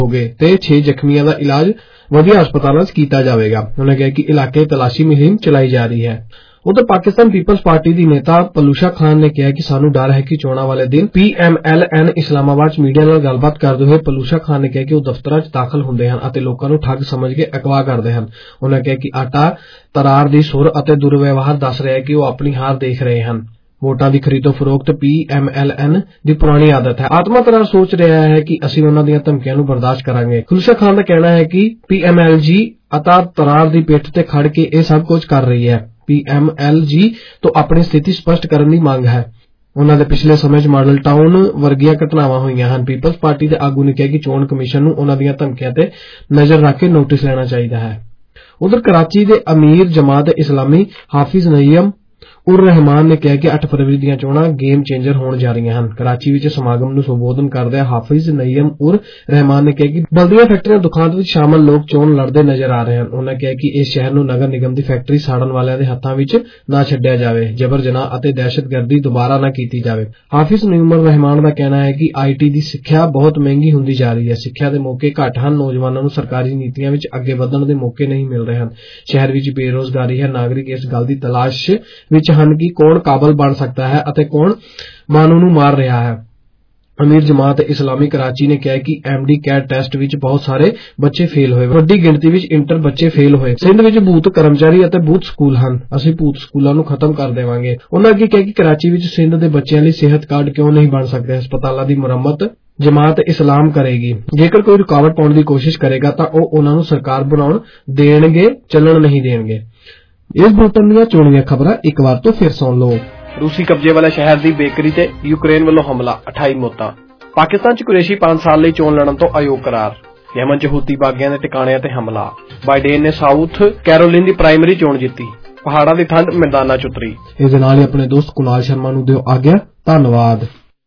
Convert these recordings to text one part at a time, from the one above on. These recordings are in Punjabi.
हो गए ते 6 ਜ਼ਖਮੀਆਂ ਦਾ इलाज ਵਧੀਆ ਹਸਪਤਾਲਾਂ 'ਚ ਕੀਤਾ ਜਾਵੇਗਾ। उन्होंने कहा कि इलाके तलाशी मुहिम चलाई जा रही है। उधर पाकिस्तान पीपल्स पार्टी की नेता पलूशा खान ने कहा कि सानू डर है कि चोणां वाले दिन PMLN इस्लामाबाद मीडिया नाल गलबात करदे होए पलूशा खान ने कहा कि वो दफ्तरां च दाखिल हुंदे हन अते लोकां नू ठग समझ के अगवा करदे हन। उन्होंने कहा कि आटा तरार दी सुर अते दुर्व्यवहार दस रहे कि वो अपनी हार देख रहे हन। वोटां दी खरीदो फरोख्त PMLN दी पुरानी आदत है। आत्मा तरार सोच रहा है कि असीं उन्हां दीयां धमकियां नू बर्दाश्त करांगे। पलूशा खान का कहना है कि PMLG अता तरार दी पिठ ते खड़ के यह सब कुछ कर रही है। PMLG तो अपनी स्थिति स्पष्ट करने की मांग है। उन्हां दे पिछले समय मॉडल टाउन वर्गियां घटनावां होईयां हन। पीपल्स पार्टी दे आगू ने कहा कि चोण कमीशन नूं उन्हां दीयां धमकियां ते नजर रख के नोटिस लेना चाहिए है। उधर कराची दे अमीर जमात इस्लामी हाफिज नईम उर रहमान ने कहा कि 8 फरवरी दीयां चोणां गेम चेंजर होण जा रही हैं। कराची विच समागम नूं संबोधन करदे हाफिज नईम उर रहमान ने कहा कि बल्दिया फैक्टरी दुकान विच शामिल लोग चोण लड़दे नजर आ रहे हैं। उन्होंने कहा कि इस शहर नूं नगर निगम दी फैक्टरी साड़न वालियां दे हत्थां विच ना छड्डिया जावे, जबर जनाह अते दहशतगर्दी दोबारा ना कीती जावे। हाफिज नईम उर रहमान का कहना है कि IT दी सिक्ख्या बहुत महंगी हुंदी जा रही है। सिक्ख्या दे मौके घट हन। नौजवानों नूं सरकारी नीतियां विच अगे वधण दे मौके नहीं मिल रहे हैं। शहर विच बेरोजगारी है। नागरिक इस गल दी तलाश विच हन कि कौन काबल बन सकता है अते कौन मानू नूं मार रहा है। अमीर जमात इस्लामी कराची ने कहा कि MD कैट टेस्ट विच बहुत सारे बच्चे फेल होए। वड्डी गिणती विच इंटर बच्चे फेल होए। सिंध विच भूत कर्मचारी अते भूत स्कूल हन। असीं भूत स्कूलां नूं खत्म कर देवांगे। उन्हां अगे कहा कि कराची विच सिंध दे बच्चों लई सेहत कार्ड क्यों नहीं बन सकते। हस्पतालां दी मुरम्मत जमात इस्लाम करेगी। जेकर कोई रुकावट पाउण दी कोशिश करेगा तां ओह उन्हां नूं सरकार बनाउण देणगे, चलण नहीं देणगे। इस बुलेटिन दीयां चोणीਆਂ खबरां एक बार तो फिर सुन लो। रूसी कब्जे वाले शहर की बेकरी ते यूक्रेन वालों हमला, 28 मौतां। पाकिस्तान च कुरैशी 5 साल लई चोण लड़न तो अयोग करार। यमन च हूती बागियां दे ठिकाणिਆਂ ते हमला। बाइडेन ने साउथ कैरोलिन दी प्राइमरी चोण जीती। पहाड़ां दी ठंड मैदानां च उतरी। इस दे नाल ही अपने दोस्त कुणाल शर्मा नूं दिओ आग्या। धन्नवाद।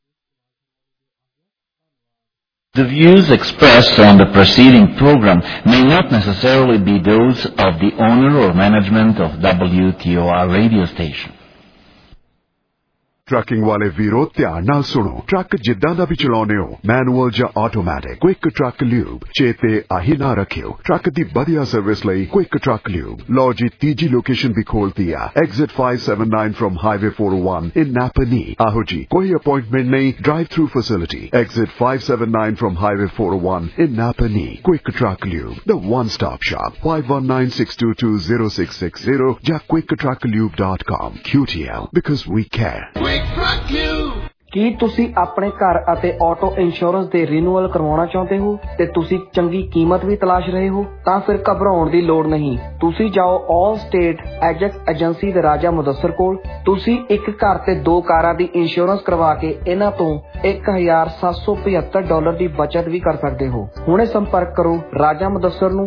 The views expressed on the preceding program may not necessarily be those of the owner or management of WTOR radio station. Trucking वाले वीरो ध्यान नाल सुनो। ट्रक जिद्दां दा भी चलाउने हो, मैनुअल या ऑटोमैटिक, क्विक ट्रक ल्यूब चेते आही ना रखियो। ट्रक दी बढ़िया सर्विस लई क्विक ट्रक ल्यूब। लो जी तीजी लोकेशन भी खोलती है, exit 579 from highway 401 in Napanee. आहो जी, कोई अपॉइंटमेंट नहीं, drive through facility. Exit 579 from highway 401 in Napanee. Quick truck lube, the one stop shop. 5196220660 या quicktrucklube.com। QTL, because we care। ਕੀ ਤੁਸੀਂ ਆਪਣੇ ਘਰ ਅਤੇ ਆਟੋ ਇੰਸ਼ੋਰੈਂਸ ਦੇ ਰੀਨਿਊਅਲ ਕਰਵਾਉਣਾ ਚਾਹੁੰਦੇ ਹੋ ਤੇ ਤੁਸੀਂ ਚੰਗੀ ਕੀਮਤ ਵੀ ਤਲਾਸ਼ ਰਹੇ ਹੋ ਤਾਂ ਫਿਰ ਘਬਰਾਉਣ ਦੀ ਲੋੜ ਨਹੀਂ। ਤੁਸੀਂ ਜਾਓ ਆਲ ਸਟੇਟ ਐਜੈਕਸ ਏਜੰਸੀ ਦੇ ਰਾਜਾ ਮੁਦੱਸਰ ਕੋਲ। ਤੁਸੀਂ ਇੱਕ ਘਰ ਤੇ 2 ਕਾਰਾਂ ਦੀ ਇੰਸ਼ੋਰੈਂਸ ਕਰਵਾ ਕੇ ਇਹਨਾਂ ਤੋਂ $1,775 ਦੀ ਬਚਤ ਵੀ ਕਰ ਸਕਦੇ ਹੋ। ਹੁਣੇ ਸੰਪਰਕ ਕਰੋ ਰਾਜਾ ਮੁਦੱਸਰ ਨੂੰ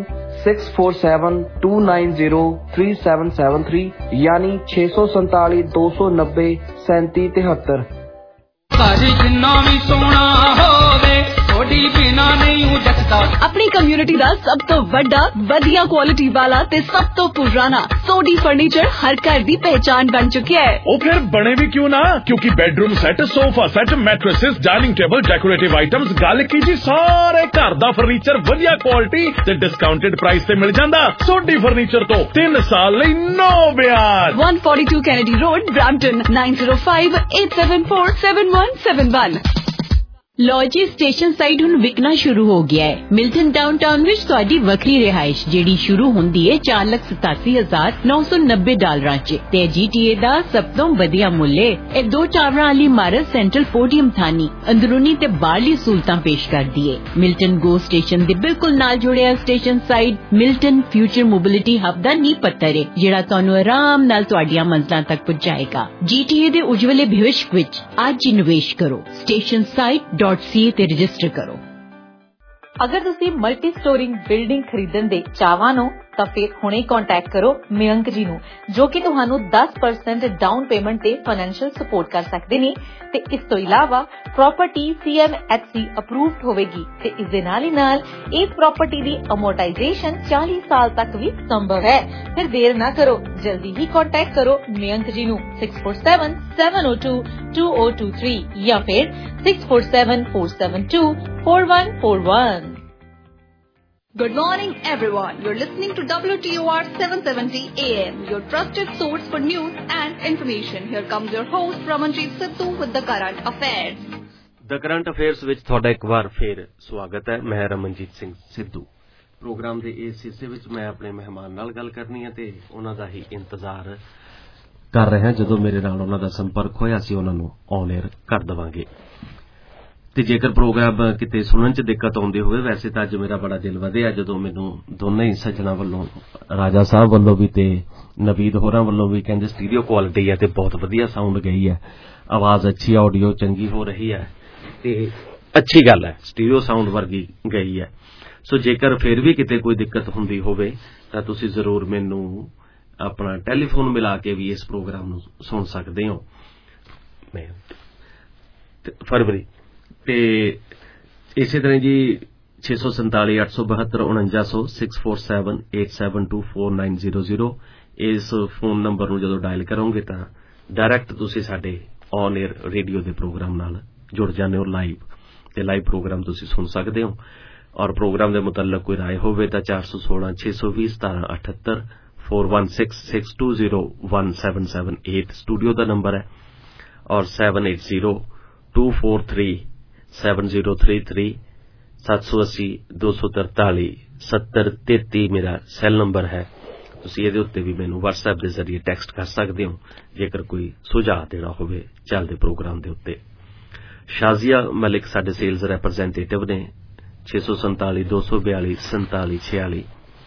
6472903773 यानी 647 290 3773। अपनी कम्युनिटी दा सब तो वड्डा वधिया क्वालिटी वाला ते सब तो पुराना सोडी फर्नीचर हर घर दी पहचान बन चुकी है। ओ फिर बने भी क्यों ना, क्योंकि bedroom set, sofa set, mattresses, dining table, decorative items, गल की जी सारे घर दा फर्नीचर वधिया क्वालिटी ते डिस्काउंटेड प्राइस ते मिल जांदा। सोडी फर्नीचर तो 3 साल लई नो ब्याज। 142 कैनेडी रोड, ब्रैम्पटन 9058747171। लो जी स्टेशन साइड हुण विकना शुरू हो गया है। मिल्टन डाउनटाउन विच तुहाडी वखरी रिहाइश जेड़ी शुरू हुंदी है $4,87,990 च ते GTA दा सब तो वधिया मुल्ल है। ए 2 टावरां वाली इमारत सेंट्रल पोडियम थानी अंदरूनी ते बाहरली सहूलतां पेश करदी है। मिल्टन गो स्टेशन दे बिल्कुल नाल जुड़िया station side Milton future mobility hub दा नींह पत्थर है जेड़ा तुहानू आराम नाल तुहाडियां मंजिलां तक पहुंचाएगा। GTA दे उज्जवले भविष्य विच अज निवेश करो। स्टेशन साइड .ca ਤੇ ਰਜਿਸਟਰ ਕਰੋ। अगर तुसी मल्टी स्टोरिंग बिल्डिंग खरीदण दे चाहवान हो ਤਾਂ ਫਿਰ ਹੁਣੇ ਕੰਟੈਕਟ ਕਰੋ ਮਯੰਕ ਜੀ ਨੂੰ ਜੋ ਕਿ ਤੁਹਾਨੂੰ 10% ਡਾਊਨ ਪੇਮੈਂਟ ਤੇ ਫਾਈਨੈਂਸ਼ੀਅਲ ਸਪੋਰਟ ਕਰ ਸਕਦੇ ਨੇ ਤੇ ਇਸ ਤੋਂ ਇਲਾਵਾ ਪ੍ਰਾਪਰਟੀ CMHC ਅਪਰੂਵਡ ਹੋਵੇਗੀ ਤੇ ਇਸ ਦੇ ਨਾਲ ਹੀ ਨਾਲ ਇਸ ਪ੍ਰਾਪਰਟੀ ਦੀ ਅਮੋਰਟਾਈਜੇਸ਼ਨ 40 ਸਾਲ ਤੱਕ ਵੀ ਸੰਭਵ ਹੈ। ਫਿਰ ਦੇਰ ਨਾ ਕਰੋ, ਜਲਦੀ ਹੀ ਕੰਟੈਕਟ ਕਰੋ ਮਯੰਕ ਜੀ ਨੂੰ 6477022023 ਜਾਂ ਫਿਰ 6474724141। Good morning, everyone. You're listening to WTOR 770 AM, your trusted source for news and information. Here comes your host, Ramanjeet Sidhu, with the current affairs. The current affairs ਵਿੱਚ ਤੁਹਾਡਾ ਇੱਕ ਵਾਰ ਫੇਰ ਸਵਾਗਤ ਹੈ। ਮੈਂ ਰਮਨਜੀਤ ਸਿੰਘ ਸਿੱਧੂ। ਪ੍ਰੋਗਰਾਮ ਦੇ ਇਸ ਹਿੱਸੇ ਵਿੱਚ ਮੈਂ ਆਪਣੇ ਮਹਿਮਾਨ ਨਾਲ ਗੱਲ ਕਰਨੀ ਹੈ ਤੇ ਉਹਨਾਂ ਦਾ ਹੀ ਇੰਤਜ਼ਾਰ ਕਰ ਰਹੇ ਹਾਂ। ਜਦੋਂ ਮੇਰੇ ਨਾਲ ਉਹਨਾਂ ਦਾ ਸੰਪਰਕ ਹੋਇਆ ਸੀ ਉਹਨਾਂ ਨੂੰ ਔਨ 에ਅਰ ਕਰ ਦੇਵਾਂਗੇ। ਤੇ ਜੇਕਰ ਪ੍ਰੋਗਰਾਮ ਕਿਤੇ ਸੁਣਨ 'ਚ ਦਿੱਕਤ ਆਉਂਦੀ ਹੋਵੇ, ਵੈਸੇ ਤਾਂ ਅੱਜ ਮੇਰਾ ਬੜਾ ਦਿਲ ਵਧਿਆ ਜਦੋਂ ਮੈਨੂੰ ਦੋਨੇ ਹੀ ਸੱਜਣਾ ਵੱਲੋਂ, ਰਾਜਾ ਸਾਹਿਬ ਵੱਲੋਂ ਵੀ ਤੇ ਨਵੀਦ ਹੋਰਾਂ ਵੱਲੋਂ ਵੀ ਕਹਿੰਦੇ ਸਟੀਰੀਓ ਕੁਆਲਿਟੀ ਹੈ ਤੇ ਬਹੁਤ ਵਧੀਆ ਸਾਊਂਡ ਗਈ ਹੈ, ਆਵਾਜ਼ ਅੱਛੀ, ਆਡੀਓ ਚੰਗੀ ਹੋ ਰਹੀ ਹੈ ਤੇ ਅੱਛੀ ਗੱਲ ਹੈ, ਸਟੀਰੀਓ ਸਾਊਂਡ ਵਰਗੀ ਗਈ ਹੈ। ਸੋ ਜੇਕਰ ਫਿਰ ਵੀ ਕਿਤੇ ਕੋਈ ਦਿੱਕਤ ਹੁੰਦੀ ਹੋਵੇ ਤਾਂ ਤੁਸੀਂ ਜ਼ਰੂਰ ਮੈਨੂੰ ਆਪਣਾ ਟੈਲੀਫੋਨ ਮਿਲਾ ਕੇ ਵੀ ਇਸ ਪ੍ਰੋਗਰਾਮ ਨੂੰ ਸੁਣ ਸਕਦੇ ਹੋ। ਫਰਵਰੀ ਤੇ ਇਸੇ ਤਰ੍ਹਾਂ ਜੀ 647 872 4900 647 872 4900 ਇਸ ਫੋਨ ਨੰਬਰ ਨੂੰ ਜਦੋਂ ਡਾਇਲ ਕਰੋਗੇ ਤਾਂ ਡਾਇਰੈਕਟ ਤੁਸੀਂ ਸਾਡੇ ਔਨ 에ਅਰ ਰੇਡੀਓ ਦੇ ਪ੍ਰੋਗਰਾਮ ਨਾਲ ਜੁੜ ਜਾਂਦੇ ਹੋ ਲਾਈਵ, ਤੇ ਲਾਈਵ ਪ੍ਰੋਗਰਾਮ ਤੁਸੀਂ ਸੁਣ ਸਕਦੇ ਹੋ। ਔਰ ਪ੍ਰੋਗਰਾਮ ਦੇ ਮੁਤਲਕ ਕੋਈ ਰਾਏ ਹੋਵੇ ਤਾਂ 416 620 1778 4166201778 ਸਟੂਡੀਓ ਦਾ ਨੰਬਰ ਹੈ, ਔਰ 7802437033 780 243 7033 ਮੇਰਾ ਸੈੱਲ ਨੰਬਰ ਹੈ। ਤੁਸੀਂ ਇਹਦੇ ਉੱਤੇ ਵੀ ਮੈਨੂੰ WhatsApp ਦੇ ਜ਼ਰੀਏ ਟੈਕਸਟ ਕਰ ਸਕਦੇ ਹੋ ਜੇਕਰ ਕੋਈ ਸੁਝਾਅ ਦੇਣਾ ਹੋਵੇ ਚੱਲਦੇ ਪ੍ਰੋਗਰਾਮ ਦੇ ਉੱਤੇ। ਸ਼ਾਜ਼ੀਆ ਮਲਿਕ ਸਾਡੇ ਸੇਲਜ਼ ਰੈਪਰੈਜ਼ੈਂਟੇਟਿਵ ਨੇ। 647 242 47 46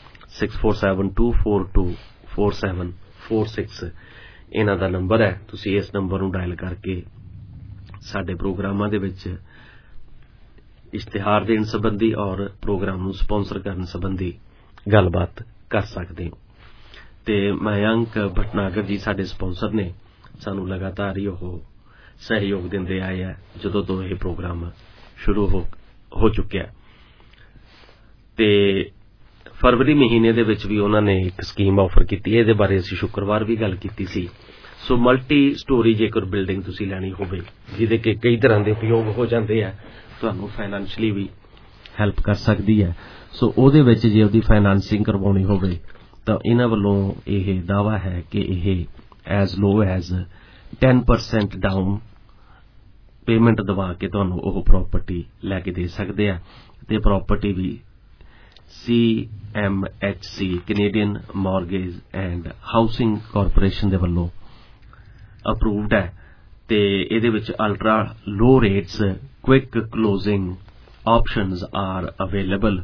6472424746 ਇਹਨਾਂ ਦਾ ਨੰਬਰ ਹੈ। ਤੁਸੀਂ ਇਸ ਨੰਬਰ ਨੂੰ ਡਾਇਲ ਕਰਕੇ ਸਾਡੇ ਪ੍ਰੋਗਰਾਮਾਂ ਦੇ ਵਿੱਚ ਇਸ਼ਤਿਹਾਰ ਦੇਣ ਸੰਬੰਧੀ ਔਰ ਪ੍ਰੋਗਰਾਮ ਨੂੰ ਸਪਾਂਸਰ ਕਰਨ ਸੰਬੰਧੀ ਗੱਲਬਾਤ ਕਰ ਸਕਦੇ ਹੋ। ਤੇ ਮਯੰਕ ਭਟਨਾਗਰ ਜੀ ਸਾਡੇ ਸਪਾਂਸਰ ਨੇ, ਸਾਨੂੰ ਲਗਾਤਾਰ ਹੀ ਉਹ ਸਹਿਯੋਗ ਦਿੰਦੇ ਆਏ ਹੈ ਜਦੋਂ ਤੋਂ ਇਹ ਪ੍ਰੋਗਰਾਮ ਸ਼ੁਰੂ ਹੋ ਚੁੱਕਿਆ। ਤੇ ਫਰਵਰੀ ਮਹੀਨੇ ਦੇ ਵਿੱਚ ਵੀ ਉਹਨਾਂ ਨੇ ਇੱਕ ਸਕੀਮ ਆਫਰ ਕੀਤੀ ਹੈ, ਇਹਦੇ ਬਾਰੇ ਅਸੀਂ ਸ਼ੁੱਕਰਵਾਰ ਵੀ ਗੱਲ ਕੀਤੀ ਸੀ। ਸੋ ਮਲਟੀ ਸਟੋਰੀ ਜੇਕਰ ਬਿਲਡਿੰਗ ਤੁਸੀਂ ਲੈਣੀ ਹੋਵੇ ਜਿਹਦੇ ਕਿ ਕਈ ਤਰ੍ਹਾਂ ਦੇ ਉਪਯੋਗ ਹੋ ਜਾਂਦੇ ਆ, ਤੁਹਾਨੂੰ ਫਾਈਨੈਂਸ਼ਲੀ ਵੀ ਹੈਲਪ ਕਰ ਸਕਦੀ ਹੈ। ਸੋ ਉਹਦੇ ਵਿੱਚ ਜੇ ਉਹਦੀ ਫਾਈਨੈਂਸਿੰਗ ਕਰਵਾਉਣੀ ਹੋਵੇ ਤਾਂ ਇਹਨਾਂ ਵੱਲੋਂ ਇਹ ਦਾਅਵਾ ਹੈ ਕਿ ਇਹ as low as 10% down payment ਦਵਾ ਕੇ ਤੁਹਾਨੂੰ ਉਹ ਪ੍ਰਾਪਰਟੀ ਲੈ ਕੇ ਦੇ ਸਕਦੇ ਆ। ਤੇ ਪ੍ਰਾਪਰਟੀ ਵੀ CMHC Canadian mortgage and housing corporation ਦੇ ਵੱਲੋਂ ਅਪਰੂਵਡ ਹੈ। ਤੇ ਇਹਦੇ ਵਿੱਚ ultra low rates, quick closing options are available.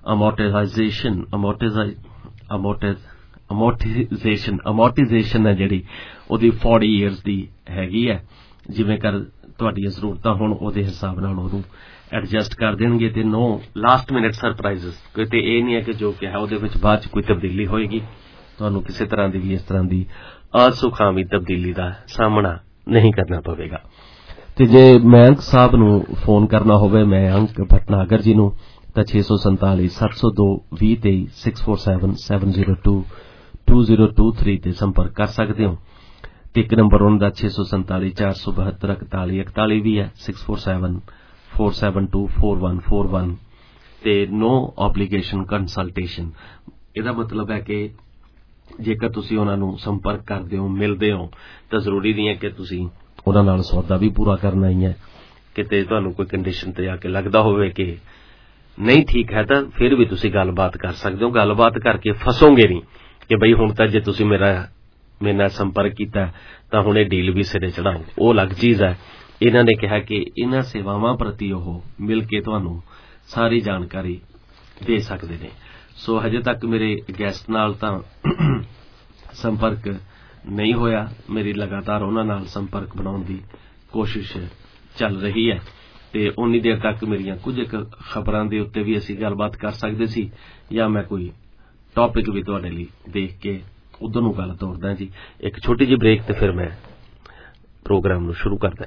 Amortization ਹੈ ਜਿਹੜੀ ਉਹਦੀ 40 years ਦੀ ਹੈਗੀ ਹੈ। ਜਿਵੇਂ ਕਰ ਤੁਹਾਡੀਆਂ ਜ਼ਰੂਰਤਾਂ ਹੋਣ ਉਹਦੇ ਹਿਸਾਬ ਨਾਲ ਉਹਨੂੰ ਐਡਜਸਟ ਕਰ ਦੇਣਗੇ। ਤੇ ਨੋ ਲਾਸਟ ਮਿਨਟ ਸਰਪ੍ਰਾਈਜ਼ਸ, ਕਿਤੇ ਇਹ ਨਹੀਂ ਹੈ ਕਿ ਜੋ ਕਿਹਾ ਉਹਦੇ ਵਿੱਚ ਬਾਅਦ ਚ ਕੋਈ ਤਬਦੀਲੀ ਹੋਏਗੀ। ਤੁਹਾਨੂੰ ਕਿਸੇ ਤਰ੍ਹਾਂ ਦੀ ਵੀ ਇਸ ਤਰ੍ਹਾਂ ਦੀ ਅਸੁਖਾਵੀਂ ਤਬਦੀਲੀ ਦਾ ਸਾਹਮਣਾ ਨਹੀਂ ਕਰਨਾ ਪਵੇਗਾ। ਤੇ ਜੇ ਮਯੰਕ ਸਾਹਿਬ ਨੂੰ ਫੋਨ ਕਰਨਾ ਹੋਵੇ, ਮਯੰਕ ਭਟਨਾਗਰ ਜੀ ਨੂੰ, ਤਾਂ 647 702 2023 647 702 2023 ਤੇ ਸੰਪਰਕ ਕਰ ਸਕਦੇ ਹੋ। ਤੇ ਇੱਕ ਨੰਬਰ ਉਹਨਾਂ ਦਾ 647 472 41 41 ਵੀ ਹੈ, 647 472 4141 ਤੇ ਨੋ ਆਬਲੀਗੇਸ਼ਨ ਕੰਸਲਟੇਸ਼ਨ। ਇਹਦਾ ਮਤਲਬ ਹੈ ਕਿ ਜੇਕਰ ਤੁਸੀਂ ਉਹਨਾਂ ਨੂੰ ਸੰਪਰਕ ਕਰਦੇ ਹੋ, ਮਿਲਦੇ ਹੋ, ਤਾਂ ਜ਼ਰੂਰੀ ਨਹੀਂ ਹੈ ਕਿ ਤੁਸੀਂ ਉਹਨਾਂ ਨਾਲ ਸੌਦਾ ਵੀ ਪੂਰਾ ਕਰਨਾ ਹੀ ਹੈ। ਕਿਤੇ ਤੁਹਾਨੂੰ ਕੋਈ ਕੰਡੀਸ਼ਨ ਤੇ ਆ ਕੇ ਲੱਗਦਾ ਹੋਵੇ ਕਿ ਨਹੀਂ ਠੀਕ ਹੈ ਤਾਂ ਫਿਰ ਵੀ ਤੁਸੀਂ ਗੱਲਬਾਤ ਕਰ ਸਕਦੇ ਹੋ। ਗੱਲਬਾਤ ਕਰਕੇ ਫਸੋਗੇ ਨਹੀਂ ਕਿ ਬਈ ਹੁਣ ਤਾਂ ਜੇ ਤੁਸੀਂ ਮੇਰੇ ਨਾਲ ਸੰਪਰਕ ਕੀਤਾ ਤਾਂ ਹੁਣ ਇਹ ਡੀਲ ਵੀ ਸਿਰੇ ਚੜਾਓ, ਉਹ ਅਲੱਗ ਚੀਜ਼ ਹੈ। ਇਹਨਾਂ ਨੇ ਕਿਹਾ ਕਿ ਇਹਨਾਂ ਸੇਵਾਵਾਂ ਪ੍ਰਤੀ ਉਹ ਮਿਲ ਕੇ ਤੁਹਾਨੂੰ ਸਾਰੀ ਜਾਣਕਾਰੀ ਦੇ ਸਕਦੇ ਨੇ। ਸੋ ਹਜੇ ਤੱਕ ਮੇਰੇ ਗੈਸਟ ਨਾਲ ਤਾਂ ਸੰਪਰਕ ਨਹੀਂ ਹੋਇਆ, ਮੇਰੀ ਲਗਾਤਾਰ ਉਹਨਾਂ ਨਾਲ ਸੰਪਰਕ ਬਣਾਉਣ ਦੀ ਕੋਸ਼ਿਸ਼ ਚੱਲ ਰਹੀ ਹੈ। ਤੇ ਉਨੀ ਦੇਰ ਤੱਕ ਮੇਰੀਆਂ ਕੁਝ ਖਬਰਾਂ ਦੇ ਉੱਤੇ ਵੀ ਅਸੀਂ ਗੱਲਬਾਤ ਕਰ ਸਕਦੇ ਸੀ, ਜਾਂ ਮੈਂ ਕੋਈ ਟੌਪਿਕ ਵੀ ਤੁਹਾਡੇ ਲਈ ਦੇਖ ਕੇ ਉਧਰ ਨੂੰ ਗੱਲ ਤੋਰਦਾ ਜੀ। ਇੱਕ ਛੋਟੀ ਜਿਹੀ ਬ੍ਰੇਕ ਤੇ ਫਿਰ ਮੈਂ ਪ੍ਰੋਗਰਾਮ ਨੂੰ ਸ਼ੁਰੂ ਕਰਦਾ।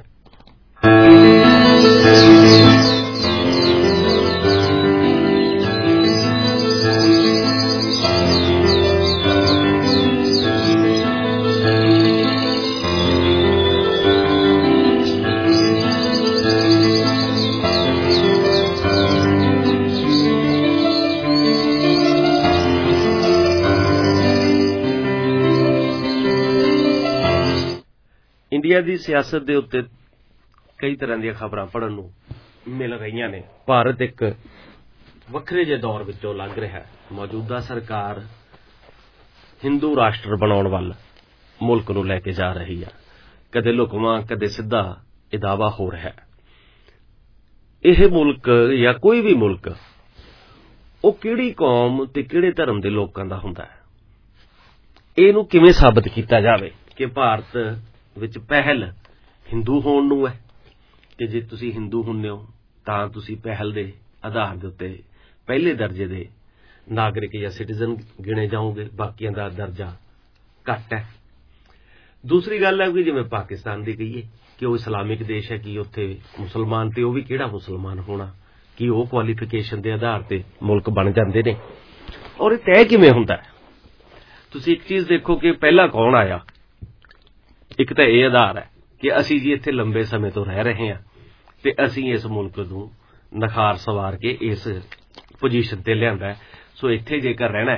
ਇੰਡੀਆ ਦੀ ਸਿਆਸਤ ਦੇ ਉੱਤੇ ਕਈ ਤਰ੍ਹਾਂ ਦੀਆਂ ਖਬਰਾਂ ਪੜ੍ਹਨ ਨੂੰ ਮਿਲ ਰਹੀਆਂ ਨੇ। ਭਾਰਤ ਇੱਕ ਵੱਖਰੇ ਜਿਹੇ ਦੌਰ ਵਿੱਚੋਂ ਲੰਘ ਰਿਹਾ ਹੈ। ਮੌਜੂਦਾ ਸਰਕਾਰ ਹਿੰਦੂ ਰਾਸ਼ਟਰ ਬਣਾਉਣ ਵੱਲ ਮੁਲਕ ਨੂੰ ਲੈ ਕੇ ਜਾ ਰਹੀ ਹੈ। ਕਦੇ ਲੁਕਵਾਂ ਕਦੇ ਸਿੱਧਾ ਇਹ ਦਾਅਵਾ ਹੋ ਰਿਹਾ ਹੈ। ਇਹ ਮੁਲਕ ਜਾਂ ਕੋਈ ਵੀ ਮੁਲਕ ਉਹ ਕਿਹੜੀ ਕੌਮ ਤੇ ਕਿਹੜੇ ਧਰਮ ਦੇ ਲੋਕਾਂ ਦਾ ਹੁੰਦਾ ਹੈ, ਇਹਨੂੰ ਕਿਵੇਂ ਸਾਬਤ ਕੀਤਾ ਜਾਵੇ ਕਿ ਭਾਰਤ ਵਿੱਚ ਪਹਿਲ ਹਿੰਦੂ ਹੋਣ ਨੂੰ ਹੈ ਕਿ ਜੇ ਤੁਸੀਂ ਹਿੰਦੂ ਹੁੰਦੇ ਹੋ ਤਾਂ ਤੁਸੀਂ ਪਹਿਲ ਦੇ ਆਧਾਰ ਦੇ ਉੱਤੇ ਪਹਿਲੇ ਦਰਜੇ ਦੇ ਨਾਗਰਿਕ ਜਾਂ ਸਿਟੀਜ਼ਨ ਗਿਣੇ ਜਾਓਗੇ, ਬਾਕੀਆਂ ਦਾ ਦਰਜਾ ਘੱਟ ਹੈ। ਦੂਸਰੀ ਗੱਲ ਹੈ ਕਿ ਜਿਵੇਂ ਪਾਕਿਸਤਾਨ ਦੀ ਕਹੀਏ ਕਿ ਉਹ ਇਸਲਾਮਿਕ ਦੇਸ਼ ਹੈ, ਕਿ ਉੱਥੇ ਮੁਸਲਮਾਨ ਤੇ ਉਹ ਵੀ ਕਿਹੜਾ ਮੁਸਲਮਾਨ ਹੋਣਾ, ਕਿ ਉਹ ਕੁਆਲੀਫਿਕੇਸ਼ਨ ਦੇ ਆਧਾਰ ਤੇ ਮੁਲਕ ਬਣ ਜਾਂਦੇ ਨੇ। ਔਰ ਇਹ ਤੈਅ ਕਿਵੇਂ ਹੁੰਦਾ ਹੈ? ਤੁਸੀਂ ਇੱਕ ਚੀਜ਼ ਦੇਖੋ ਕਿ ਪਹਿਲਾਂ ਕੌਣ ਆਇਆ। ਇੱਕ ਤਾਂ ਇਹ ਆਧਾਰ ਹੈ ਕਿ ਅਸੀਂ ਜੀ ਇੱਥੇ ਲੰਬੇ ਸਮੇਂ ਤੋਂ ਰਹਿ ਰਹੇ ਹਾਂ ਤੇ ਅਸੀਂ ਇਸ ਮੁਲਕ ਨੂੰ ਨਖਾਰ ਸਵਾਰ ਕੇ ਇਸ ਪੋਜੀਸ਼ਨ ਤੇ ਲਿਆਂਦਾ ਹੈ। ਸੋ ਇੱਥੇ ਜੇਕਰ ਰਹਿਣਾ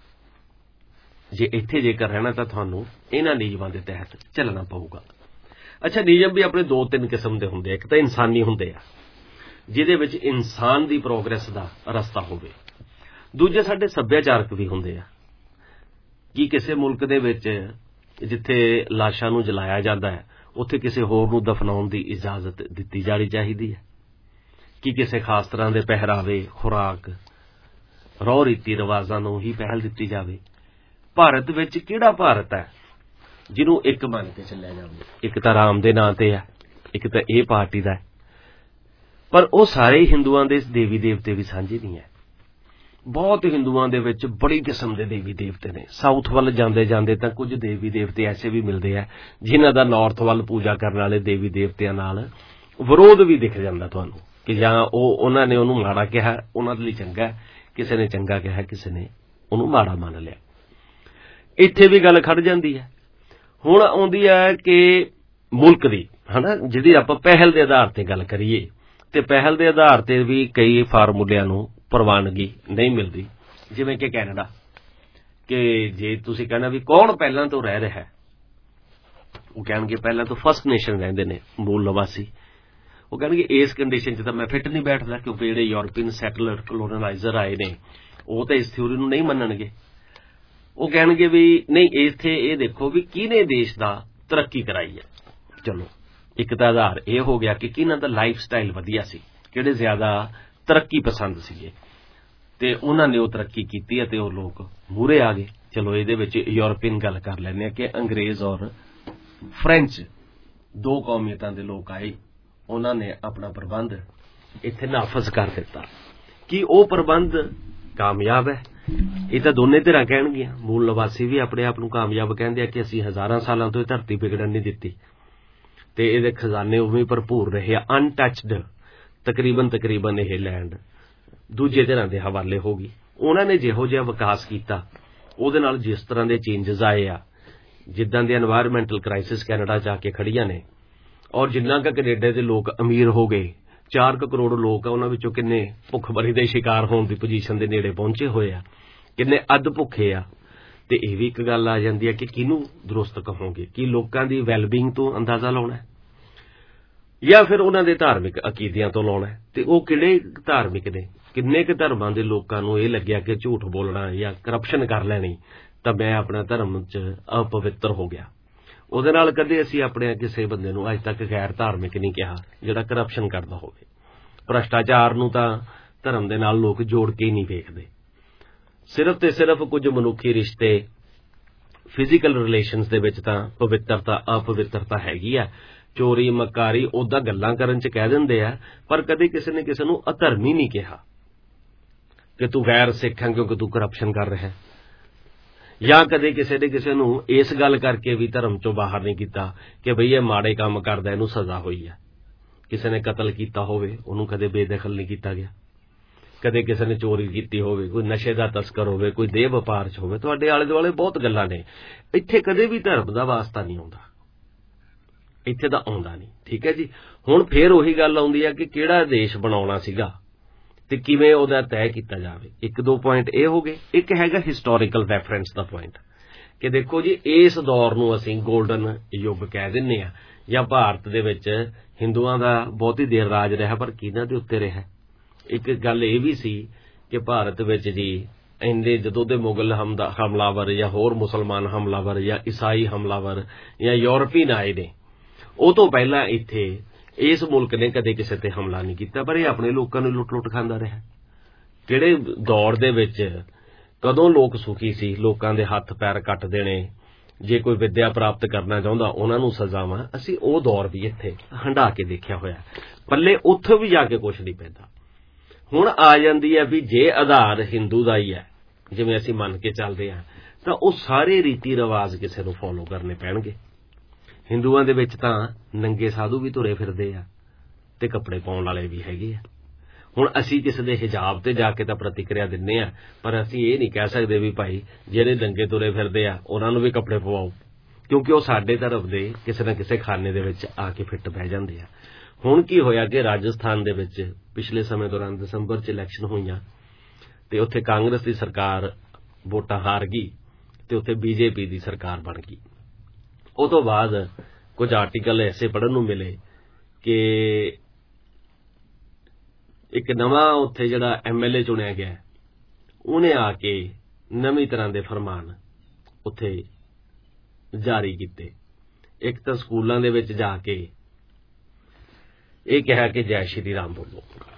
ਤਾਂ ਤੁਹਾਨੂੰ ਇਹਨਾਂ ਨਿਯਮਾਂ ਦੇ ਤਹਿਤ ਚੱਲਣਾ ਪਊਗਾ। ਅੱਛਾ, ਨਿਯਮ ਵੀ ਆਪਣੇ 2-3 ਕਿਸਮ ਦੇ ਹੁੰਦੇ ਆ। ਇੱਕ ਤਾਂ ਇਨਸਾਨੀ ਹੁੰਦੇ ਆ, ਜਿਹਦੇ ਵਿੱਚ ਇਨਸਾਨ ਦੀ ਪ੍ਰੋਗਰੈਸ ਦਾ ਰਸਤਾ ਹੋਵੇ। ਦੂਜੇ ਸਾਡੇ ਸੱਭਿਆਚਾਰਕ ਵੀ ਹੁੰਦੇ ਆ ਕਿ ਕਿਸੇ ਮੁਲਕ ਦੇ ਵਿੱਚ ਜਿੱਥੇ ਲਾਸ਼ਾਂ ਨੂੰ ਜਲਾਇਆ ਜਾਂਦਾ ਹੈ ਉੱਥੇ ਕਿਸੇ ਹੋਰ ਨੂੰ ਦਫਨਾਉਣ ਦੀ ਇਜਾਜ਼ਤ ਦਿੱਤੀ ਜਾਣੀ ਚਾਹੀਦੀ ਹੈ, ਕਿ ਕਿਸੇ ਖਾਸ ਤਰ੍ਹਾਂ ਦੇ ਪਹਿਰਾਵੇ, ਖੁਰਾਕ, ਰਹੁ ਰੀਤੀ ਰਿਵਾਜ਼ਾਂ ਨੂੰ ਹੀ ਪਹਿਲ ਦਿੱਤੀ ਜਾਵੇ। ਭਾਰਤ ਵਿੱਚ ਕਿਹੜਾ ਭਾਰਤ ਹੈ ਜਿਹਨੂੰ ਇੱਕ ਮੰਨ ਕੇ ਚੱਲਿਆ ਜਾਵੇ? ਇੱਕ ਤਾਂ ਰਾਮ ਦੇ ਨਾਂ ਤੇ ਹੈ, ਇੱਕ ਤਾਂ ਇਹ ਪਾਰਟੀ ਦਾ ਹੈ, ਪਰ ਉਹ ਸਾਰੇ ਹਿੰਦੂਆਂ ਦੇ ਦੇਵੀ ਦੇਵਤੇ ਵੀ ਸਾਂਝੇ ਨਹੀਂ ਹੈ। ਬਹੁਤ ਹਿੰਦੂਆਂ ਦੇ ਵਿੱਚ ਬੜੀ ਕਿਸਮ ਦੇ ਦੇਵੀ ਦੇਵਤੇ ਨੇ। ਸਾਊਥ ਵੱਲ ਜਾਂਦੇ ਜਾਂਦੇ ਤਾਂ ਕੁਝ ਦੇਵੀ ਦੇਵਤੇ ਐਸੇ ਵੀ ਮਿਲਦੇ ਆ ਜਿਨ੍ਹਾਂ ਦਾ ਨਾਰਥ ਵੱਲ ਪੂਜਾ ਕਰਨ ਵਾਲੇ ਦੇਵੀ ਦੇਵਤਿਆਂ ਨਾਲ ਵਿਰੋਧ ਵੀ ਦਿਖ ਜਾਂਦਾ ਤੁਹਾਨੂੰ, ਕਿ ਜਾਂ ਉਹਨਾਂ ਨੇ ਉਹਨੂੰ ਮਾੜਾ ਕਿਹਾ, ਉਹਨਾਂ ਦੇ ਲਈ ਚੰਗਾ, ਕਿਸੇ ਨੇ ਚੰਗਾ ਕਿਹਾ, ਕਿਸੇ ਨੇ ਉਹਨੂੰ ਮਾੜਾ ਮੰਨ ਲਿਆ। ਇੱਥੇ ਵੀ ਗੱਲ ਖੜ ਜਾਂਦੀ ਹੈ। ਹੁਣ ਆਉਂਦੀ ਹੈ ਕਿ ਮੁਲਕ ਦੀ, ਹਨਾ, ਜਿਹਦੀ ਆਪਾਂ ਪਹਿਲ ਦੇ ਆਧਾਰ ਤੇ ਗੱਲ ਕਰੀਏ, ਤੇ ਪਹਿਲ ਦੇ ਆਧਾਰ ਤੇ ਵੀ ਕਈ ਫਾਰਮੂਲਿਆਂ ਨੂੰ ਪ੍ਰਵਾਨਗੀ ਨਹੀਂ ਮਿਲਦੀ। ਜਿਵੇਂ ਕਿ ਕੈਨੇਡਾ, ਕਿ ਜੇ ਤੁਸੀਂ ਕਹਿਣਾ ਵੀ ਕੌਣ ਪਹਿਲਾਂ ਤੋਂ ਰਹਿ ਰਿਹਾ, ਉਹ ਕਹਿਣਗੇ ਪਹਿਲਾਂ ਤੋਂ ਫਸਟ ਨੇਸ਼ਨ ਰਹਿੰਦੇ ਨੇ, ਮੂਲ ਨਿਵਾਸੀ। ਉਹ ਕਹਿਣਗੇ ਇਸ ਕੰਡੀਸ਼ਨ 'ਚ ਤਾਂ ਮੈਂ ਫਿੱਟ ਨਹੀਂ ਬੈਠਦਾ, ਕਿਉਂਕਿ ਜਿਹੜੇ ਯੂਰਪੀਅਨ ਸੈਟਲਰ ਕਲੋਨਾਈਜ਼ਰ ਆਏ ਨੇ ਉਹ ਤਾਂ ਇਸ ਥਿਊਰੀ ਨੂੰ ਨਹੀਂ ਮੰਨਣਗੇ। ਉਹ ਕਹਿਣਗੇ ਵੀ ਨਹੀਂ, ਇੱਥੇ ਇਹ ਦੇਖੋ ਵੀ ਕਿਹਨੇ ਦੇਸ਼ ਦਾ ਤਰੱਕੀ ਕਰਾਈ ਹੈ। ਚਲੋ, ਇੱਕ ਤਾਂ ਆਧਾਰ ਇਹ ਹੋ ਗਿਆ ਕਿ ਕਿਹਨਾਂ ਦਾ ਲਾਈਫ ਸਟਾਈਲ ਵਧੀਆ ਸੀ, ਕਿਹੜੇ ਜ਼ਿਆਦਾ ਤਰੱਕੀ ਪਸੰਦ ਸੀਗੇ, ਤੇ ਉਹਨਾਂ ਨੇ ਉਹ ਤਰੱਕੀ ਕੀਤੀ ਅਤੇ ਉਹ ਲੋਕ ਮੂਹਰੇ ਆ ਗਏ। ਚਲੋ, ਇਹਦੇ ਵਿੱਚ ਯੂਰਪੀਅਨ ਗੱਲ ਕਰ ਲੈਂਦੇ ਹਾਂ ਕਿ ਅੰਗਰੇਜ਼ ਔਰ ਫਰੈਂਚ ਦੋ ਕੌਮੀਅਤਾਂ ਦੇ ਲੋਕ ਆਏ, ਉਹਨਾਂ ਨੇ ਆਪਣਾ ਪ੍ਰਬੰਧ ਇੱਥੇ ਨਾਫਜ਼ ਕਰ ਦਿੱਤਾ। ਕਿ ਉਹ ਪ੍ਰਬੰਧ ਕਾਮਯਾਬ ਹੈ? ਇਹ ਤਾਂ ਦੋਨੇ ਧਿਰਾਂ ਕਹਿਣਗੀਆਂ। ਮੂਲ ਨਿਵਾਸੀ ਵੀ ਆਪਣੇ ਆਪ ਨੂੰ ਕਾਮਯਾਬ ਕਹਿੰਦੇ ਆ ਕਿ ਅਸੀਂ ਹਜ਼ਾਰਾਂ ਸਾਲਾਂ ਤੋਂ ਇਹ ਧਰਤੀ ਵਿਗੜਨ ਨਹੀਂ ਦਿੱਤੀ ਤੇ ਇਹਦੇ ਖਜ਼ਾਨੇ ਉਵੇਂ ਭਰਪੂਰ ਰਹੇ ਆ, ਅਨਟੱਚਡ ਤਕਰੀਬਨ ਇਹ ਲੈਂਡ ਦੂਜੇ ਧਿਰਾਂ ਦੇ ਹਵਾਲੇ ਹੋ ਗਈ। ਉਹਨਾਂ ਨੇ ਜਿਹੋ ਜਿਹਾ ਵਿਕਾਸ ਕੀਤਾ, ਉਹਦੇ ਨਾਲ ਜਿਸ ਤਰ੍ਹਾਂ ਦੇ ਚੇਂਜਸ ਆਏ ਆ, ਜਿੱਦਾਂ ਦੇ ਐਨਵਾਇਰਮੈਂਟਲ ਕ੍ਰਾਈਸਿਸ ਕੈਨੇਡਾ ਜਾ ਕੇ ਖੜੀਆਂ ਨੇ, ਔਰ ਜਿੰਨਾ ਕੁ ਕੈਨੇਡਾ ਦੇ ਲੋਕ ਅਮੀਰ ਹੋ ਗਏ, 4 ਕਰੋੜ ਲੋਕ ਆ, ਉਹਨਾਂ ਵਿੱਚੋਂ ਕਿੰਨੇ ਭੁੱਖਮਰੀ ਦੇ ਸ਼ਿਕਾਰ ਹੋਣ ਦੀ ਪੋਜੀਸ਼ਨ ਦੇ ਨੇੜੇ ਪਹੁੰਚੇ ਹੋਏ ਆ, ਕਿੰਨੇ ਅੱਧ ਭੁੱਖੇ ਆ। ਤੇ ਇਹ ਵੀ ਇੱਕ ਗੱਲ ਆ ਜਾਂਦੀ ਹੈ ਕਿ ਕਿਹਨੂੰ ਦਰੁਸਤ ਕਹੋਗੇ, ਕਿ ਲੋਕਾਂ ਦੀ ਵੈਲਬੀਂਗ ਤੋਂ ਅੰਦਾਜ਼ਾ ਲਾਉਣਾ ਜਾਂ ਫਿਰ ਉਹਨਾਂ ਦੇ ਧਾਰਮਿਕ ਅਕੀਦਿਆਂ ਤੋਂ ਲਾਉਣਾ। ਤੇ ਉਹ ਕਿਹੜੇ ਧਾਰਮਿਕ ਨੇ? ਕਿੰਨੇ ਕੁ ਧਰਮਾਂ ਦੇ ਲੋਕਾਂ ਨੂੰ ਇਹ ਲੱਗਿਆ ਕਿ ਝੂਠ ਬੋਲਣਾ ਜਾਂ ਕਰਪਸ਼ਨ ਕਰ ਲੈਣੀ ਤਾਂ ਮੈਂ ਆਪਣਾ ਧਰਮ 'ਚ ਅਪਵਿੱਤਰ ਹੋ ਗਿਆ। ਉਹਦੇ ਨਾਲ ਕਦੇ ਅਸੀਂ ਆਪਣੇ ਕਿਸੇ ਬੰਦੇ ਨੂੰ ਅੱਜ ਤੱਕ ਗੈਰ ਧਾਰਮਿਕ ਨਹੀਂ ਕਿਹਾ ਜਿਹੜਾ ਕਰਪਸ਼ਨ ਕਰਦਾ ਹੋਵੇ। ਭ੍ਰਸ਼ਟਾਚਾਰ ਨੂੰ ਤਾਂ ਧਰਮ ਦੇ ਨਾਲ ਲੋਕ ਜੋੜ ਕੇ ਹੀ ਨਹੀਂ ਵੇਖਦੇ। ਸਿਰਫ ਤੇ ਸਿਰਫ ਕੁਝ ਮਨੁੱਖੀ ਰਿਸ਼ਤੇ, ਫਿਜ਼ੀਕਲ ਰਿਲੇਸ਼ਨਸ ਦੇ ਵਿੱਚ ਤਾਂ ਪਵਿੱਤਰਤਾ ਅਪਵਿੱਤਰਤਾ ਹੈਗੀ ਆ। ਚੋਰੀ ਮਕਾਰੀ ਉਹਦਾ ਗੱਲਾਂ ਕਰਨ 'ਚ ਕਹਿ ਦਿੰਦੇ ਆ, ਪਰ ਕਦੇ ਕਿਸੇ ਨੇ ਕਿਸੇ ਨੂੰ ਅਧਰਮੀ ਨਹੀਂ ਕਿਹਾ ਕਿ ਤੂੰ ਗੈਰ ਸਿੱਖ ਹੈ ਕਿਉਂਕਿ ਤੂੰ ਕਰਪਸ਼ਨ ਕਰ ਰਿਹਾ, ਜਾਂ ਕਦੇ ਕਿਸੇ ਨੇ ਕਿਸੇ ਨੂੰ ਇਸ ਗੱਲ ਕਰਕੇ ਵੀ ਧਰਮ 'ਚੋਂ ਬਾਹਰ ਨਹੀਂ ਕੀਤਾ ਕਿ ਬਈ ਇਹ ਮਾੜੇ ਕੰਮ ਕਰਦਾ, ਇਹਨੂੰ ਸਜ਼ਾ ਹੋਈ ਹੈ। ਕਿਸੇ ਨੇ ਕਤਲ ਕੀਤਾ ਹੋਵੇ, ਉਹਨੂੰ ਕਦੇ ਬੇਦਖਲ ਨਹੀਂ ਕੀਤਾ ਗਿਆ। ਕਦੇ ਕਿਸੇ ਨੇ ਚੋਰੀ ਕੀਤੀ ਹੋਵੇ, ਕੋਈ ਨਸ਼ੇ ਦਾ ਤਸਕਰ ਹੋਵੇ, ਕੋਈ ਦੇਹ ਵਪਾਰ 'ਚ ਹੋਵੇ, ਤੁਹਾਡੇ ਆਲੇ ਦੁਆਲੇ ਬਹੁਤ ਗੱਲਾਂ ਨੇ। ਇੱਥੇ ਕਦੇ ਵੀ ਧਰਮ ਦਾ ਵਾਸਤਾ ਨਹੀਂ ਆਉਂਦਾ, ਇੱਥੇ ਤਾਂ ਆਉਂਦਾ ਨਹੀਂ। ਠੀਕ ਹੈ ਜੀ। ਹੁਣ ਫੇਰ ਉਹੀ ਗੱਲ ਆਉਂਦੀ ਹੈ ਕਿ ਕਿਹੜਾ ਦੇਸ਼ ਬਣਾਉਣਾ ਸੀਗਾ ਤੇ ਕਿਵੇਂ ਉਹਦਾ ਤੈਅ ਕੀਤਾ ਜਾਵੇ। 1-2 ਪੁਆਇੰਟ ਇਹ ਹੋ ਗਏ। ਇੱਕ ਹੈਗਾ ਹਿਸਟੋਰੀਕਲ ਰੈਫਰੈਂਸ ਦਾ ਪੁਆਇੰਟ, ਕਿ ਦੇਖੋ ਜੀ ਇਸ ਦੌਰ ਨੂੰ ਅਸੀਂ ਗੋਲਡਨ ਯੁੱਗ ਕਹਿ ਦਿੰਦੇ ਆ, ਜਾਂ ਭਾਰਤ ਦੇ ਵਿੱਚ ਹਿੰਦੂਆਂ ਦਾ ਬਹੁਤੀ ਦੇਰ ਰਾਜ ਰਿਹਾ, ਪਰ ਕਿਹਨਾਂ ਦੇ ਉੱਤੇ ਰਿਹਾ? ਇੱਕ ਗੱਲ ਇਹ ਵੀ ਸੀ ਕਿ ਭਾਰਤ ਵਿੱਚ ਜੀ ਇੰਨੇ ਜਦੋਂ ਦੇ ਮੁਗਲ ਹਮਲਾਵਰ ਜਾਂ ਹੋਰ ਮੁਸਲਮਾਨ ਹਮਲਾਵਰ ਜਾਂ ਈਸਾਈ ਹਮਲਾਵਰ ਜਾਂ ਯੂਰਪੀਨ ਆਏ ਨੇ, ਉਹ ਤੋਂ ਪਹਿਲਾਂ ਇੱਥੇ ਇਸ ਮੁਲਕ ਨੇ ਕਦੇ ਕਿਸੇ ਤੇ ਹਮਲਾ ਨਹੀਂ ਕੀਤਾ, ਪਰ ਇਹ ਆਪਣੇ ਲੋਕਾਂ ਨੂੰ ਲੁੱਟ ਖਾਂਦਾ ਰਿਹਾ। ਕਿਹੜੇ ਦੌਰ ਦੇ ਵਿੱਚ ਕਦੋਂ ਲੋਕ ਸੁਖੀ ਸੀ, ਲੋਕਾਂ ਦੇ ਹੱਥ ਪੈਰ ਕੱਟ ਦੇਣੇ, ਜੇ ਕੋਈ ਵਿੱਦਿਆ ਪ੍ਰਾਪਤ ਕਰਨਾ ਚਾਹੁੰਦਾ ਉਹਨਾਂ ਨੂੰ ਸਜ਼ਾਵਾਂ, ਅਸੀਂ ਉਹ ਦੌਰ ਵੀ ਇੱਥੇ ਹੰਢਾ ਕੇ ਦੇਖਿਆ ਹੋਇਆ। ਪੱਲੇ ਉੱਥੇ ਵੀ ਜਾ ਕੇ ਕੁਛ ਨਹੀਂ ਪੈਂਦਾ। ਹੁਣ ਆ ਜਾਂਦੀ ਹੈ ਵੀ ਜੇ ਆਧਾਰ ਹਿੰਦੂ ਦਾ ਹੀ ਹੈ, ਜਿਵੇਂ ਅਸੀਂ ਮੰਨ ਕੇ ਚੱਲਦੇ ਹਾਂ, ਤਾਂ ਉਹ ਸਾਰੇ ਰੀਤੀ ਰਿਵਾਜ ਕਿਸੇ ਨੂੰ ਫੋਲੋ ਕਰਨੇ ਪੈਣਗੇ। ਹਿੰਦੂਆਂ ਦੇ ਵਿੱਚ ਤਾਂ ਨੰਗੇ ਸਾਧੂ ਵੀ ਤੁਰੇ ਫਿਰਦੇ ਆ ਤੇ ਕੱਪੜੇ ਪਾਉਣ ਵਾਲੇ ਵੀ ਹੈਗੇ ਆ। ਹੁਣ ਅਸੀਂ ਕਿਸੇ ਦੇ ਹਿਜਾਬ ਤੇ ਜਾ ਕੇ ਤਾਂ ਪ੍ਰਤੀਕਿਰਿਆ ਦਿੰਦੇ ਆ, ਪਰ ਅਸੀਂ ਇਹ ਨਹੀਂ ਕਹਿ ਸਕਦੇ ਵੀ ਭਾਈ ਜਿਹੜੇ ਨੰਗੇ ਤੁਰੇ ਫਿਰਦੇ ਆ ਉਹਨਾਂ ਨੂੰ ਵੀ ਕੱਪੜੇ ਪਵਾਓ, ਕਿਉਂਕਿ ਉਹ ਸਾਡੇ ਧਰਮ ਦੇ ਕਿਸੇ ਨਾ ਕਿਸੇ ਖਾਨੇ ਦੇ ਵਿੱਚ ਆ ਕੇ ਫਿੱਟ ਬਹਿ ਜਾਂਦੇ ਆ। ਹੁਣ ਕੀ ਹੋਇਆ ਕਿ ਰਾਜਸਥਾਨ ਦੇ ਵਿੱਚ ਪਿਛਲੇ ਸਮੇਂ ਦੌਰਾਨ ਦਸੰਬਰ 'ਚ ਇਲੈਕਸ਼ਨ ਹੋਈਆਂ ਤੇ ਉੱਥੇ ਕਾਂਗਰਸ ਦੀ ਸਰਕਾਰ ਵੋਟਾਂ ਹਾਰ ਗਈ ਤੇ ਉੱਥੇ ਬੀਜੇਪੀ ਦੀ ਸਰਕਾਰ ਬਣ ਗਈ। ਉਹ ਤੋਂ ਬਾਅਦ ਕੁਝ ਆਰਟੀਕਲ ਐਸੇ ਪੜ੍ਹਨ ਨੂੰ ਮਿਲੇ ਕਿ ਇੱਕ ਨਵਾਂ ਉੱਥੇ ਜਿਹੜਾ MLA ਚੁਣਿਆ ਗਿਆ, ਉਹਨੇ ਆ ਕੇ ਨਵੀਂ ਤਰ੍ਹਾਂ ਦੇ ਫਰਮਾਨ ਉੱਥੇ ਜਾਰੀ ਕੀਤੇ। ਇੱਕ ਤਾਂ ਸਕੂਲਾਂ ਦੇ ਵਿੱਚ ਜਾ ਕੇ ਇਹ ਕਿਹਾ ਕਿ ਜੈ ਸ਼੍ਰੀ ਰਾਮ ਬੋਲੋ,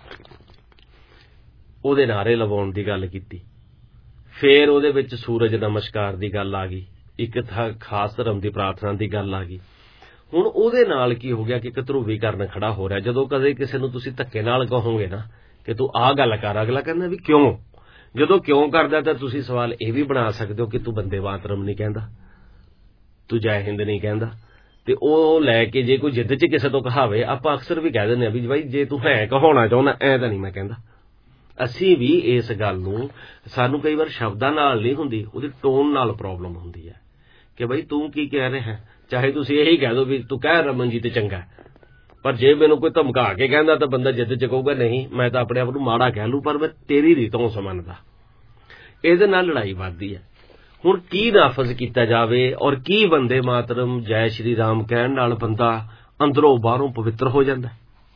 ਉਹਦੇ ਨਾਅਰੇ ਲਵਾਉਣ ਦੀ ਗੱਲ ਕੀਤੀ। ਫੇਰ ਉਹਦੇ ਵਿੱਚ ਸੂਰਜ ਨਮਸਕਾਰ ਦੀ ਗੱਲ ਆ ਗਈ, ਇੱਕ ਖਾਸ ਧਰਮ ਦੀ ਪ੍ਰਾਰਥਨਾ ਦੀ ਗੱਲ ਆ ਗਈ। ਹੁਣ ਉਹਦੇ ਨਾਲ ਕੀ ਹੋ ਗਿਆ ਕਿ ਇੱਕ ਧਰੂਵੀਕਰਨ ਖੜਾ ਹੋ ਰਿਹਾ। ਜਦੋਂ ਕਦੇ ਕਿਸੇ ਨੂੰ ਤੁਸੀਂ ਧੱਕੇ ਨਾਲ ਕਹੋਗੇ ਨਾ ਕਿ ਤੂੰ ਆਹ ਗੱਲ ਕਰ, ਅਗਲਾ ਕਹਿੰਦਾ ਵੀ ਕਿਉਂ। ਜਦੋਂ ਕਿਉਂ ਕਰਦਾ ਤਾਂ ਤੁਸੀਂ ਸਵਾਲ ਇਹ ਵੀ ਬਣਾ ਸਕਦੇ ਹੋ ਕਿ ਤੂੰ ਬੰਦੇ ਮਾਤਰਮ ਨਹੀਂ ਕਹਿੰਦਾ, ਤੂੰ ਜੈ ਹਿੰਦ ਨਹੀਂ ਕਹਿੰਦਾ, ਤੇ ਉਹ ਲੈ ਕੇ ਜੇ ਕੋਈ ਜਿੱਦ 'ਚ ਕਿਸੇ ਤੋਂ ਕਹਾਵੇ, ਆਪਾਂ ਅਕਸਰ ਵੀ ਕਹਿ ਦਿੰਦੇ ਆ ਵੀ ਬਾਈ ਜੇ ਤੂੰ ਹੈ ਕਹਾਉਣਾ ਚਾਹੁੰਦਾ, ਐਂ ਤਾਂ ਨਹੀਂ ਮੈਂ ਕਹਿੰਦਾ। ਅਸੀਂ ਵੀ ਇਸ ਗੱਲ ਨੂੰ, ਸਾਨੂੰ ਕਈ ਵਾਰ ਸ਼ਬਦਾਂ ਨਾਲ ਨਹੀਂ ਹੁੰਦੀ, ਉਹਦੀ ਟੋਨ ਨਾਲ ਪ੍ਰੋਬਲਮ ਹੁੰਦੀ ਹੈ ਕਿ ਬਈ ਤੂੰ ਕੀ ਕਹਿ ਰਿਹਾ। ਚਾਹੇ ਤੁਸੀਂ ਇਹੀ ਕਹਿ ਦਿਓ ਵੀ ਤੂੰ ਕਹਿ ਰਮਨਜੀਤ ਚੰਗਾ, ਪਰ ਜੇ ਮੈਨੂੰ ਕੋਈ ਧਮਕਾ ਕੇ ਕਹਿੰਦਾ ਤਾਂ ਬੰਦਾ ਜਿੱਦ 'ਚ ਕਹੂਗਾ ਨਹੀਂ ਮੈਂ ਤਾਂ ਆਪਣੇ ਆਪ ਨੂੰ ਮਾੜਾ ਕਹਿ ਲੂੰ, ਪਰ ਮੈਂ ਤੇਰੀ ਰੀਤੋਂ ਸਮਝਦਾ। ਇਹਦੇ ਨਾਲ ਲੜਾਈ ਵੱਧਦੀ ਹੈ। ਹੁਣ ਕੀ ਨਾਫਜ਼ ਕੀਤਾ ਜਾਵੇ ਔਰ ਕੀ ਬੰਦੇ ਮਾਤਰਮ ਜੈ ਸ਼੍ਰੀ ਰਾਮ ਕਹਿਣ ਨਾਲ ਬੰਦਾ ਅੰਦਰੋਂ ਬਾਹਰੋਂ ਪਵਿੱਤਰ ਹੋ ਜਾਂਦਾ।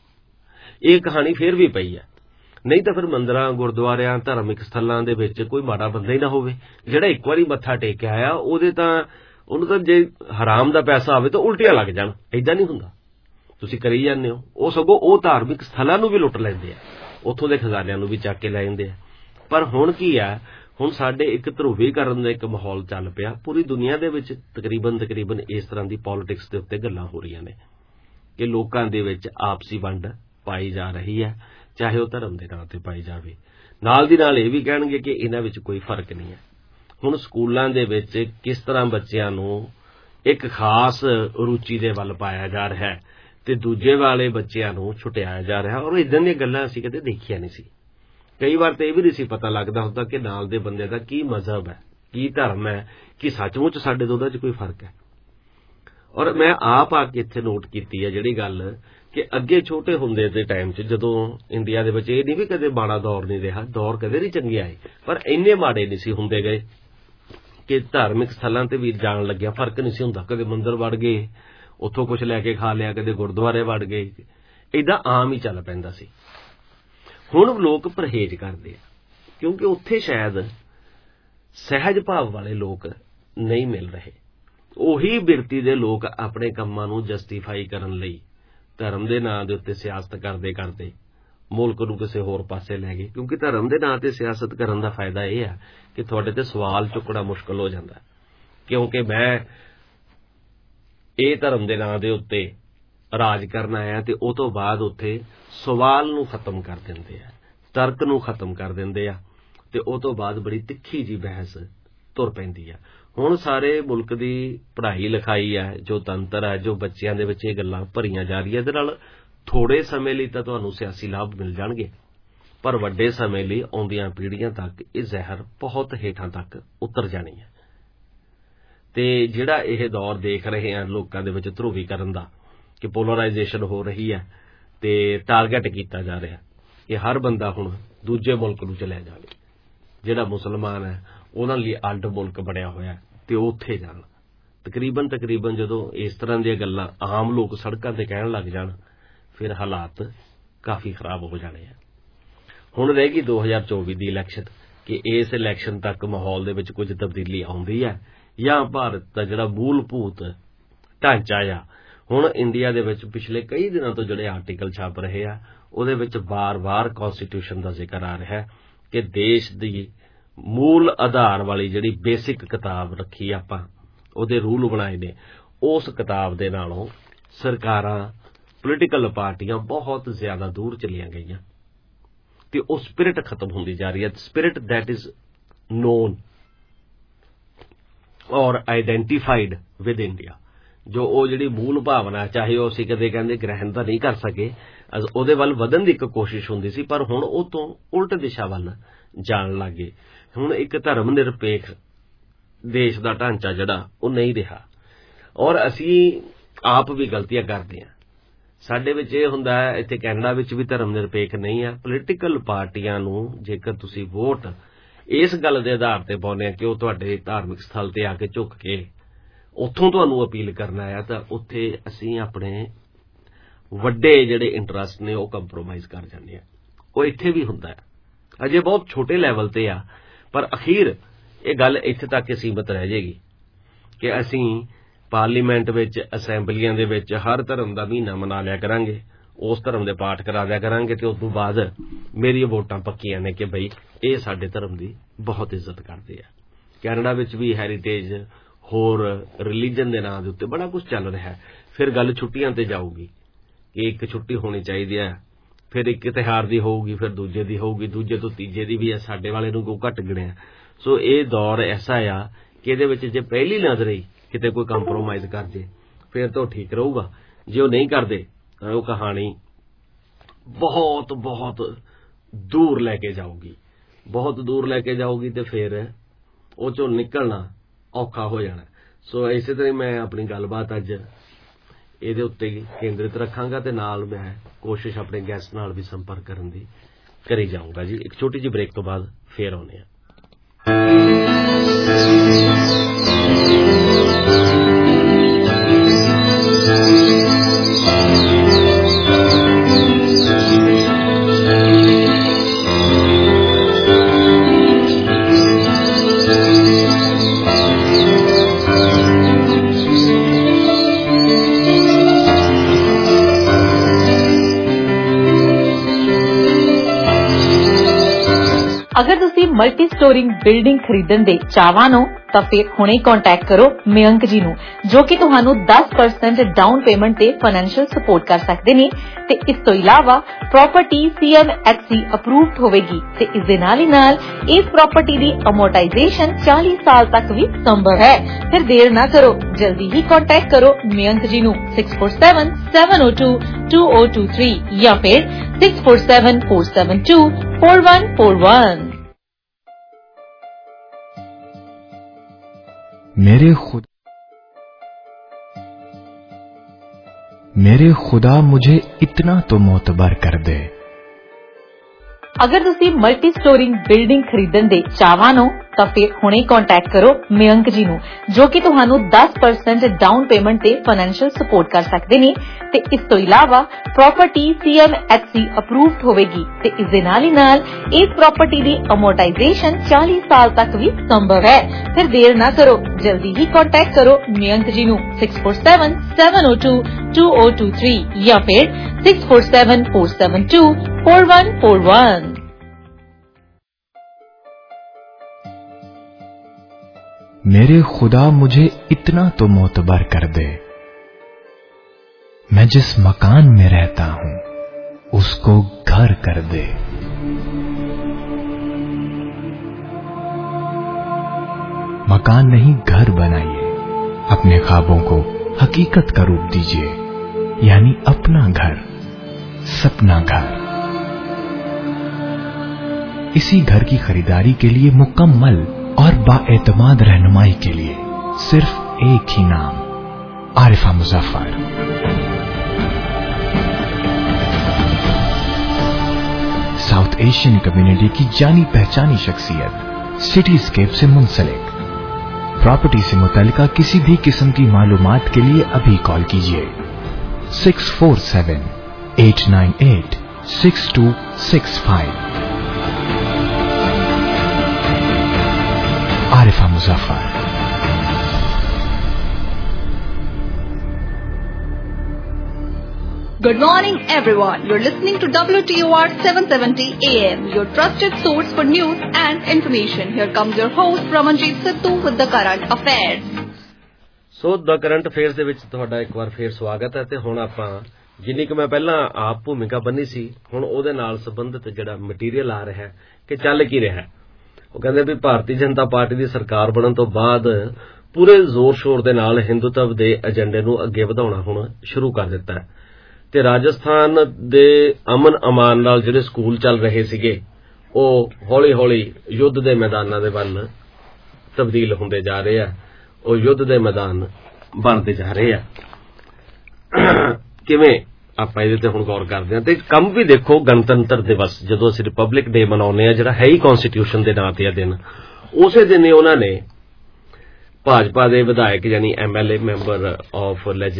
ਇਹ ਕਹਾਣੀ ਫੇਰ ਵੀ ਪਈ ਹੈ। ਨਹੀਂ ਤਾਂ ਫਿਰ ਮੰਦਰਾਂ, ਗੁਰਦੁਆਰਿਆਂ, ਧਾਰਮਿਕ ਸਥਲਾਂ ਦੇ ਵਿੱਚ ਕੋਈ ਮਾੜਾ ਬੰਦਾ ਹੀ ਨਾ ਹੋਵੇ। ਜਿਹੜਾ ਇੱਕ ਵਾਰੀ ਮੱਥਾ ਟੇਕ ਕੇ ਆਇਆ ਉਹਨੂੰ ਤਾਂ ਜੇ ਹਰਾਮ ਦਾ ਪੈਸਾ ਆਵੇ ਤਾਂ ਉਲਟੀਆਂ ਲੱਗ ਜਾਣ। ਏਦਾਂ ਨਹੀਂ ਹੁੰਦਾ, ਤੁਸੀਂ ਕਰੀ ਜਾਂਦੇ ਹੋ। ਉਹ ਸਗੋਂ ਉਹ ਧਾਰਮਿਕ ਸਥਲਾਂ ਨੂੰ ਵੀ ਲੁੱਟ ਲੈਂਦੇ ਆ, ਉੱਥੋਂ ਦੇ ਖਜ਼ਾਨਿਆਂ ਨੂੰ ਵੀ ਚੱਕ ਕੇ ਲੈ ਜਾਂਦੇ ਆ। ਪਰ ਹੁਣ ਕੀ ਆ, ਹੁਣ ਸਾਡੇ ਇੱਕ ਧਰੂਵੀਕਰਨ ਦਾ ਇੱਕ ਮਾਹੌਲ ਚੱਲ ਪਿਆ। ਪੂਰੀ ਦੁਨੀਆ ਦੇ ਵਿੱਚ ਤਕਰੀਬਨ ਇਸ ਤਰ੍ਹਾਂ ਦੀ ਪੋਲਿਟਿਕਸ ਦੇ ਉੱਤੇ ਗੱਲਾਂ ਹੋ ਰਹੀਆਂ ਨੇ ਕਿ ਲੋਕਾਂ ਦੇ ਵਿੱਚ ਆਪਸੀ ਵੰਡ ਪਾਈ ਜਾ ਰਹੀ ਹੈ, ਚਾਹੇ ਉਹ ਧਰਮ ਦੇ ਨਾਂ ਤੇ ਪਾਈ ਜਾਵੇ। ਨਾਲ ਦੀ ਨਾਲ ਇਹ ਵੀ ਕਹਿਣਗੇ ਕਿ ਇਹਨਾਂ ਵਿੱਚ ਕੋਈ ਫਰਕ ਨਹੀਂ ਹੈ। ਹੁਣ ਸਕੂਲਾਂ ਦੇ ਵਿੱਚ ਕਿਸ ਤਰ੍ਹਾਂ ਬੱਚਿਆਂ ਨੂੰ ਇੱਕ ਖਾਸ ਰੁਚੀ ਦੇ ਵੱਲ ਪਾਇਆ ਜਾ ਰਿਹਾ ਹੈ ਤੇ ਦੂਜੇ ਵਾਲੇ ਬੱਚਿਆਂ ਨੂੰ ਛੁਟਾਇਆ ਜਾ ਰਿਹਾ, ਔਰ ਇਦਾਂ ਦੀਆਂ ਗੱਲਾਂ ਅਸੀਂ ਕਦੇ ਦੇਖੀਆਂ ਨਹੀਂ ਸੀ। ਕਈ ਵਾਰ ਤਾਂ ਇਹ ਵੀ ਨਹੀਂ ਸੀ ਪਤਾ ਲੱਗਦਾ ਹੁੰਦਾ ਕਿ ਨਾਲ ਦੇ ਬੰਦੇ ਦਾ ਕੀ ਮਜ਼ਹਬ ਹੈ, ਕੀ ਧਰਮ ਹੈ, ਕਿ ਸੱਚਮੁੱਚ ਸਾਡੇ ਦੋਨਾਂ 'ਚ ਕੋਈ ਫਰਕ ਹੈ। ਔਰ ਮੈਂ ਆਪ ਆ ਕੇ ਇੱਥੇ ਨੋਟ ਕੀਤੀ ਹੈ ਜਿਹੜੀ ਗੱਲ ਕਿ ਅੱਗੇ ਛੋਟੇ ਹੁੰਦੇ ਦੇ ਟਾਈਮ 'ਚ ਜਦੋਂ ਇੰਡੀਆ ਦੇ ਵਿੱਚ ਇਹ ਨਹੀਂ ਵੀ ਕਦੇ ਮਾੜਾ ਦੌਰ ਨਹੀਂ ਰਿਹਾ, ਦੌਰ ਕਦੇ ਨਹੀਂ ਚੰਗੇ ਆਏ, ਪਰ ਇੰਨੇ ਮਾੜੇ ਨਹੀਂ ਸੀ ਹੁੰਦੇ ਗਏ ਕਿ ਧਾਰਮਿਕ ਸਥਲਾਂ ਤੇ ਵੀ ਜਾਣ ਲੱਗਿਆ ਫਰਕ ਨਹੀਂ ਸੀ ਹੁੰਦਾ। ਕਦੇ ਮੰਦਿਰ ਵੜ ਗਏ, ਉੱਥੋਂ ਕੁਝ ਲੈ ਕੇ ਖਾ ਲਿਆ, ਕਦੇ ਗੁਰਦੁਆਰੇ ਵੜ ਗਏ, ਏਦਾਂ ਆਮ ਹੀ ਚੱਲ ਪੈਂਦਾ ਸੀ। ਹੁਣ ਲੋਕ ਪਰਹੇਜ਼ ਕਰਦੇ ਆ ਕਿਉਂਕਿ ਉੱਥੇ ਸ਼ਾਇਦ ਸਹਿਜ ਭਾਵ ਵਾਲੇ ਲੋਕ ਨਹੀਂ ਮਿਲ ਰਹੇ। ਉਹੀ ਬਿਰਤੀ ਦੇ ਲੋਕ ਆਪਣੇ ਕੰਮਾਂ ਨੂੰ ਜਸਟੀਫਾਈ ਕਰਨ ਲਈ ਧਰਮ ਦੇ ਨਾਂ ਦੇ ਉੱਤੇ ਸਿਆਸਤ ਕਰਦੇ ਮੁਲਕ ਨੂੰ ਕਿਸੇ ਹੋਰ ਪਾਸੇ ਲੈ ਗਏ। ਕਿਉਂਕਿ ਧਰਮ ਦੇ ਨਾਂ ਤੇ ਸਿਆਸਤ ਕਰਨ ਦਾ ਫਾਇਦਾ ਇਹ ਹੈ ਕਿ ਤੁਹਾਡੇ ਤੇ ਸਵਾਲ ਚੁੱਕਣਾ ਮੁਸ਼ਕਲ ਹੋ ਜਾਂਦਾ, ਕਿਉਂਕਿ ਮੈਂ ਇਹ ਧਰਮ ਦੇ ਨਾਂ ਦੇ ਉੱਤੇ ਰਾਜ ਕਰਨ ਆਇਆ ਤੇ ਉਹ ਤੋਂ ਬਾਅਦ ਉੱਥੇ ਸਵਾਲ ਨੂੰ ਖਤਮ ਕਰ ਦਿੰਦੇ ਆ, ਤਰਕ ਨੂੰ ਖਤਮ ਕਰ ਦਿੰਦੇ ਆ ਤੇ ਉਹ ਤੋਂ ਬਾਅਦ ਬੜੀ ਤਿੱਖੀ ਜੀ ਬਹਿਸ ਤੁਰ ਪੈਂਦੀ ਆ। ਹੁਣ ਸਾਰੇ ਮੁਲਕ ਦੀ ਪੜ੍ਹਾਈ ਲਿਖਾਈ ਹੈ, ਜੋ ਤੰਤਰ ਹੈ, ਜੋ ਬੱਚਿਆਂ ਦੇ ਵਿੱਚ ਇਹ ਗੱਲਾਂ ਭਰੀਆਂ ਜਾ ਰਹੀਆਂ, ਇਹਦੇ ਨਾਲ ਥੋੜੇ ਸਮੇਂ ਲਈ ਤਾਂ ਤੁਹਾਨੂੰ ਸਿਆਸੀ ਲਾਭ ਮਿਲ ਜਾਣਗੇ, ਪਰ ਵੱਡੇ ਸਮੇਂ ਲਈ ਆਉਂਦੀਆਂ ਪੀੜ੍ਹੀਆਂ ਤੱਕ ਇਹ ਜ਼ਹਿਰ ਬਹੁਤ ਹੇਠਾਂ ਤੱਕ ਉਤਰ ਜਾਣੀ ਹੈ। ਤੇ ਜਿਹੜਾ ਇਹ ਦੌਰ ਦੇਖ ਰਹੇ ਹਾਂ ਲੋਕਾਂ ਦੇ ਵਿੱਚ ਧਰੂਵੀਕਰਨ ਦਾ, ਕਿ ਪੋਲਰਾਈਜੇਸ਼ਨ ਹੋ ਰਹੀ ਹੈ ਤੇ ਟਾਰਗੇਟ ਕੀਤਾ ਜਾ ਰਿਹਾ ਕਿ ਹਰ ਬੰਦਾ ਹੁਣ ਦੂਜੇ ਮੁਲਕ ਨੂੰ ਚਲਿਆ ਜਾਵੇ। ਜਿਹੜਾ ਮੁਸਲਮਾਨ ਹੈ ਉਹਨਾਂ ਲਈ ਅੱਡ ਮੁਲਕ ਬਣਿਆ ਹੋਇਆ ਤੇ ਉਹ ਉੱਥੇ ਜਾਣ, ਤਕਰੀਬਨ ਜਦੋਂ ਇਸ ਤਰ੍ਹਾਂ ਦੀਆਂ ਗੱਲਾਂ ਆਮ ਲੋਕ ਸੜਕਾਂ ਤੇ ਕਹਿਣ ਲੱਗ ਜਾਣ ਫਿਰ ਹਾਲਾਤ ਕਾਫੀ ਖਰਾਬ ਹੋ ਜਾਣੇ ਆ। ਹੁਣ ਰਹਿ ਗਈ 2024 ਦੀ ਇਲੈਕਸ਼ਨ ਕਿ ਇਸ ਇਲੈਕਸ਼ਨ ਤੱਕ ਮਾਹੌਲ ਦੇ ਵਿੱਚ ਕੁਝ ਤਬਦੀਲੀ ਆਉਂਦੀ ਹੈ ਜਾਂ ਭਾਰਤ ਦਾ ਜਿਹੜਾ ਮੂਲਭੂਤ ਢਾਂਚਾ ਆ। ਹੁਣ ਇੰਡੀਆ ਦੇ ਵਿੱਚ ਪਿਛਲੇ ਕਈ ਦਿਨਾਂ ਤੋਂ ਜਿਹੜੇ ਆਰਟੀਕਲ ਛਪ ਰਹੇ ਆ ਉਹਦੇ ਵਿੱਚ ਬਾਰ-ਬਾਰ ਕਨਸਟੀਟਿਊਸ਼ਨ ਦਾ ਜ਼ਿਕਰ ਆ ਰਿਹਾ ਕਿ ਦੇਸ਼ ਦੀ ਮੂਲ ਆਧਾਰ ਵਾਲੀ ਜਿਹੜੀ ਬੇਸਿਕ ਕਿਤਾਬ ਰੱਖੀ ਆਪਾਂ ਉਹਦੇ ਰੂਲ ਬਣਾਏ ਨੇ, ਉਸ ਕਿਤਾਬ ਦੇ ਨਾਲੋਂ ਸਰਕਾਰਾਂ ਪੋਲੀਟੀਕਲ ਪਾਰਟੀਆਂ ਬਹੁਤ ਜ਼ਿਆਦਾ ਦੂਰ ਚਲੀਆਂ ਗਈਆਂ ਤੇ ਉਹ ਸਪਿਰਿਟ ਖਤਮ ਹੁੰਦੀ ਜਾ ਰਹੀ ਹੈ। Spirit that is known or identified with India, ਜੋ ਉਹ ਜਿਹੜੀ ਮੂਲ ਭਾਵਨਾ ਚਾਹੇ ਉਹ ਅਸੀਂ ਕਦੇ ਕਹਿੰਦੇ ਗ੍ਰਹਿਣ ਤਾਂ ਨਹੀਂ ਕਰ ਸਕੇ, ਉਹਦੇ ਵੱਲ ਵਧਣ ਦੀ ਇੱਕ ਕੋਸ਼ਿਸ਼ ਹੁੰਦੀ ਸੀ, ਪਰ ਹੁਣ ਉਹ ਤੋਂ ਉਲਟ ਦਿਸ਼ਾ ਵੱਲ ਜਾਣ ਲੱਗੇ। ਹੁਣ ਇੱਕ ਧਰਮ ਨਿਰਪੇਖ ਦੇਸ਼ ਦਾ ਢਾਂਚਾ ਜਿਹੜਾ ਉਹ ਨਹੀਂ ਰਿਹਾ ਔਰ ਅਸੀਂ ਆਪ ਵੀ ਗਲਤੀਆਂ ਕਰਦੇ ਹਾਂ। ਸਾਡੇ ਵਿੱਚ ਇਹ ਹੁੰਦਾ ਹੈ, ਇੱਥੇ ਕੈਨੇਡਾ ਵਿੱਚ ਵੀ ਧਰਮ ਨਿਰਪੇਖ ਨਹੀਂ ਹੈ। ਪੋਲੀਟੀਕਲ ਪਾਰਟੀਆਂ ਨੂੰ ਜੇਕਰ ਤੁਸੀਂ ਵੋਟ ਇਸ ਗੱਲ ਦੇ ਆਧਾਰ ਤੇ ਪਾਉਂਦੇ ਆ ਕਿ ਉਹ ਤੁਹਾਡੇ ਧਾਰਮਿਕ ਸਥਲ ਤੇ ਆ ਕੇ ਝੁੱਕ ਕੇ ਉੱਥੋਂ ਤੁਹਾਨੂੰ ਅਪੀਲ ਕਰਨਾ ਹੈ, ਤਾਂ ਉੱਥੇ ਅਸੀਂ ਆਪਣੇ ਵੱਡੇ ਜਿਹੜੇ ਇੰਟਰਸਟ ਨੇ ਉਹ ਕੰਪਰੋਮਾਈਜ਼ ਕਰ ਜਾਂਦੇ ਆ। ਉਹ ਇੱਥੇ ਵੀ ਹੁੰਦਾ ਹੈ, ਅਜੇ ਬਹੁਤ ਛੋਟੇ ਲੈਵਲ ਤੇ ਆ, ਪਰ ਅਖੀਰ ਇਹ ਗੱਲ ਇੱਥੇ ਤੱਕ ਸੀਮਤ ਰਹਿ ਜਾਏਗੀ ਕਿ ਅਸੀਂ ਪਾਰਲੀਮੈਂਟ ਵਿੱਚ ਅਸੈਂਬਲੀਆਂ ਦੇ ਵਿੱਚ ਹਰ ਧਰਮ ਦਾ ਮਹੀਨਾ ਮਨਾ ਲਿਆ ਕਰਾਂਗੇ, ਉਸ ਧਰਮ ਦੇ ਪਾਠ ਕਰਾ ਦਿਆ ਕਰਾਂਗੇ ਤੇ ਉਸ ਤੋਂ ਬਾਅਦ ਮੇਰੀਆਂ ਵੋਟਾਂ ਪੱਕੀਆਂ ਨੇ ਕਿ ਬਈ ਇਹ ਸਾਡੇ ਧਰਮ ਦੀ ਬਹੁਤ ਇੱਜ਼ਤ ਕਰਦੇ ਆ। ਕੈਨੇਡਾ ਵਿੱਚ ਵੀ ਹੈਰੀਟੇਜ ਹੋਰ ਰਿਲੀਜਨ ਦੇ ਨਾਂ ਦੇ ਉੱਤੇ ਬੜਾ ਕੁਝ ਚੱਲ ਰਿਹਾ ਹੈ। ਫਿਰ ਗੱਲ ਛੁੱਟੀਆਂ ਤੇ ਜਾਊਗੀ ਕਿ ਇੱਕ ਛੁੱਟੀ ਹੋਣੀ ਚਾਹੀਦੀ ਹੈ, ਫਿਰ ਇੱਕ ਤਿਉਹਾਰ ਦੀ ਹੋਊਗੀ, ਫਿਰ ਦੂਜੇ ਦੀ ਹੋਊਗੀ, ਦੂਜੇ ਤੋਂ ਤੀਜੇ ਦੀ ਵੀ ਹੈ, ਸਾਡੇ ਵਾਲੇ ਨੂੰ ਕੋਈ ਘੱਟ ਗਿਣਿਆ। ਸੋ ਇਹ ਦੌਰ ਐਸਾ ਆ ਕਿ ਇਹਦੇ ਵਿੱਚ ਜੇ ਪਹਿਲੀ ਨਜ਼ਰ ਹੀ ਕਿਤੇ ਕੋਈ ਕੰਪਰੋਮਾਈਜ਼ ਕਰ ਜੇ ਫਿਰ ਤਾਂ ਠੀਕ ਰਹੂਗਾ, ਜੇ ਉਹ ਨਹੀਂ ਕਰਦੇ ਤਾਂ ਉਹ ਕਹਾਣੀ ਬਹੁਤ ਬਹੁਤ ਦੂਰ ਲੈ ਕੇ ਜਾਊਗੀ, ਬਹੁਤ ਦੂਰ ਲੈ ਕੇ ਜਾਊਗੀ ਤੇ ਫਿਰ ਉਹ ਚੋਂ ਨਿਕਲਣਾ ਔਖਾ ਹੋ ਜਾਣਾ। ਸੋ ਇਸੇ ਤਰ੍ਹਾਂ ਮੈਂ ਆਪਣੀ ਗੱਲਬਾਤ ਅੱਜ ਇਹਦੇ ਉੱਤੇ ਕੇਂਦਰਿਤ ਰੱਖਾਂਗਾ ਤੇ ਨਾਲ ਮੈਂ ਕੋਸ਼ਿਸ਼ ਆਪਣੇ ਗੈਸਟ ਨਾਲ ਵੀ ਸੰਪਰਕ ਕਰਨ ਦੀ ਕਰੀ ਜਾਊਂਗਾ ਜੀ। ਇੱਕ ਛੋਟੀ ਜਿਹੀ ਬ੍ਰੇਕ ਤੋਂ ਬਾਅਦ ਫੇਰ ਆਉਂਦੇ ਹਾਂ। अगर तुसी मल्टी स्टोरिंग बिल्डिंग खरीदण दे चाहवान हो ਤਾਂ ਫਿਰ ਹੁਣੇ ਕੰਟੈਕਟ ਕਰੋ ਮਯੰਕ ਜੀ ਨੂੰ, ਜੋ ਕਿ ਤੁਹਾਨੂੰ 10% ਡਾਊਨ ਪੇਮੈਂਟ ਤੇ ਫਾਈਨੈਂਸ਼ੀਅਲ ਸਪੋਰਟ ਕਰ ਸਕਦੇ ਨੇ ਤੇ ਇਸ ਤੋਂ ਇਲਾਵਾ ਪ੍ਰਾਪਰਟੀ CMHC ਅਪਰੂਵਡ ਹੋਵੇਗੀ ਤੇ ਇਸ ਦੇ ਨਾਲ ਹੀ ਨਾਲ ਇਸ ਪ੍ਰਾਪਰਟੀ ਦੀ ਅਮੋਰਟਾਈਜੇਸ਼ਨ 40 ਸਾਲ ਤੱਕ ਵੀ ਸੰਭਵ ਹੈ। ਫਿਰ ਦੇਰ ਨਾ ਕਰੋ, ਜਲਦੀ ਹੀ ਕੰਟੈਕਟ ਕਰੋ ਮਯੰਕ ਜੀ ਨੂੰ 6477022023 ਜਾਂ ਫਿਰ 6474724141। मेरे खुदा मुझे इतना तो मोतबर कर दे। अगर तुसी मल्टी स्टोरिंग बिल्डिंग खरीदण दे चाहवान हो ਤਾਂ ਫਿਰ ਹੁਣੇ ਕੰਟੈਕਟ ਕਰੋ ਮਯੰਕ ਜੀ ਨੂੰ, ਜੋ ਕਿ ਤੁਹਾਨੂੰ 10% ਡਾਊਨ ਪੇਮੈਂਟ ਤੇ ਫਾਈਨੈਂਸ਼ੀਅਲ ਸਪੋਰਟ ਕਰ ਸਕਦੇ ਨੇ ਤੇ ਇਸ ਤੋਂ ਇਲਾਵਾ ਪ੍ਰਾਪਰਟੀ CMHC ਅਪਰੂਵਡ ਹੋਵੇਗੀ ਤੇ ਇਸ ਦੇ ਨਾਲ ਹੀ ਨਾਲ ਇਸ ਪ੍ਰਾਪਰਟੀ ਦੀ ਅਮੋਰਟਾਈਜੇਸ਼ਨ 40 ਸਾਲ ਤੱਕ ਵੀ ਸੰਭਵ ਹੈ। ਫਿਰ ਦੇਰ ਨਾ ਕਰੋ, ਜਲਦੀ ਹੀ ਕੰਟੈਕਟ ਕਰੋ ਮਯੰਕ ਜੀ ਨੂੰ 6477022023 ਜਾਂ ਫਿਰ 6474724141। मेरे खुदा मुझे इतना तो मोतबर कर दे, मैं जिस मकान में रहता हूं उसको घर कर दे। मकान नहीं घर बनाइए, अपने ख्वाबों को हकीकत का रूप दीजिए, यानी अपना घर, सपना घर। इसी घर की खरीदारी के लिए मुकम्मल और बाएतमाद रहनुमाई के लिए सिर्फ एक ही नाम, Arifa Muzaffar. South Asian community की जानी पहचानी शख्सियत, सिटीस्केप से मुंसलिक, प्रॉपर्टी से मुतल्लिका किसी भी किस्म की मालूमात के लिए अभी कॉल कीजिए 647-898-6265। Arifa Muzaffar. Good morning, everyone. You're listening to WTOR 770 AM, your trusted source for news and information. Here comes your host, Ramanjeet Sidhu, with the current affairs. So, the current affairs ਦੇ ਵਿੱਚ ਤੁਹਾਡਾ ਇੱਕ ਵਾਰ ਫੇਰ ਸਵਾਗਤ ਹੈ ਤੇ ਹੁਣ ਆਪਾਂ ਜਿੰਨੀ ਕਿ ਮੈਂ ਪਹਿਲਾਂ ਆਪ ਭੂਮਿਕਾ ਬੰਨੀ ਸੀ ਹੁਣ ਉਹਦੇ ਨਾਲ ਸੰਬੰਧਿਤ ਜਿਹੜਾ ਮਟੀਰੀਅਲ ਆ ਰਿਹਾ ਹੈ ਕਿ ਚੱਲ ਕੀ ਰਿਹਾ। ਉਹ ਕਹਿੰਦੇ ਵੀ ਭਾਰਤੀ ਜਨਤਾ ਪਾਰਟੀ ਦੀ ਸਰਕਾਰ ਬਣਨ ਤੋਂ ਬਾਅਦ ਪੂਰੇ ਜ਼ੋਰ ਸ਼ੋਰ ਦੇ ਨਾਲ ਹਿੰਦੂਤਵ ਦੇ ਏਜੰਡੇ ਨੂੰ ਅੱਗੇ ਵਧਾਉਣਾ ਹੁਣ ਸ਼ੁਰੂ ਕਰ ਦਿੱਤਾ ਹੈ ਤੇ ਰਾਜਸਥਾਨ ਦੇ ਅਮਨ ਅਮਾਨ ਨਾਲ ਜਿਹੜੇ ਸਕੂਲ ਚੱਲ ਰਹੇ ਸੀਗੇ ਉਹ ਹੌਲੀ ਹੌਲੀ ਯੁੱਧ ਦੇ ਮੈਦਾਨਾਂ ਦੇ ਵੱਲ ਤਬਦੀਲ ਹੁੰਦੇ ਜਾ ਰਹੇ ਆ। ਉਹ ਯੁੱਧ ਦੇ ਮੈਦਾਨ ਬਣਦੇ ਜਾ ਰਹੇ ਆ। ਕਿਵੇਂ ਆਪਾਂ ਇਹਦੇ ਤੇ ਹੁਣ ਗੌਰ ਕਰਦੇ ਹਾਂ ਤੇ ਕੰਮ ਵੀ ਦੇਖੋ ਗਣਤੰਤਰ ਦਿਵਸ ਜਦੋਂ ਅਸੀਂ ਰਿਪਬਲਿਕ ਡੇ ਮਨਾਉਂਦੇ ਆ ਜਿਹੜਾ ਹੈ ਹੀ ਕਨਸਟੀਟਿਊਸ਼ਨ ਦੇ ਨਾਂ ਤੇ ਆ ਦਿਨ ਉਸੇ ਦਿਨ ਹੀ ਉਹਨਾਂ ਨੇ ਭਾਜਪਾ ਦੇ ਵਿਧਾਇਕ ਯਾਨੀ MLA member of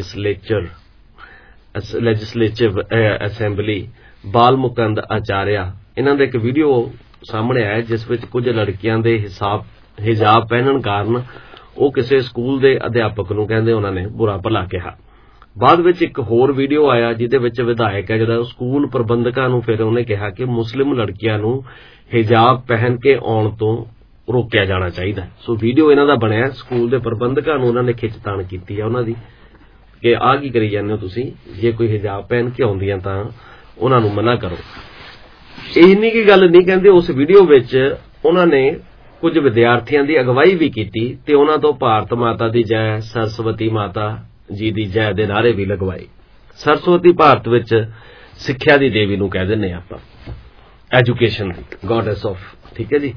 legislative assembly Bal Mukund Acharya ਇਹਨਾਂ ਦਾ ਇੱਕ ਵੀਡੀਓ ਸਾਹਮਣੇ ਆਇਆ ਜਿਸ ਵਿੱਚ ਕੁਝ ਲੜਕੀਆਂ ਦੇ ਹਿਜਾਬ ਪਹਿਨਣ ਕਾਰਨ ਉਹ ਕਿਸੇ ਸਕੂਲ ਦੇ ਅਧਿਆਪਕ ਨੂੰ ਕਹਿੰਦੇ ਉਹਨਾਂ ਨੇ ਬੁਰਾ ਭਲਾ ਕਿਹਾ। ਬਾਅਦ ਵਿੱਚ ਇੱਕ ਹੋਰ ਵੀਡੀਓ ਆਇਆ ਜਿਹਦੇ ਵਿੱਚ ਵਿਧਾਇਕ ਹੈ ਜਿਹੜਾ ਸਕੂਲ ਪ੍ਰਬੰਧਕਾਂ ਨੂੰ ਫਿਰ ਉਹਨੇ ਕਿਹਾ ਕਿ ਮੁਸਲਿਮ ਲੜਕੀਆਂ ਨੂੰ ਹਿਜਾਬ ਪਹਿਨ ਕੇ ਆਉਣ ਤੋਂ ਰੋਕਿਆ ਜਾਣਾ ਚਾਹੀਦਾ। ਸੋ ਵੀਡੀਓ ਇਹਨਾਂ ਦਾ ਬਣਿਆ ਸਕੂਲ ਦੇ ਪ੍ਰਬੰਧਕਾਂ ਨੂੰ ਉਹਨਾਂ ਨੇ ਖਿੱਚਤਾਣ ਕੀਤੀ ਹੈ ਉਹਨਾਂ ਦੀ ਕਿ ਆਹ ਕੀ ਕਰੀ ਜਾਂਦੇ ਹੋ ਤੁਸੀਂ ਜੇ ਕੋਈ ਹਿਜਾਬ ਪਹਿਨ ਕੇ ਆਉਂਦੀਆਂ ਤਾਂ ਉਹਨਾਂ ਨੂੰ ਮਨਾ ਕਰੋ। ਇੰਨੀ ਕੀ ਗੱਲ ਨਹੀਂ ਕਹਿੰਦੇ ਉਸ ਵੀਡੀਓ ਵਿੱਚ ਉਹਨਾਂ ਨੇ ਕੁਝ ਵਿਦਿਆਰਥੀਆਂ ਦੀ ਅਗਵਾਈ ਵੀ ਕੀਤੀ ਤੇ ਉਹਨਾਂ ਤੋਂ ਭਾਰਤ ਮਾਤਾ ਦੀ ਜੈ ਸਰਸਵਤੀ ਮਾਤਾ ਜੀ ਦੀ ਜੈ ਦੇ ਨਾਅਰੇ ਵੀ ਲਗਵਾਏ। ਸਰਸਵਤੀ ਭਾਰਤ ਵਿੱਚ ਸਿੱਖਿਆ ਦੀ ਦੇਵੀ ਨੂੰ ਕਹਿ ਦਿੰਦੇ ਆਪਾਂ ਐਜੂਕੇਸ਼ਨ ਦੀ ਗੋਡੈਸ ਆਫ ਠੀਕ ਹੈ ਜੀ।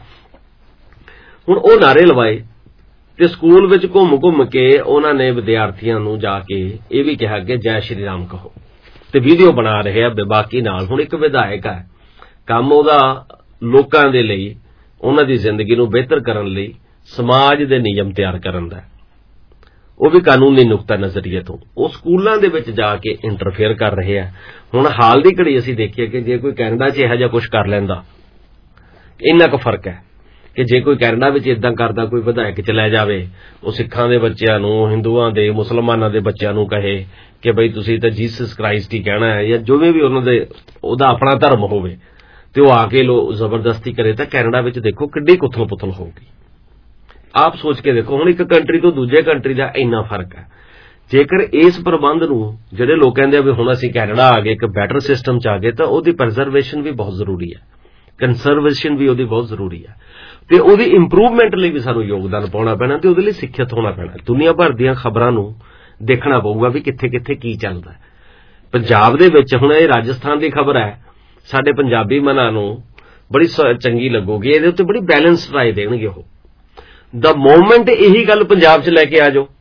ਹੁਣ ਉਹ ਨਾਅਰੇ ਲਵਾਏ ਤੇ ਸਕੂਲ ਵਿੱਚ ਘੁੰਮ ਕੇ ਉਹਨਾਂ ਨੇ ਵਿਦਿਆਰਥੀਆਂ ਨੂੰ ਜਾ ਕੇ ਇਹ ਵੀ ਕਿਹਾ ਕਿ ਜੈ ਸ਼੍ਰੀ ਰਾਮ ਕਹੋ ਤੇ ਵੀਡੀਓ ਬਣਾ ਰਹੇ ਆ ਬੇਬਾਕੀ ਨਾਲ। ਹੁਣ ਇੱਕ ਵਿਧਾਇਕ ਹੈ ਕੰਮ ਉਹਦਾ ਲੋਕਾਂ ਦੇ ਲਈ ਉਹਨਾਂ ਦੀ ਜ਼ਿੰਦਗੀ ਨੂੰ ਬਿਹਤਰ ਕਰਨ ਲਈ ਸਮਾਜ ਦੇ ਨਿਯਮ ਤਿਆਰ ਕਰਨ ਦਾ ਉਹ ਵੀ ਕਾਨੂੰਨੀ ਨੁਕਤਾ ਨਜ਼ਰੀਏ ਤੋਂ ਉਹ ਸਕੂਲਾਂ ਦੇ ਵਿੱਚ ਜਾ ਕੇ ਇੰਟਰਫੇਅਰ ਕਰ ਰਹੇ ਆ। ਹੁਣ ਹਾਲ ਦੀ ਘੜੀ ਅਸੀਂ ਦੇਖੀਏ ਕਿ ਜੇ ਕੋਈ ਕੈਨੇਡਾ 'ਚ ਇਹੋ ਜਿਹਾ ਕੁਝ ਕਰ ਲੈਂਦਾ ਇੰਨਾ ਕੁ ਫਰਕ ਹੈ ਕਿ ਜੇ ਕੋਈ ਕੈਨੇਡਾ ਵਿੱਚ ਇਦਾਂ ਕਰਦਾ ਕੋਈ ਵਿਧਾਇਕ ਚਲਾ ਜਾਵੇ ਉਹ ਸਿੱਖਾਂ ਦੇ ਬੱਚਿਆਂ ਨੂੰ ਹਿੰਦੂਆਂ ਦੇ ਮੁਸਲਮਾਨਾਂ ਦੇ ਬੱਚਿਆਂ ਨੂੰ ਕਹੇ ਕਿ ਬਈ ਤੁਸੀਂ ਤਾਂ ਜੀਸਸ ਕ੍ਰਾਈਸਟ ਹੀ ਕਹਿਣਾ ਹੈ ਜਾਂ ਜਿਵੇਂ ਵੀ ਉਹਦਾ ਆਪਣਾ ਧਰਮ ਹੋਵੇ ਤੇ ਉਹ ਆ ਕੇ ਜ਼ਬਰਦਸਤੀ ਕਰੇ ਤਾਂ ਕੈਨੇਡਾ ਵਿੱਚ ਦੇਖੋ ਕਿੱਡੀ ਕੁੱਥਲ ਪੁੱਥਲ ਹੋਊਗੀ। ਆਪ ਸੋਚ ਕੇ ਦੇਖੋ ਹੁਣ ਇੱਕ ਕੰਟਰੀ ਤੋਂ ਦੂਜੇ ਕੰਟਰੀ ਦਾ ਇੰਨਾ ਫਰਕ ਹੈ। ਜੇਕਰ ਇਸ ਪ੍ਰਬੰਧ ਨੂੰ ਜਿਹੜੇ ਲੋਕ ਕਹਿੰਦੇ ਆ ਵੀ ਹੁਣ ਅਸੀਂ ਕੈਨੇਡਾ ਆ ਗਏ ਇੱਕ ਬੈਟਰ ਸਿਸਟਮ 'ਚ ਆ ਗਏ ਤਾਂ ਉਹਦੀ ਪ੍ਰੀਜ਼ਰਵੇਸ਼ਨ ਵੀ ਬਹੁਤ ਜ਼ਰੂਰੀ ਹੈ ਕੰਜ਼ਰਵੇਸ਼ਨ ਵੀ ਉਹਦੀ ਬਹੁਤ ਜ਼ਰੂਰੀ ਹੈ ਤੇ ਉਹਦੀ ਇੰਪਰੂਵਮੈਂਟ ਲਈ ਵੀ ਸਾਨੂੰ ਯੋਗਦਾਨ ਪਾਉਣਾ ਪੈਣਾ ਤੇ ਉਹਦੇ ਲਈ ਸਿੱਖਿਅਤ ਹੋਣਾ ਪੈਣਾ। ਦੁਨੀਆ ਭਰ ਦੀਆਂ ਖਬਰਾਂ ਨੂੰ ਦੇਖਣਾ ਪਊਗਾ ਵੀ ਕਿੱਥੇ ਕਿੱਥੇ ਕੀ ਚੱਲਦਾ। ਪੰਜਾਬ ਦੇ ਵਿੱਚ ਹੁਣ ਇਹ ਰਾਜਸਥਾਨ ਦੀ ਖਬਰ ਹੈ ਸਾਡੇ ਪੰਜਾਬੀ ਮਨਾਂ ਨੂੰ ਬੜੀ ਚੰਗੀ ਲੱਗੂਗੀ ਇਹਦੇ ਉੱਤੇ ਬੜੀ ਬੈਲੈਂਸ ਰਾਏ ਦੇਣਗੇ ਉਹ। ਦਾ ਮੋਮੈਂਟ ਇਹੀ ਗੱਲ ਪੰਜਾਬ 'ਚ ਲੈ ਕੇ ਆ ਜਾਓ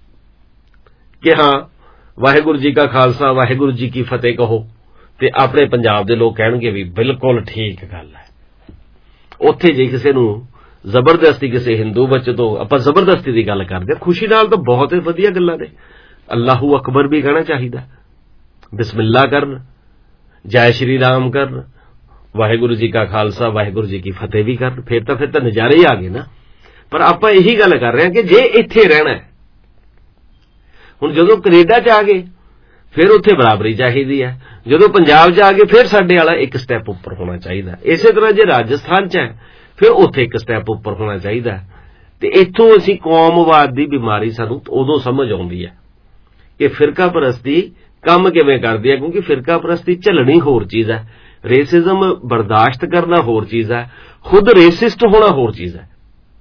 ਕਿ ਹਾਂ ਵਾਹਿਗੁਰੂ ਜੀ ਕਾ ਖਾਲਸਾ ਵਾਹਿਗੁਰੂ ਜੀ ਕੀ ਫਤਿਹ ਕਹੋ ਤੇ ਆਪਣੇ ਪੰਜਾਬ ਦੇ ਲੋਕ ਕਹਿਣਗੇ ਵੀ ਬਿਲਕੁਲ ਠੀਕ ਗੱਲ ਹੈ। ਉੱਥੇ ਜੇ ਕਿਸੇ ਨੂੰ ਜ਼ਬਰਦਸਤੀ ਕਿਸੇ ਹਿੰਦੂ ਬੱਚੇ ਤੋਂ ਆਪਾਂ ਜ਼ਬਰਦਸਤੀ ਦੀ ਗੱਲ ਕਰਦੇ ਖੁਸ਼ੀ ਨਾਲ ਤਾਂ ਬਹੁਤ ਵਧੀਆ ਗੱਲਾਂ ਨੇ। ਅੱਲਾਹੂ ਅਕਬਰ ਵੀ ਕਹਿਣਾ ਚਾਹੀਦਾ ਬਿਸਮਿਲ੍ਲਾ ਕਰਨ ਜੈ ਸ਼੍ਰੀ ਰਾਮ ਕਰਨ ਵਾਹਿਗੁਰੂ ਜੀ ਕਾ ਖਾਲਸਾ ਵਾਹਿਗੁਰੂ ਜੀ ਕੀ ਫਤਿਹ ਵੀ ਕਰਨ ਫਿਰ ਤਾਂ ਨਜ਼ਾਰੇ ਹੀ ਆ ਗਏ ਨਾ। ਪਰ ਆਪਾਂ ਇਹੀ ਗੱਲ ਕਰ ਰਹੇ ਹਾਂ ਕਿ ਜੇ ਇੱਥੇ ਰਹਿਣਾ ਹੁਣ ਜਦੋਂ ਕੈਨੇਡਾ 'ਚ ਆ ਗਏ ਫਿਰ ਉੱਥੇ ਬਰਾਬਰੀ ਚਾਹੀਦੀ ਹੈ ਜਦੋਂ ਪੰਜਾਬ 'ਚ ਆ ਗਏ ਫਿਰ ਸਾਡੇ ਵਾਲਾ ਇੱਕ ਸਟੈਪ ਉੱਪਰ ਹੋਣਾ ਚਾਹੀਦਾ। ਇਸੇ ਤਰ੍ਹਾਂ ਜੇ ਰਾਜਸਥਾਨ 'ਚ ਹੈ ਫਿਰ ਉੱਥੇ ਇੱਕ ਸਟੈਪ ਉੱਪਰ ਹੋਣਾ ਚਾਹੀਦਾ ਤੇ ਇੱਥੋਂ ਅਸੀਂ ਕੌਮਵਾਦ ਦੀ ਬਿਮਾਰੀ ਸਾਨੂੰ ਉਦੋਂ ਸਮਝ ਆਉਂਦੀ ਹੈ ਕਿ ਫਿਰਕਾ ਪ੍ਰਸਤੀ ਕੰਮ ਕਿਵੇਂ ਕਰਦੀ ਹੈ ਕਿਉਂਕਿ ਫਿਰਕਾ ਪ੍ਰਸਤੀ ਝੱਲਣੀ ਹੋਰ ਚੀਜ਼ ਹੈ ਰੇਸਿਜ਼ਮ ਬਰਦਾਸ਼ਤ ਕਰਨਾ ਹੋਰ ਚੀਜ਼ ਹੈ ਖੁਦ ਰੇਸਿਸਟ ਹੋਣਾ ਹੋਰ ਚੀਜ਼ ਹੈ।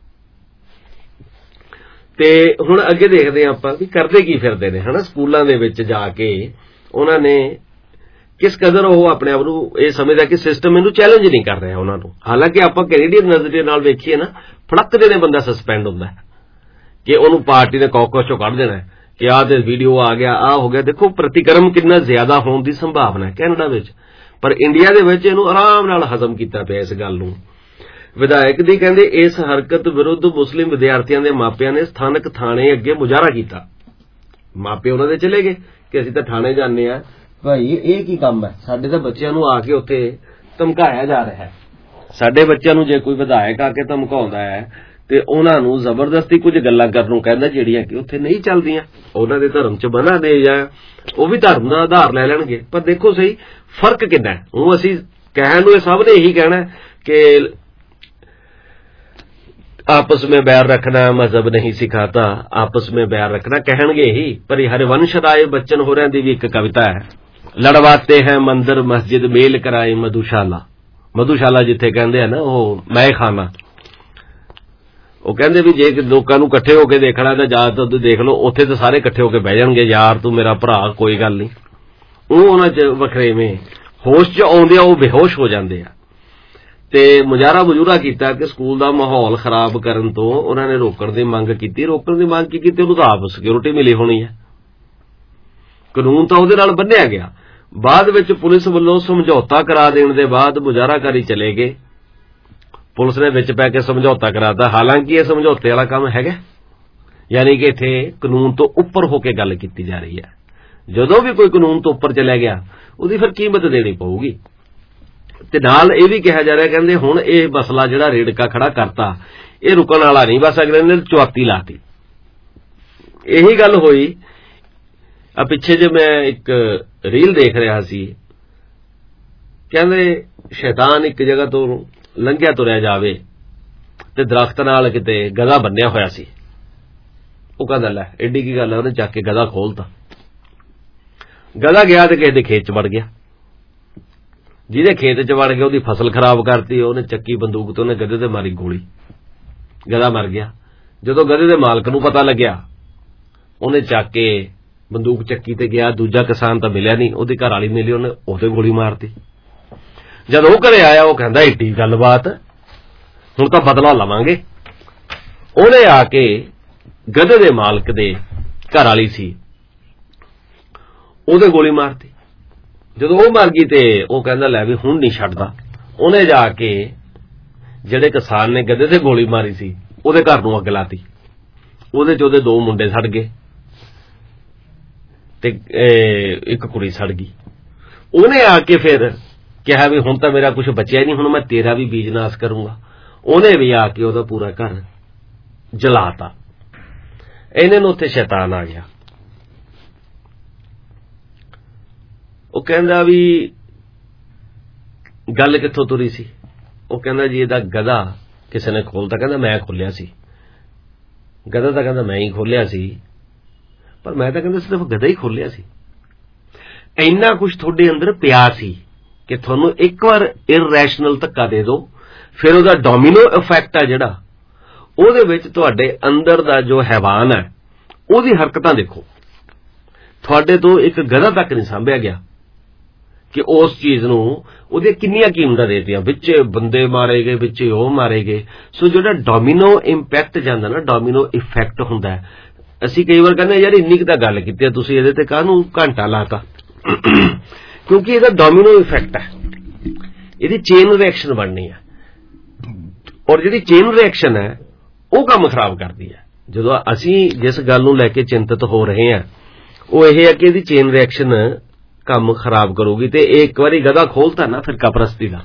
ਤੇ ਹੁਣ ਅੱਗੇ ਦੇਖਦੇ ਹਾਂ ਆਪਾਂ ਵੀ ਕਰਦੇ ਕੀ ਫਿਰਦੇ ਨੇ ਹਨਾ ਸਕੂਲਾਂ ਦੇ ਵਿੱਚ ਜਾ ਕੇ ਉਹਨਾਂ ਨੇ ਕਿਸ ਕਦਰ ਉਹ ਆਪਣੇ ਆਪ ਨੂੰ ਇਹ ਸਮਝਦਾ ਕਿ ਸਿਸਟਮ ਇਹਨੂੰ ਚੈਲੰਜ ਨਹੀਂ ਕਰ ਰਿਹਾ ਉਹਨਾਂ ਨੂੰ। ਹਾਲਾਂਕਿ ਆਪਾਂ ਕੈਨੇਡੀਅਨ ਨਜ਼ਰੀਏ ਨਾਲ ਵੇਖੀਏ ਨਾ ਫੜਕ ਦੇ ਬੰਦਾ ਸਸਪੈਂਡ ਹੁੰਦਾ ਕਿ ਉਹਨੂੰ ਪਾਰਟੀ ਨੇ ਕੌਕਸ ਚੋਂ ਕੱਢ ਦੇਣਾ ਕਿ ਆਹ ਤੇ ਵੀਡੀਓ ਆ ਗਿਆ ਆਹ ਹੋ ਗਿਆ। ਦੇਖੋ ਪ੍ਰਤੀਕਰਮ ਕਿੰਨਾ ਜ਼ਿਆਦਾ ਹੋਣ ਦੀ ਸੰਭਾਵਨਾ ਹੈ ਕੈਨੇਡਾ ਵਿੱਚ ਪਰ ਇੰਡੀਆ ਦੇ ਵਿੱਚ ਇਹਨੂੰ ਆਰਾਮ ਨਾਲ ਹਜ਼ਮ ਕੀਤਾ ਪਿਆ ਇਸ ਗੱਲ ਨੂੰ ਵਿਧਾਇਕ ਦੀ ਕਹਿੰਦੇ ਇਸ ਹਰਕਤ ਵਿਰੁੱਧ ਮੁਸਲਿਮ ਵਿਦਿਆਰਥੀਆਂ ਦੇ ਮਾਪਿਆਂ ਨੇ ਸਥਾਨਕ ਥਾਣੇ ਅੱਗੇ ਮੁਜ਼ਾਹਰਾ ਕੀਤਾ। ਮਾਪੇ ਉਹਨਾਂ ਦੇ ਚਲੇ ਗਏ ਕਿ ਅਸੀਂ ਤਾਂ ਥਾਣੇ ਜਾਂਦੇ ਆ, ਭਾਈ ਇਹ ਕੀ ਕੰਮ ਹੈ, ਸਾਡੇ ਤਾਂ ਬੱਚਿਆਂ ਨੂੰ ਆ ਕੇ ਉੱਥੇ ਧਮਕਾਇਆ ਜਾ ਰਿਹਾ ਹੈ। ਸਾਡੇ ਬੱਚਿਆਂ ਨੂੰ ਜੇ ਕੋਈ ਵਿਧਾਇਕ ਆ ਕੇ ਧਮਕਾਉਂਦਾ ਹੈ ਤੇ ਉਹਨਾਂ ਨੂੰ ਜ਼ਬਰਦਸਤੀ ਕੁਝ ਗੱਲਾਂ ਕਰਨ ਨੂੰ ਕਹਿੰਦਾ ਜਿਹੜੀਆਂ ਕਿ ਉੱਥੇ ਨਹੀਂ ਚੱਲਦੀਆਂ, ਉਹਨਾਂ ਦੇ ਧਰਮ 'ਚ ਬਣਾ ਦੇ ਜਾਂ ਉਹ ਵੀ ਧਰਮ ਦਾ ਆਧਾਰ ਲੈ ਲੈਣਗੇ। ਪਰ ਦੇਖੋ ਸਹੀ ਫਰਕ ਕਿੰਨਾ ਹੈ। ਉਹ ਅਸੀਂ ਕਹਿਣ ਨੂੰ ਇਹ ਸਭ ਨੇ ਇਹੀ ਕਹਿਣਾ ਕਿ आपस में बैर रखना मजहब नहीं सिखाता, आपस में बैर रखना कहणगे ही। पर हरिवंश राय बच्चन होरां दी भी एक कविता है, लड़वाते हैं मंदिर मस्जिद मेल कराए मधुशाला। मधुशाला जिथे कहंदे है ना ਉਹ मैं खाना, ਉਹ ਕਹਿੰਦੇ ਵੀ ਜੇ ਲੋਕਾਂ ਨੂੰ ਇਕੱਠੇ ਹੋ ਕੇ ਦੇਖਣਾ ਤਾਂ ਜਾਂ ਤਾਂ ਦੇਖ ਲਓ, ਉੱਥੇ ਤਾਂ ਸਾਰੇ ਇਕੱਠੇ ਹੋ ਕੇ ਬਹਿ ਜਾਣਗੇ, ਯਾਰ ਤੂੰ ਮੇਰਾ ਭਰਾ ਕੋਈ ਗੱਲ ਨਹੀਂ। ਉਹ ਉਹਨਾਂ 'ਚ ਵੱਖਰੇਵੇਂ ਹੋਸ਼ 'ਚ ਆਉਂਦੇ ਆ, ਉਹ ਬੇਹੋਸ਼ ਹੋ ਜਾਂਦੇ ਆ। ਤੇ ਮੁਜ਼ਾਹਰਾ ਮਜੂਰਾ ਕੀਤਾ ਕਿ ਸਕੂਲ ਦਾ ਮਾਹੌਲ ਖਰਾਬ ਕਰਨ ਤੋਂ ਉਹਨਾਂ ਨੇ ਰੋਕਣ ਦੀ ਮੰਗ ਕੀਤੀ। ਰੋਕਣ ਦੀ ਮੰਗ ਕੀ ਕੀਤੀ? ਉਹਨੂੰ ਤਾਂ ਆਪ ਸਿਕਿਉਰਿਟੀ ਮਿਲੀ ਹੋਣੀ ਹੈ, ਕਾਨੂੰਨ ਤਾਂ ਉਹਦੇ ਨਾਲ ਬੰਨਿਆ ਗਿਆ। ਬਾਅਦ ਵਿੱਚ ਪੁਲਿਸ ਵੱਲੋਂ ਸਮਝੌਤਾ ਕਰਾ ਦੇਣ ਦੇ ਬਾਅਦ ਮੁਜ਼ਾਹਰਾਕਾਰੀ ਚਲੇ ਗਏ। ਪੁਲਿਸ ਨੇ ਵਿੱਚ ਪੈ ਕੇ ਸਮਝੌਤਾ ਕਰਾਤਾ। ਹਾਲਾਂਕਿ ਇਹ ਸਮਝੌਤੇ ਵਾਲਾ ਕੰਮ ਹੈਗਾ, ਯਾਨੀ ਕਿ ਇੱਥੇ ਕਾਨੂੰਨ ਤੋਂ ਉੱਪਰ ਹੋ ਕੇ ਗੱਲ ਕੀਤੀ ਜਾ ਰਹੀ ਹੈ। ਜਦੋਂ ਵੀ ਕੋਈ ਕਾਨੂੰਨ ਤੋਂ ਉੱਪਰ ਚਲਿਆ ਗਿਆ ਉਹਦੀ ਫਿਰ ਕੀਮਤ ਦੇਣੀ ਪਊਗੀ। ਤੇ ਨਾਲ ਇਹ ਵੀ ਕਿਹਾ ਜਾ ਰਿਹਾ, ਕਹਿੰਦੇ ਹੁਣ ਇਹ ਮਸਲਾ ਜਿਹੜਾ ਰੇੜਕਾ ਖੜਾ ਕਰਤਾ ਇਹ ਰੁਕਣ ਵਾਲਾ ਨਹੀਂ, ਬਸ ਅਗਲੇ ਨੇ ਚੁਆਤੀ ਲਾਤੀ। ਇਹੀ ਗੱਲ ਹੋਈ ਆ ਪਿੱਛੇ ਜੇ ਮੈਂ ਇੱਕ ਰੀਲ ਦੇਖ ਰਿਹਾ ਸੀ, ਕਹਿੰਦੇ ਸ਼ੈਤਾਨ ਇੱਕ ਜਗ੍ਹਾ ਤੋਂ ਲੰਘਿਆ ਤੁਰਿਆ ਜਾਵੇ ਤੇ ਦਰਖਤ ਨਾਲ ਕਿਤੇ ਗਧਾ ਬੰਨਿਆ ਹੋਇਆ ਸੀ। ਉਹ ਕਹਿੰਦਾ ਲੈ ਐਡੀ ਕੀ ਗੱਲ ਹੈ, ਉਹਨੇ ਚੱਕ ਕੇ ਗਧਾ ਖੋਲਤਾ। ਗਧਾ ਗਿਆ ਤੇ ਕਿਸੇ ਦੇ ਖੇਤ 'ਚ ਵੜ ਗਿਆ। ਜਿਹਦੇ ਖੇਤ 'ਚ ਵੜ ਗਿਆ ਉਹਦੀ ਫਸਲ ਖਰਾਬ ਕਰਤੀ। ਉਹਨੇ ਚੱਕੀ ਬੰਦੂਕ ਤੇ ਉਹਨੇ ਗਧੇ ਤੇ ਮਾਰੀ ਗੋਲੀ, ਗਧਾ ਮਰ ਗਿਆ। ਜਦੋਂ ਗਧੇ ਦੇ ਮਾਲਕ ਨੂੰ ਪਤਾ ਲੱਗਿਆ ਉਹਨੇ ਚੱਕ ਕੇ ਬੰਦੂਕ ਚੱਕੀ ਤੇ ਗਿਆ। ਦੂਜਾ ਕਿਸਾਨ ਤਾਂ ਮਿਲਿਆ ਨਹੀਂ, ਉਹਦੀ ਘਰ ਵਾਲੀ ਮਿਲੀ, ਉਹਨੇ ਉਹਦੇ ਗੋਲੀ ਮਾਰਤੀ। ਜਦ ਉਹ ਘਰੇ ਆਇਆ ਉਹ ਕਹਿੰਦਾ ਏਡੀ ਗੱਲਬਾਤ, ਹੁਣ ਤਾਂ ਬਦਲਾ ਲਵਾਂਗੇ। ਉਹਨੇ ਆ ਕੇ ਗਧੇ ਦੇ ਮਾਲਕ ਦੇ ਘਰ ਵਾਲੀ ਸੀ ਉਹਦੇ ਗੋਲੀ ਮਾਰਤੀ। ਜਦੋਂ ਉਹ ਮਰ ਗਈ ਤੇ ਉਹ ਕਹਿੰਦਾ ਲੈ ਵੀ ਹੁਣ ਨਹੀਂ ਛੱਡਦਾ। ਉਹਨੇ ਜਾ ਕੇ ਜਿਹੜੇ ਕਿਸਾਨ ਨੇ ਗਧੇ ਤੇ ਗੋਲੀ ਮਾਰੀ ਸੀ ਉਹਦੇ ਘਰ ਨੂੰ ਅੱਗ ਲਾਤੀ। ਉਹਦੇ 'ਚ ਉਹਦੇ 2 ਮੁੰਡੇ ਸੜ ਗਏ ਤੇ ਇੱਕ ਕੁੜੀ ਸੜ ਗਈ। ਉਹਨੇ ਆ ਕੇ ਫਿਰ ਕਿਹਾ ਵੀ ਹੁਣ ਤਾਂ ਮੇਰਾ ਕੁਝ ਬਚਿਆ ਨਹੀਂ, ਹੁਣ ਮੈਂ ਤੇਰਾ ਵੀ ਬੀਜ ਨਾਸ ਕਰੂੰਗਾ। ਉਹਨੇ ਵੀ ਆ ਕੇ ਉਹਦਾ ਪੂਰਾ ਘਰ ਜਲਾਤਾ। ਇਹਨਾਂ ਨੂੰ ਉੱਥੇ ਸ਼ੈਤਾਨ ਆ ਗਿਆ। ਉਹ ਕਹਿੰਦਾ ਵੀ ਗੱਲ ਕਿੱਥੋਂ ਤੁਰੀ ਸੀ? ਉਹ ਕਹਿੰਦਾ ਜੀ ਇਹਦਾ ਗਧਾ ਕਿਸੇ ਨੇ ਖੋਲਤਾ। ਕਹਿੰਦਾ ਮੈਂ ਖੋਲਿਆ ਸੀ। ਗਧਾ ਤਾਂ ਕਹਿੰਦਾ ਮੈਂ ਹੀ ਖੋਲਿਆ ਸੀ, ਪਰ ਮੈਂ ਤਾਂ ਕਹਿੰਦਾ ਸਿਰਫ ਗਧਾ ਹੀ ਖੋਲਿਆ ਸੀ। ਇੰਨਾ ਕੁਝ ਤੁਹਾਡੇ ਅੰਦਰ ਪਿਆ ਸੀ ਕਿ ਤੁਹਾਨੂੰ ਇੱਕ ਵਾਰ ਇਰਰੈਸ਼ਨਲ ਧੱਕਾ ਦੇ ਦਿਓ, ਫਿਰ ਉਹਦਾ ਡੋਮੀਨੋ ਇਫੈਕਟ ਆ ਜਿਹੜਾ ਉਹਦੇ ਵਿੱਚ ਤੁਹਾਡੇ ਅੰਦਰ ਦਾ ਜੋ ਹੈਵਾਨ ਹੈ ਉਹਦੀ ਹਰਕਤਾਂ ਦੇਖੋ। ਤੁਹਾਡੇ ਤੋਂ ਇੱਕ ਗਧਾ ਤੱਕ ਨਹੀਂ ਸਾਂਭਿਆ ਗਿਆ ਕਿ ਉਸ ਚੀਜ਼ ਨੂੰ ਉਹਦੀਆਂ ਕਿੰਨੀਆਂ ਕੀਮਤਾਂ ਦੇਤੀਆਂ, ਵਿੱਚ ਬੰਦੇ ਮਾਰੇ ਗਏ, ਵਿੱਚ ਉਹ ਮਾਰੇ ਗਏ। ਸੋ ਜਿਹੜਾ ਡੋਮੀਨੋ ਇੰਪੈਕਟ ਜਾਂਦਾ ਨਾ, ਡੋਮੀਨੋ ਇਫੈਕਟ ਹੁੰਦਾ। ਅਸੀਂ ਕਈ ਵਾਰ ਕਹਿੰਦੇ ਯਾਰ ਇੰਨੀ ਕੁ ਤਾਂ ਗੱਲ ਕੀਤੀ ਤੁਸੀਂ ਇਹਦੇ ਤੇ ਕਾਹਨੂੰ ਘੰਟਾ ਲਾਤਾ, ਕਿਉਂਕਿ ਇਹਦਾ ਡੋਮੀਨੋ ਇਫੈਕਟ ਹੈ, ਇਹਦੀ ਚੇਨ ਰਿਐਕਸ਼ਨ ਬਣਨੀ ਹੈ। ਔਰ ਜਿਹੜੀ ਚੇਨ ਰਿਐਕਸ਼ਨ ਹੈ ਉਹ ਕੰਮ ਖਰਾਬ ਕਰਦੀ ਹੈ। ਜਦੋਂ ਅਸੀਂ ਜਿਸ ਗੱਲ ਨੂੰ ਲੈ ਕੇ ਚਿੰਤਤ ਹੋ ਰਹੇ ਹਾਂ ਉਹ ਇਹ ਹੈ ਕਿ ਇਹਦੀ ਚੇਨ ਰਿਐਕਸ਼ਨ ਕੰਮ ਖਰਾਬ ਕਰੂਗੀ। ਤੇ ਇਹ ਇੱਕ ਵਾਰੀ ਗਧਾ ਖੋਲਤਾ ਨਾ ਫਿਰ ਕਪਰਸਤੀ ਦਾ,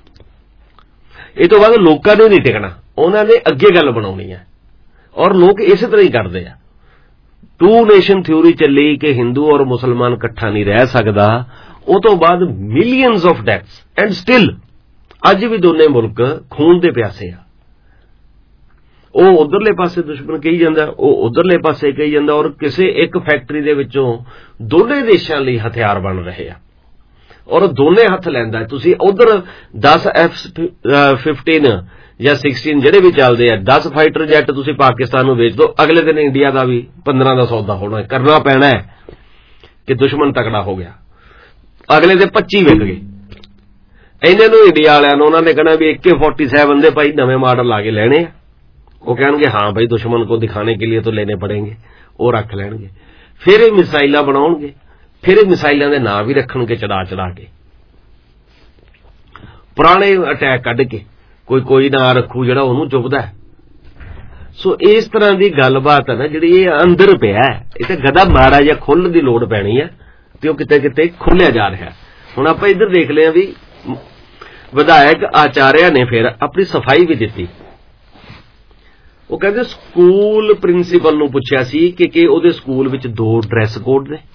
ਇਹ ਤੋਂ ਬਾਅਦ ਲੋਕਾਂ ਨੇ ਨਹੀਂ ਟਿਕਣਾ, ਉਹਨਾਂ ਨੇ ਅੱਗੇ ਗੱਲ ਬਣਾਉਣੀ ਹੈ। ਔਰ ਲੋਕ ਇਸੇ ਤਰ੍ਹਾਂ ਹੀ ਕਰਦੇ ਆ। 2 ਨੇਸ਼ਨ ਥਿਊਰੀ ਚੱਲੀ ਕਿ ਹਿੰਦੂ ਔਰ ਮੁਸਲਮਾਨ ਇਕੱਠਾ ਨਹੀਂ ਰਹਿ ਸਕਦਾ। ਉਹ ਤੋਂ ਬਾਅਦ millions of deaths and still ਅੱਜ ਵੀ ਦੋਨੇ ਮੁਲਕ ਖੂਨ ਦੇ ਪਿਆਸੇ ਆ। ਉਹ ਉਧਰਲੇ ਪਾਸੇ ਦੁਸ਼ਮਣ ਕਹੀ ਜਾਂਦਾ, ਉਹ ਉਧਰਲੇ ਪਾਸੇ ਕਹੀ ਜਾਂਦਾ। ਔਰ ਕਿਸੇ ਇੱਕ ਫੈਕਟਰੀ ਦੇ ਵਿੱਚੋਂ ਦੋਨੇ ਦੇਸ਼ਾਂ ਲਈ ਹਥਿਆਰ ਬਣ ਰਹੇ ਆ ਔਰ ਦੋਨੇ ਹੱਥ ਲੈਂਦਾ। ਤੁਸੀਂ ਉਧਰ 10 F-15 ਜਾਂ 16 ਜਿਹੜੇ ਵੀ ਚੱਲਦੇ ਆ, 10 ਫਾਈਟਰ ਜੈਟ ਤੁਸੀਂ ਪਾਕਿਸਤਾਨ ਨੂੰ ਵੇਚ ਦਿਓ, ਅਗਲੇ ਦਿਨ ਇੰਡੀਆ ਦਾ ਵੀ 15 ਦਾ ਸੌਦਾ ਹੋਣਾ, ਕਰਨਾ ਪੈਣਾ ਹੈ ਕਿ ਦੁਸ਼ਮਣ ਤਕੜਾ ਹੋ ਗਿਆ। ਅਗਲੇ ਦੇ 25 ਵਿਕ ਗਏ। ਇਹਨਾਂ ਨੂੰ ਇੰਡੀਆ ਵਾਲਿਆਂ ਨੂੰ ਉਹਨਾਂ ਨੇ ਕਹਿਣਾ ਵੀ AK-47 ਦੇ ਭਾਈ ਨਵੇਂ ਮਾਡਲ ਲਾ ਕੇ ਲੈਣੇ ਆ। ਉਹ ਕਹਿਣਗੇ ਹਾਂ ਭਾਈ ਦੁਸ਼ਮਣ को दिखाने के लिए तो लेने पड़ेंगे, ਉਹ ਰੱਖ ਲੈਣਗੇ। ਫਿਰ ਇਹ ਮਿਸਾਈਲਾਂ ਬਣਾਉਣਗੇ, ਫਿਰ ਇਹ ਮਿਸਾਈਲਾਂ ਦੇ ਨਾਂ ਵੀ ਰੱਖਣਗੇ ਚੜਾ ਕੇ। ਪੁਰਾਣੇ ਅਟੈਕ ਕੱਢ ਕੇ ਕੋਈ ਨਾਂ ਰੱਖੂ ਜਿਹੜਾ ਉਹਨੂੰ ਚੁੱਭਦਾ। ਸੋ ਇਸ ਤਰ੍ਹਾਂ ਦੀ ਗੱਲਬਾਤ ਹੈ ਨਾ ਜਿਹੜੀ ਇਹ ਅੰਦਰ ਪਿਆ, ਇਹ ਤਾਂ ਗਦਾ ਮਾੜਾ ਜਾਂ ਖੁੱਲ੍ਹਣ ਦੀ ਲੋੜ ਪੈਣੀ ਹੈ ਤੇ ਉਹ ਕਿਤੇ ਕਿਤੇ ਖੁੱਲਿਆ ਜਾ ਰਿਹਾ। ਹੁਣ ਆਪਾਂ ਇੱਧਰ ਦੇਖ ਲਿਆ ਵੀ ਵਿਧਾਇਕ ਆਚਾਰਿਆ ਨੇ ਫਿਰ ਆਪਣੀ ਸਫਾਈ ਵੀ ਦਿੱਤੀ। ਉਹ ਕਹਿੰਦੇ ਸਕੂਲ ਪ੍ਰਿੰਸੀਪਲ ਨੂੰ ਪੁੱਛਿਆ ਸੀ ਕਿ ਉਹਦੇ ਸਕੂਲ ਵਿੱਚ 2 ਡਰੈਸ ਕੋਡ ਨੇ।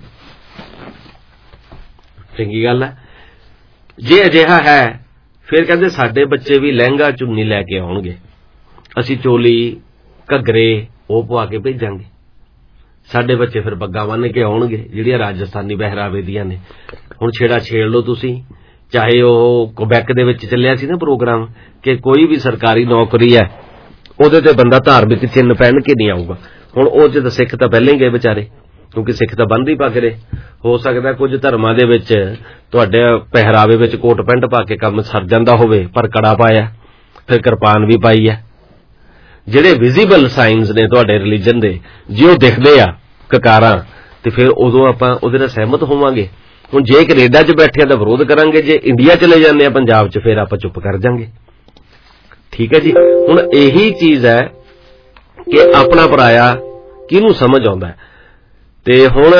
ਚੰਗੀ ਗੱਲ ਹੈ। ਜੇ ਅਜਿਹਾ ਹੈ ਫਿਰ ਕਹਿੰਦੇ ਸਾਡੇ ਬੱਚੇ ਵੀ ਲਹਿੰਗਾ ਚੁੰਨੀ ਲੈ ਕੇ ਆਉਣਗੇ, ਅਸੀਂ ਚੋਲੀ ਘੱਗਰੇ ਉਹ ਪਵਾ ਕੇ ਭੇਜਾਂਗੇ। ਸਾਡੇ ਬੱਚੇ ਫਿਰ ਪੱਗਾਂ ਬੰਨ੍ਹ ਕੇ ਆਉਣਗੇ ਜਿਹੜੀਆਂ ਰਾਜਸਥਾਨੀ ਪਹਿਰਾਵੇ ਦੀਆਂ ਨੇ। ਹੁਣ ਛੇੜਾ ਛੇੜ ਲਓ ਤੁਸੀਂ, ਚਾਹੇ ਉਹ ਕੁਬੈਕ ਦੇ ਵਿੱਚ ਚੱਲਿਆ ਸੀ ਨਾ ਪ੍ਰੋਗਰਾਮ ਕਿ ਕੋਈ ਵੀ ਸਰਕਾਰੀ ਨੌਕਰੀ ਹੈ ਉਹਦੇ ਤੇ ਬੰਦਾ ਧਾਰਮਿਕ ਚਿੰਨ੍ਹ ਪਹਿਨ ਕੇ ਨਹੀਂ ਆਊਗਾ। ਹੁਣ ਉਹ ਜਦ ਸਿੱਖ ਤਾਂ ਪਹਿਲਾਂ ਹੀ ਗਏ ਵਿਚਾਰੇ, ਕਿਉਂਕਿ ਸਿੱਖ ਤਾਂ ਬੰਨ੍ਹ ਹੀ ਪੱਗ ਰਹੇ। ਹੋ ਸਕਦਾ ਕੁਝ ਧਰਮਾਂ ਦੇ ਵਿੱਚ ਤੁਹਾਡੇ ਪਹਿਰਾਵੇ ਵਿੱਚ ਕੋਟ ਪੈਂਟ ਪਾ ਕੇ ਕੰਮ ਸਰ ਜਾਂਦਾ ਹੋਵੇ, ਪਰ ਕੜਾ ਪਾਇਆ, ਫਿਰ ਕਿਰਪਾਨ ਵੀ ਪਾਈ ਹੈ। ਜਿਹੜੇ ਵਿਜ਼ੀਬਲ ਸਾਈਨਸ ਨੇ ਤੁਹਾਡੇ ਰਿਲੀਜਨ ਦੇ, ਜੇ ਉਹ ਦਿਖਦੇ ਆ ਕਕਾਰਾਂ, ਤੇ ਫਿਰ ਉਦੋਂ ਆਪਾਂ ਉਹਦੇ ਨਾਲ ਸਹਿਮਤ ਹੋਵਾਂਗੇ। ਹੁਣ ਜੇ ਕੈਨੇਡਾ 'ਚ ਬੈਠਿਆਂ ਦਾ ਵਿਰੋਧ ਕਰਾਂਗੇ, ਜੇ ਇੰਡੀਆ ਚਲੇ ਜਾਂਦੇ ਆ ਪੰਜਾਬ 'ਚ, ਫਿਰ ਆਪਾਂ ਚੁੱਪ ਕਰ ਜਾਂਗੇ। ਠੀਕ ਹੈ ਜੀ। ਹੁਣ ਇਹੀ ਚੀਜ਼ ਹੈ ਕਿ ਆਪਣਾ ਪਰਾਇਆ ਕਿਹਨੂੰ ਸਮਝ ਆਉਂਦਾ। ਤੇ ਹੁਣ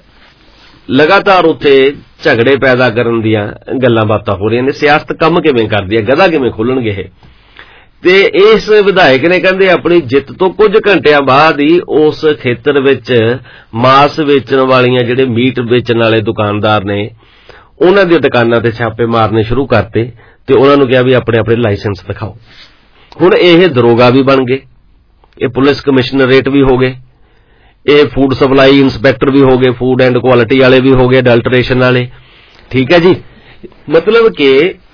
ਲਗਾਤਾਰ ਉੱਥੇ ਝਗੜੇ ਪੈਦਾ ਕਰਨ ਦੀਆਂ ਗੱਲਾਂ ਬਾਤਾਂ ਹੋ ਰਹੀਆਂ ਨੇ। ਸਿਆਸਤ ਕੰਮ ਕਿਵੇਂ ਕਰਦੀ ਹੈ, ਗਧਾ ਕਿਵੇਂ ਖੋਲਣਗੇ ਇਹ। ਤੇ ਇਸ ਵਿਧਾਇਕ ਨੇ ਕਹਿੰਦੇ ਆਪਣੀ ਜਿੱਤ ਤੋਂ ਕੁਝ ਘੰਟਿਆਂ ਬਾਅਦ ਹੀ ਉਸ ਖੇਤਰ ਵਿੱਚ ਮਾਸ ਵੇਚਣ ਵਾਲੀਆਂ, ਜਿਹੜੇ ਮੀਟ ਵੇਚਣ ਵਾਲੇ ਦੁਕਾਨਦਾਰ ਨੇ, ਉਹਨਾਂ ਦੀਆਂ ਦੁਕਾਨਾਂ ਤੇ ਛਾਪੇ ਮਾਰਨੇ ਸ਼ੁਰੂ ਕਰਤੇ ਤੇ ਉਹਨਾਂ ਨੂੰ ਕਿਹਾ ਵੀ ਆਪਣੇ ਆਪਣੇ ਲਾਇਸੈਂਸ ਦਿਖਾਓ। ਹੁਣ ਇਹ ਦਰੋਗਾ ਵੀ ਬਣ ਗਏ, ਇਹ ਪੁਲਿਸ ਕਮਿਸ਼ਨਰੇਟ ਵੀ ਹੋ ਗਏ, ਇਹ ਫੂਡ ਸਪਲਾਈ ਇੰਸਪੈਕਟਰ ਵੀ ਹੋ ਗਏ, ਫੂਡ ਐਂਡ ਕੁਆਲਿਟੀ ਵਾਲੇ ਵੀ ਹੋ ਗਏ, ਅਡਲਟਰੇਸ਼ਨ ਵਾਲੇ। ਠੀਕ ਹੈ ਜੀ। ਮਤਲਬ ਕਿ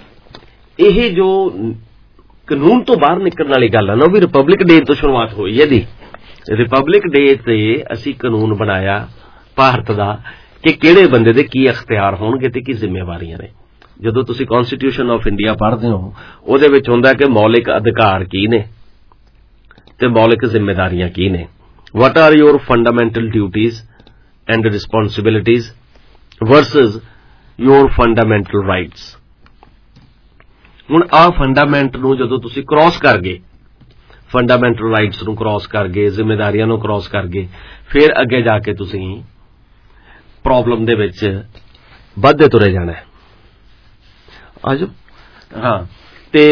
ਇਹ ਜੋ ਕਾਨੂੰਨ ਤੋਂ ਬਾਹਰ ਨਿਕਲਣ ਵਾਲੀ ਗੱਲ ਹੈ ਨਾ, ਉਹ ਵੀ ਰਿਪਬਲਿਕ ਡੇ ਤੋਂ ਸ਼ੁਰੂਆਤ ਹੋਈ ਹੈ ਜੀ। ਰਿਪਬਲਿਕ ਡੇ ਤੇ ਅਸੀਂ ਕਾਨੂੰਨ ਬਣਾਇਆ ਭਾਰਤ ਦਾ ਕਿ ਕਿਹੜੇ ਬੰਦੇ ਦੇ ਕੀ ਅਖਤਿਆਰ ਹੋਣਗੇ ਤੇ ਕੀ ਜ਼ਿੰਮੇਵਾਰੀਆਂ ਨੇ। ਜਦੋਂ ਤੁਸੀਂ ਕਨਸਟੀਟਿਊਸ਼ਨ ਆਫ ਇੰਡੀਆ ਪੜ੍ਹਦੇ ਹੋ, ਉਹਦੇ ਵਿੱਚ ਹੁੰਦਾ ਕਿ ਮੌਲਿਕ ਅਧਿਕਾਰ ਕੀ ਨੇ ਤੇ ਮੌਲਿਕ ਜ਼ਿੰਮੇਵਾਰੀਆਂ ਕੀ ਨੇ। What are your fundamental duties and responsibilities versus your fundamental rights? ਹੁਣ ਆਹ ਫੰਡਾਮੈਂਟ ਨੂੰ ਜਦੋਂ ਤੁਸੀਂ ਕ੍ਰਾਸ ਕਰ ਗਏ, ਫੰਡਾਮੈਂਟਲ ਰਾਈਟਸ ਨੂੰ ਕ੍ਰਾਸ ਕਰ ਗਏ, ਜ਼ਿੰਮੇਵਾਰੀਆਂ ਨੂੰ ਕ੍ਰਾਸ ਕਰ ਗਏ, ਫਿਰ ਅੱਗੇ ਜਾ ਕੇ ਤੁਸੀਂ ਪ੍ਰੋਬਲਮ ਦੇ ਵਿੱਚ ਵੱਧਦੇ ਤੁਰੇ ਜਾਣਾ ਹੈ। ਆਜੋ। ਹਾਂ, ਤੇ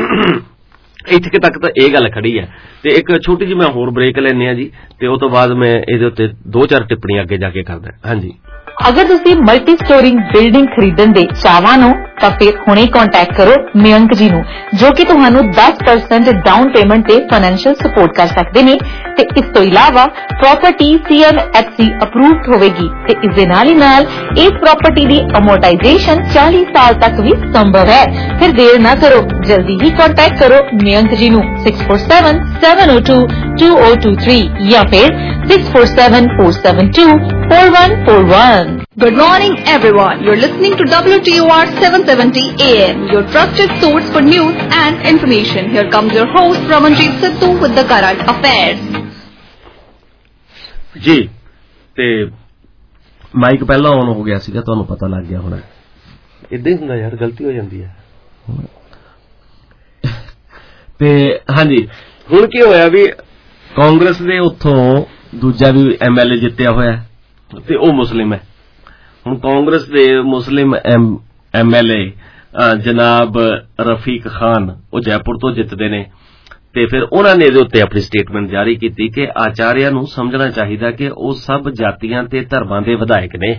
ਇੱਥੇ ਤੱਕ ਤਾਂ ਇਹ ਗੱਲ ਖੜੀ ਹੈ। ਤੇ ਇੱਕ ਛੋਟੀ ਜਿਹੀ ਮੈਂ ਹੋਰ ਬ੍ਰੇਕ ਲੈਂਦੇ ਹਾਂ ਜੀ, ਤੇ ਉਹ ਤੋਂ ਬਾਅਦ ਮੈਂ ਇਹਦੇ ਉੱਤੇ 2-4 ਟਿੱਪਣੀਆਂ ਅੱਗੇ ਜਾ ਕੇ ਕਰਦਾ। ਹਾਂਜੀ। ਅਗਰ ਤੁਸੀਂ ਮਲਟੀ ਸਟੋਰਿੰਗ ਬਿਲਡਿੰਗ ਖਰੀਦਣ ਦੇ ਚਾਹਵਾਨ ਹੋ ਤਾਂ ਫਿਰ ਹੁਣੇ ਕੰਟੈਕਟ ਕਰੋ ਮਯੰਕ ਜੀ ਨੂੰ, ਜੋ ਕਿ ਤੁਹਾਨੂੰ 10% ਡਾਊਨ ਪੇਮੈਂਟ ਤੇ ਫਾਈਨੈਂਸ਼ੀਅਲ ਸਪੋਰਟ ਕਰ ਸਕਦੇ ਨੇ। ਤੇ ਇਸ ਤੋਂ ਇਲਾਵਾ ਪ੍ਰਾਪਰਟੀ CMHC ਅਪਰੂਵਡ ਹੋਵੇਗੀ ਤੇ ਇਸ ਦੇ ਨਾਲ ਹੀ ਨਾਲ ਇਸ ਪ੍ਰਾਪਰਟੀ ਦੀ ਅਮੋਰਟਾਈਜੇਸ਼ਨ 40 ਸਾਲ ਤੱਕ ਵੀ ਸੰਭਵ ਹੈ। ਫਿਰ ਦੇਰ ਨਾ ਕਰੋ, ਜਲਦੀ ਹੀ ਕੰਟੈਕਟ ਕਰੋ ਮਯੰਕ ਜੀ ਨੂੰ 6477022023 ਜਾਂ ਫਿਰ 6474724141. Good morning, everyone. You're listening to WTOR 770 AM, your trusted source for news and information. Here comes your host, Ramanjeet Sidhu, with the current affairs. ਜੀ, ਤੇ ਮਾਈਕ ਪਹਿਲਾਂ ਆਨ ਹੋ ਗਿਆ ਸੀਗਾ, ਤੁਹਾਨੂੰ ਪਤਾ ਲੱਗ ਗਿਆ ਹੋਣਾ। ਇਦਾਂ ਹੀ ਹੁੰਦਾ ਯਾਰ, ਗਲਤੀ ਹੋ ਜਾਂਦੀ ਹੈ। ਤੇ ਹਾਂਜੀ, ਹੁਣ ਕੀ ਹੋਇਆ ਵੀ ਕਾਂਗਰਸ ਦੇ ਉੱਥੋਂ ਦੂਜਾ ਵੀ MLA ਜਿੱਤਿਆ ਹੋਇਆ ਤੇ ਉਹ ਮੁਸਲਿਮ ਹੈ। ਹੁਣ ਕਾਂਗਰਸ ਦੇ ਮੁਸਲਿਮ MLA ਜਨਾਬ ਰਫੀਕ ਖਾਨ, ਉਹ ਜੈਪੁਰ ਤੋਂ ਜਿੱਤਦੇ ਨੇ। ਤੇ ਫਿਰ ਉਹਨਾਂ ਨੇ ਇਹਦੇ ਉੱਤੇ ਆਪਣੀ ਸਟੇਟਮੈਂਟ ਜਾਰੀ ਕੀਤੀ ਕਿ ਆਚਾਰਿਆ ਨੂੰ ਸਮਝਣਾ ਚਾਹੀਦਾ ਕਿ ਉਹ ਸਭ ਜਾਤੀਆਂ ਤੇ ਧਰਮਾਂ ਦੇ ਵਿਧਾਇਕ ਨੇ।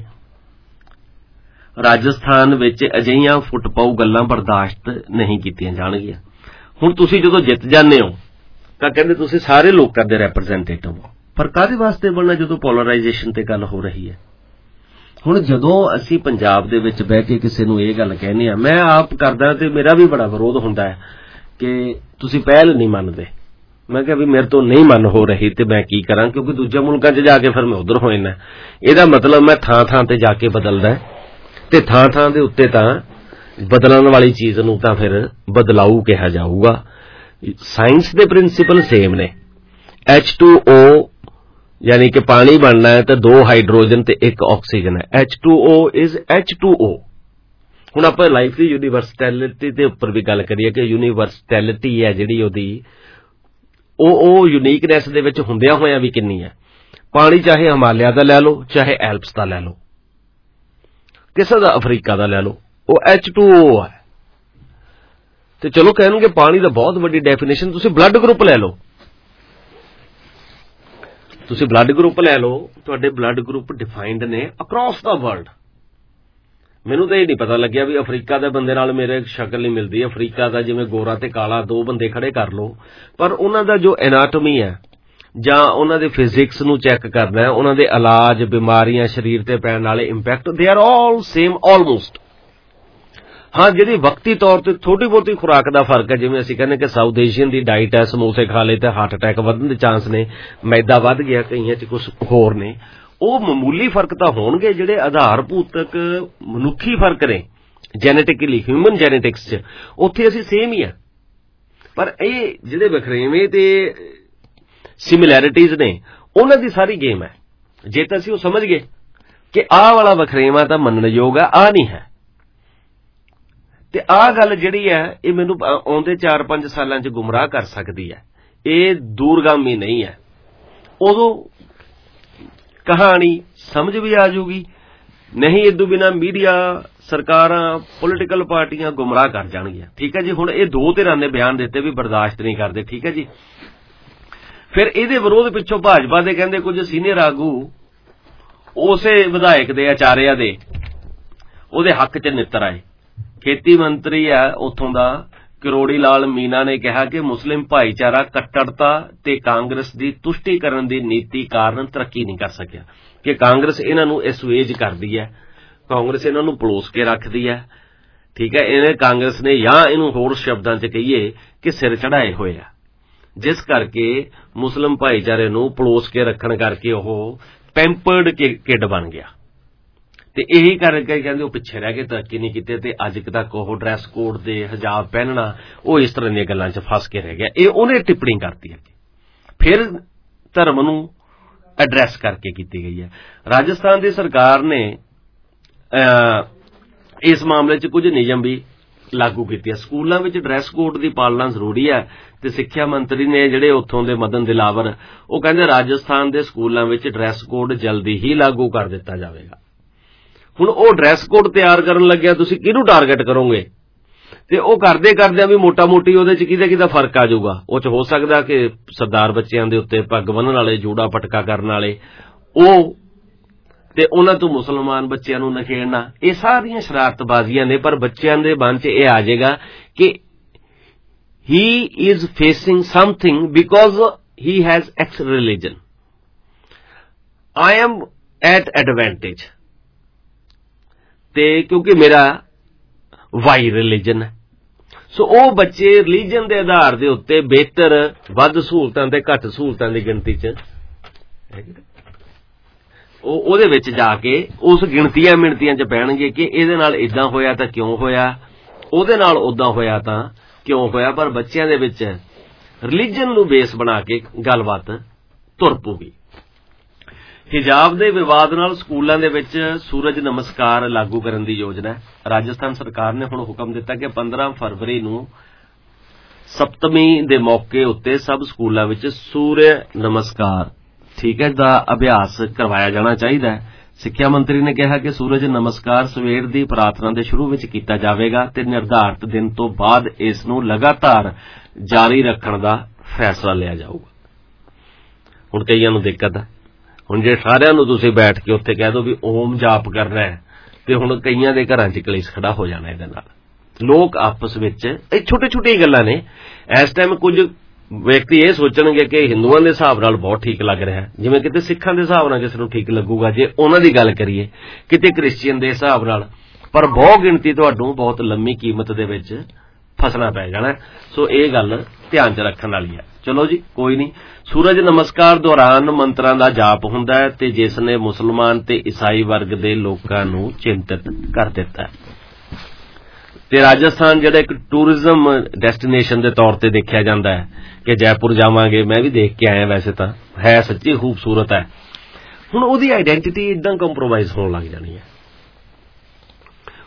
ਰਾਜਸਥਾਨ ਵਿੱਚ ਅਜਿਹੀਆਂ ਫੁੱਟਪਾਊ ਗੱਲਾਂ ਬਰਦਾਸ਼ਤ ਨਹੀਂ ਕੀਤੀਆਂ ਜਾਣਗੀਆਂ। ਹੁਣ ਤੁਸੀਂ ਜਦੋਂ ਜਿੱਤ ਜਾਂਦੇ ਹੋ ਤਾਂ ਕਹਿੰਦੇ ਤੁਸੀਂ ਸਾਰੇ ਲੋਕਾਂ ਦੇ ਰੈਪਰੈਜ਼ੈਂਟੇਟਿਵ ਹੋ, ਪਰ ਕਾਹਦੇ ਵਾਸਤੇ ਬਣਨਾ ਜਦੋਂ ਪੋਲਰਾਈਜੇਸ਼ਨ ਤੇ ਗੱਲ ਹੋ ਰਹੀ ਹੈ। ਹੁਣ ਜਦੋਂ ਅਸੀਂ ਪੰਜਾਬ ਦੇ ਵਿੱਚ ਬਹਿ ਕੇ ਕਿਸੇ ਨੂੰ ਇਹ ਗੱਲ ਕਹਿੰਦੇ ਆ, ਮੈਂ ਆਪ ਕਰਦਾ ਤੇ ਮੇਰਾ ਵੀ ਬੜਾ ਵਿਰੋਧ ਹੁੰਦਾ ਹੈ ਕਿ ਤੁਸੀਂ ਪਹਿਲ ਨਹੀਂ ਮੰਨਦੇ। ਮੈਂ ਕਿਹਾ ਵੀ ਮੇਰੇ ਤੋਂ ਨਹੀਂ ਮੰਨ ਹੋ ਰਹੀ ਤੇ ਮੈਂ ਕੀ ਕਰਾਂ, ਕਿਉਂਕਿ ਦੂਜੇ ਮੁਲਕਾਂ 'ਚ ਜਾ ਕੇ ਫਿਰ ਮੈਂ ਉੱਧਰ ਹੋ ਜਾਂਦਾ। ਇਹਦਾ ਮਤਲਬ ਮੈਂ ਥਾਂ-ਥਾਂ ਤੇ ਜਾ ਕੇ ਬਦਲਦਾ, ਤੇ ਥਾਂ-ਥਾਂ ਦੇ ਉੱਤੇ ਤਾਂ ਬਦਲਣ ਵਾਲੀ ਚੀਜ਼ ਨੂੰ ਤਾਂ ਫਿਰ ਬਦਲਾਊ ਕਿਹਾ ਜਾਊਗਾ। ਸਾਇੰਸ ਦੇ ਪ੍ਰਿੰਸੀਪਲ ਸੇਮ ਨੇ। H2O ਯਾਨੀ ਕਿ ਪਾਣੀ ਬਣਨਾ ਹੈ ਤਾਂ 2 ਹਾਈਡਰੋਜਨ ਤੇ 1 ਆਕਸੀਜਨ ਹੈ। H2O is H2O। ਹੁਣ ਆਪਾਂ ਲਾਈਫ ਦੀ ਯੂਨੀਵਰਸੈਲਿਟੀ ਦੇ ਉੱਪਰ ਵੀ ਗੱਲ ਕਰੀਏ ਕਿ ਯੂਨੀਵਰਸੈਲਿਟੀ ਹੈ ਜਿਹੜੀ ਉਹਦੀ ਉਹ ਯੂਨੀਕਨੈਸ ਦੇ ਵਿੱਚ ਹੁੰਦਿਆਂ ਹੋਇਆਂ ਵੀ ਕਿੰਨੀ ਹੈ। ਪਾਣੀ ਚਾਹੇ ਹਿਮਾਲਿਆ ਦਾ ਲੈ ਲਓ, ਚਾਹੇ ਐਲਪਸ ਦਾ ਲੈ ਲਓ, ਕਿਸੇ ਦਾ ਅਫਰੀਕਾ ਦਾ ਲੈ ਲਓ, ਉਹ H2O ਹੈ। ਤੇ ਚਲੋ ਕਹਿਣਗੇ ਪਾਣੀ ਦਾ ਬਹੁਤ ਵੱਡੀ ਡੈਫੀਨੇਸ਼ਨ, ਤੁਸੀਂ ਬਲੱਡ ਗਰੁੱਪ ਲੈ ਲਓ, ਤੁਸੀਂ ਬਲੱਡ ਗਰੁੱਪ ਲੈ ਲਓ, ਤੁਹਾਡੇ ਬਲੱਡ ਗਰੁੱਪ ਡਿਫਾਈਨਡ ਨੇ ਅਕ੍ਰੋਸ ਦਾ ਵਰਲਡ। ਮੈਨੂੰ ਤਾਂ ਇਹ ਨਹੀਂ ਪਤਾ ਲੱਗਿਆ ਵੀ ਅਫਰੀਕਾ ਦੇ ਬੰਦੇ ਨਾਲ ਮੇਰੇ ਸ਼ਕਲ ਨਹੀਂ ਮਿਲਦੀ। ਅਫਰੀਕਾ ਦਾ ਜਿਵੇਂ ਗੋਰਾ ਤੇ ਕਾਲਾ ਦੋ ਬੰਦੇ ਖੜੇ ਕਰ ਲਓ, ਪਰ ਉਹਨਾਂ ਦਾ ਜੋ ਐਨਾਟੋਮੀ ਹੈ ਜਾਂ ਉਹਨਾਂ ਦੇ ਫਿਜ਼ਿਕਸ ਨੂੰ ਚੈੱਕ ਕਰਨਾ, ਉਹਨਾਂ ਦੇ ਇਲਾਜ, ਬਿਮਾਰੀਆਂ, ਸਰੀਰ ਤੇ ਪੈਣ ਵਾਲੇ impact, they are all same almost. ਹਾਂ, ਜਿਹੜੀ ਵਕਤੀ ਤੌਰ ਤੇ ਥੋੜੀ ਬਹੁਤੀ ਖੁਰਾਕ ਦਾ ਫਰਕ ਹੈ, ਜਿਵੇਂ ਅਸੀਂ ਕਹਿੰਦੇ ਕਿ ਸਾਊਥ ਏਸ਼ੀਅਨ ਦੀ ਡਾਈਟ ਹੈ, ਸਮੋਸੇ ਖਾ ਲਏ ਤਾਂ ਹਾਰਟ ਅਟੈਕ ਵਧਣ ਦੇ ਚਾਂਸ ਨੇ, ਮੈਦਾ ਵੱਧ ਗਿਆ, ਕਈਆਂ 'ਚ ਕੁਝ ਹੋਰ ਨੇ, ਉਹ ਮਾਮੂਲੀ ਫਰਕ ਤਾਂ ਹੋਣਗੇ। ਜਿਹੜੇ ਆਧਾਰਭੂਤਕ ਮਨੁੱਖੀ ਫਰਕ ਨੇ ਜੈਨੇਟਿਕਲੀ, ਹਿਊਮਨ ਜੈਨੇਟਿਕਸ 'ਚ, ਉੱਥੇ ਅਸੀਂ ਸੇਮ ਹੀ ਆ। ਪਰ ਇਹ ਜਿਹੜੇ ਵਖਰੇਵੇਂ ਤੇ ਸਿਮਿਲੈਰਿਟੀਜ਼ ਨੇ, ਉਹਨਾਂ ਦੀ ਸਾਰੀ ਗੇਮ ਹੈ। ਜੇ ਤਾਂ ਅਸੀਂ ਉਹ ਸਮਝ ਗਏ ਕਿ ਆਹ ਵਾਲਾ ਵਖਰੇਵਾਂ ਤਾਂ ਮੰਨਣਯੋਗ ਆ, ਆਹ ਨਹੀਂ ਹੈ, ਤੇ ਆਹ ਗੱਲ ਜਿਹੜੀ ਹੈ ਇਹ ਮੈਨੂੰ ਆਉਂਦੇ 4-5 ਸਾਲਾਂ 'ਚ ਗੁੰਮਰਾਹ ਕਰ ਸਕਦੀ ਹੈ। ਇਹ ਦੂਰਗਾਮੀ ਨਹੀਂ ਹੈ। ਉਦੋਂ ਕਹਾਣੀ ਸਮਝ ਵੀ ਆ ਜੂਗੀ, ਨਹੀਂ ਇਦੋਂ ਬਿਨਾ ਮੀਡੀਆ, ਸਰਕਾਰਾਂ, ਪੋਲੀਟੀਕਲ ਪਾਰਟੀਆਂ ਗੁੰਮਰਾਹ ਕਰ ਜਾਣਗੀਆਂ। ਠੀਕ ਹੈ ਜੀ। ਹੁਣ ਇਹ ਦੋ ਧਿਰਾਂ ਨੇ ਬਿਆਨ ਦਿੱਤੇ ਵੀ ਬਰਦਾਸ਼ਤ ਨਹੀਂ ਕਰਦੇ। ਠੀਕ ਹੈ ਜੀ। ਫਿਰ ਇਹਦੇ ਵਿਰੋਧ ਪਿੱਛੋਂ ਭਾਜਪਾ ਦੇ ਕਹਿੰਦੇ ਕੁਝ ਸੀਨੀਅਰ ਆਗੂ ਉਸੇ ਵਿਧਾਇਕ ਦੇ, ਆਚਾਰਿਆ ਦੇ, ਉਹਦੇ ਹੱਕ 'ਚ ਨਿੱਤਰ ਆਏ। ਖੇਤੀ ਮੰਤਰੀ ਹੈ ਉੱਥੋਂ ਦਾ ਕਰੋੜੀ ਲਾਲ ਮੀਨਾ ਨੇ ਕਿਹਾ ਕਿ ਮੁਸਲਿਮ ਭਾਈਚਾਰਾ ਕੱਟੜਤਾ ਤੇ ਕਾਂਗਰਸ ਦੀ ਤੁਸ਼ਟੀਕਰਨ ਦੀ ਨੀਤੀ ਕਾਰਨ ਤਰੱਕੀ ਨਹੀਂ ਕਰ ਸਕਿਆ, ਕਿ ਕਾਂਗਰਸ ਇਹਨਾਂ ਨੂੰ ਐਸੂਏਜ ਕਰਦੀ ਹੈ, ਕਾਂਗਰਸ ਇਹਨਾਂ ਨੂੰ ਪਲੋਸ ਕੇ ਰੱਖਦੀ ਹੈ। ਠੀਕ ਹੈ। ਇਹਨੇ ਕਾਂਗਰਸ ਨੇ, ਜਾਂ ਇਹਨੂੰ ਹੋਰ ਸ਼ਬਦਾਂ 'ਚ ਕਹੀਏ ਕਿ ਸਿਰ ਚੜਾਏ ਹੋਏ ਆ, ਜਿਸ ਕਰਕੇ ਮੁਸਲਿਮ ਭਾਈਚਾਰੇ ਨੂੰ ਪਲੋਸ ਕੇ ਰੱਖਣ ਕਰਕੇ ਉਹ ਪੈਂਪਰਡ ਕਿਡ ਬਣ ਗਿਆ। ਤੇ ਇਹੀ ਕਰਕੇ ਕਹਿੰਦੇ ਉਹ ਪਿੱਛੇ ਰਹਿ ਕੇ ਤਰੱਕੀ ਨਹੀਂ ਕੀਤੀ, ਤੇ ਅੱਜ ਤੱਕ ਉਹ ਡਰੈਸ ਕੋਡ ਦੇ, ਹਿਜਾਬ ਪਹਿਨਣਾ, ਉਹ ਇਸ ਤਰ੍ਹਾਂ ਦੀਆਂ ਗੱਲਾਂ 'ਚ ਫਸ ਕੇ ਰਹਿ ਗਿਆ। ਇਹ ਉਹਨੇ ਟਿੱਪਣੀ ਕਰਤੀ ਹੈ। ਫਿਰ ਧਰਮ ਨੂੰ ਐਡਰੈਸ ਕਰਕੇ ਕੀਤੀ ਗਈ ਹੈ। ਰਾਜਸਥਾਨ ਦੀ ਸਰਕਾਰ ਨੇ ਇਸ ਮਾਮਲੇ 'ਚ ਕੁਝ ਨਿਯਮ ਵੀ ਲਾਗੂ ਕੀਤੇ। ਸਕੂਲਾਂ ਵਿੱਚ ਡਰੈਸ ਕੋਡ ਦੀ ਪਾਲਣਾ ਜ਼ਰੂਰੀ ਹੈ, ਤੇ ਸਿੱਖਿਆ ਮੰਤਰੀ ਨੇ ਜਿਹੜੇ ਉੱਥੋਂ ਦੇ ਮਦਨ ਦਿਲਾਵਰ, ਉਹ ਕਹਿੰਦੇ ਰਾਜਸਥਾਨ ਦੇ ਸਕੂਲਾਂ ਵਿੱਚ ਡਰੈਸ ਕੋਡ ਜਲਦੀ ਹੀ ਲਾਗੂ ਕਰ ਦਿੱਤਾ ਜਾਵੇਗਾ। ਹੁਣ ਉਹ ਡਰੈਸ ਕੋਡ ਤਿਆਰ ਕਰਨ ਲੱਗਿਆ, ਤੁਸੀਂ ਕਿਹਨੂੰ ਟਾਰਗੇਟ ਕਰੋਗੇ? ਤੇ ਉਹ ਕਰਦੇ ਕਰਦਿਆਂ ਵੀ ਮੋਟੀ ਉਹਦੇ 'ਚ ਕਿਹਦਾ ਫਰਕ ਆ ਜਾਊਗਾ। ਉਹ 'ਚ ਹੋ ਸਕਦਾ ਕਿ ਸਰਦਾਰ ਬੱਚਿਆਂ ਦੇ ਉੱਤੇ ਪੱਗ ਬੰਨ੍ਹਣ ਵਾਲੇ, ਜੂੜਾ ਪਟਕਾ ਕਰਨ ਵਾਲੇ, ਉਹ ਤੇ ਉਹਨਾਂ ਤੋਂ ਮੁਸਲਮਾਨ ਬੱਚਿਆਂ ਨੂੰ ਨਖੇੜਨਾ, ਇਹ ਸਾਰੀਆਂ ਸ਼ਰਾਰਤਬਾਜ਼ੀਆਂ ਨੇ। ਪਰ ਬੱਚਿਆਂ ਦੇ ਮਨ 'ਚ ਇਹ ਆ ਜਾਏਗਾ ਕਿ he is facing something because he has X religion. I am at advantage. ਤੇ ਕਿਉਂਕਿ ਮੇਰਾ Y religion ਹੈ। ਸੋ ਉਹ ਬੱਚੇ ਰਿਲੀਜਨ ਦੇ ਆਧਾਰ ਦੇ ਉੱਤੇ ਬਿਹਤਰ, ਵੱਧ ਸਹੂਲਤਾਂ ਤੇ ਘੱਟ ਸਹੂਲਤਾਂ ਦੀ ਗਿਣਤੀ 'ਚ ਉਹਦੇ ਵਿੱਚ ਜਾ ਕੇ ਉਸ ਗਿਣਤੀਆਂ ਮਿਣਤੀਆਂ 'ਚ ਪੈਣਗੇ ਕਿ ਇਹਦੇ ਨਾਲ ਇਦਾਂ ਹੋਇਆ ਤਾਂ ਕਿਉਂ ਹੋਇਆ, ਉਹਦੇ ਨਾਲ ਉਦਾਂ ਹੋਇਆ ਤਾਂ ਕਿਉਂ ਹੋਇਆ। ਪਰ ਬੱਚਿਆਂ ਦੇ ਵਿੱਚ ਰਿਲੀਜਨ ਨੂੰ ਬੇਸ ਬਣਾ ਕੇ ਗੱਲਬਾਤ ਤੁਰ ਪਊਗੀ। ਹਿਜਾਬ ਦੇ ਵਿਵਾਦ ਨਾਲ ਸਕੂਲਾਂ ਦੇ ਵਿੱਚ ਸੂਰਜ ਨਮਸਕਾਰ ਲਾਗੂ ਕਰਨ ਦੀ ਯੋਜਨਾ ਹੈ। ਰਾਜਸਥਾਨ ਸਰਕਾਰ ਨੇ ਹੁਣ ਹੁਕਮ ਦਿੱਤਾ ਕਿ 15 ਫਰਵਰੀ ਨੂੰ ਸਪਤਮੀ ਦੇ ਮੌਕੇ ਉੱਤੇ ਸਭ ਸਕੂਲਾਂ ਵਿੱਚ ਸੂਰਜ ਨਮਸਕਾਰ, ਠੀਕ ਹੈ, ਦਾ ਅਭਿਆਸ ਕਰਵਾਇਆ ਜਾਣਾ ਚਾਹੀਦਾ ਹੈ। ਸਿੱਖਿਆ ਮੰਤਰੀ ਨੇ ਕਿਹਾ ਕਿ ਸੂਰਜ ਨਮਸਕਾਰ ਸਵੇਰ ਦੀ ਪ੍ਰਾਰਥਨਾ ਦੇ ਸ਼ੁਰੂ ਵਿੱਚ ਕੀਤਾ ਜਾਵੇਗਾ ਤੇ ਨਿਰਧਾਰਤ ਦਿਨ ਤੋਂ ਬਾਅਦ ਇਸ ਨੂੰ ਲਗਾਤਾਰ ਜਾਰੀ ਰੱਖਣ ਦਾ ਫੈਸਲਾ ਲਿਆ ਜਾਊਗਾ। ਹੁਣ ਕਈਆਂ ਨੂੰ ਦਿੱਕਤ ਹੈ, ਹੁਣ ਜੇ ਸਾਰਿਆਂ ਨੂੰ ਤੁਸੀਂ ਬੈਠ ਕੇ ਉੱਥੇ ਕਹਿ ਦਿਓ ਵੀ ਓਮ ਜਾਪ ਕਰਨਾ ਹੈ, ਤੇ ਹੁਣ ਕਈਆਂ ਦੇ ਘਰਾਂ 'ਚ ਕਲੇਸ਼ ਖੜਾ ਹੋ ਜਾਣਾ ਇਹਦੇ ਨਾਲ। ਲੋਕ ਆਪਸ ਵਿੱਚ, ਇਹ ਛੋਟੇ-ਛੋਟੇ ਗੱਲਾਂ ਨੇ। ਇਸ ਟਾਈਮ ਕੁਝ ਵਿਅਕਤੀ ਇਹ ਸੋਚਣਗੇ ਕਿ ਹਿੰਦੂਆਂ ਦੇ ਹਿਸਾਬ ਨਾਲ ਬਹੁਤ ਠੀਕ ਲੱਗ ਰਿਹਾ, ਜਿਵੇਂ ਕਿਤੇ ਸਿੱਖਾਂ ਦੇ ਹਿਸਾਬ ਨਾਲ ਕਿਸੇ ਨੂੰ ਠੀਕ ਲੱਗੂਗਾ ਜੇ ਉਹਨਾਂ ਦੀ ਗੱਲ ਕਰੀਏ, ਕਿਤੇ ਕ੍ਰਿਸਚੀਅਨ ਦੇ ਹਿਸਾਬ ਨਾਲ। ਪਰ ਬਹੁ ਗਿਣਤੀ ਤੁਹਾਨੂੰ ਬਹੁਤ ਲੰਮੀ ਕੀਮਤ ਦੇ ਵਿੱਚ ਫਸਣਾ ਪੈ ਜਾਣਾ। ਸੋ ਇਹ ਗੱਲ ਧਿਆਨ 'ਚ ਰੱਖਣ ਵਾਲੀ ਹੈ। ਚਲੋ ਜੀ, ਕੋਈ ਨਹੀਂ। ਸੂਰਜ ਨਮਸਕਾਰ ਦੌਰਾਨ ਮੰਤਰਾਂ ਦਾ ਜਾਪ ਹੁੰਦਾ ਹੈ, ਤੇ ਜਿਸ ਨੇ ਮੁਸਲਮਾਨ ਤੇ ਈਸਾਈ ਵਰਗ ਦੇ ਲੋਕਾਂ ਨੂੰ ਚਿੰਤਿਤ ਕਰ ਦਿੱਤਾ ਹੈ। ਤੇ ਰਾਜਸਥਾਨ ਜਿਹੜਾ ਇੱਕ ਟੂਰਿਜ਼ਮ ਡੈਸਟੀਨੇਸ਼ਨ ਦੇ ਤੌਰ ਤੇ ਦੇਖਿਆ ਜਾਂਦਾ ਹੈ ਕਿ ਜੈਪੁਰ ਜਾਵਾਂਗੇ, ਮੈਂ ਵੀ ਦੇਖ ਕੇ ਆਇਆ, ਵੈਸੇ ਤਾਂ ਹੈ ਸੱਚੀ ਖੂਬਸੂਰਤ ਹੈ। ਹੁਣ ਉਹਦੀ ਆਈਡੈਂਟਿਟੀ ਇਦਾਂ ਕੰਪਰੋਮਾਈਜ਼ ਹੋਣ ਲੱਗ ਜਾਣੀ ਹੈ।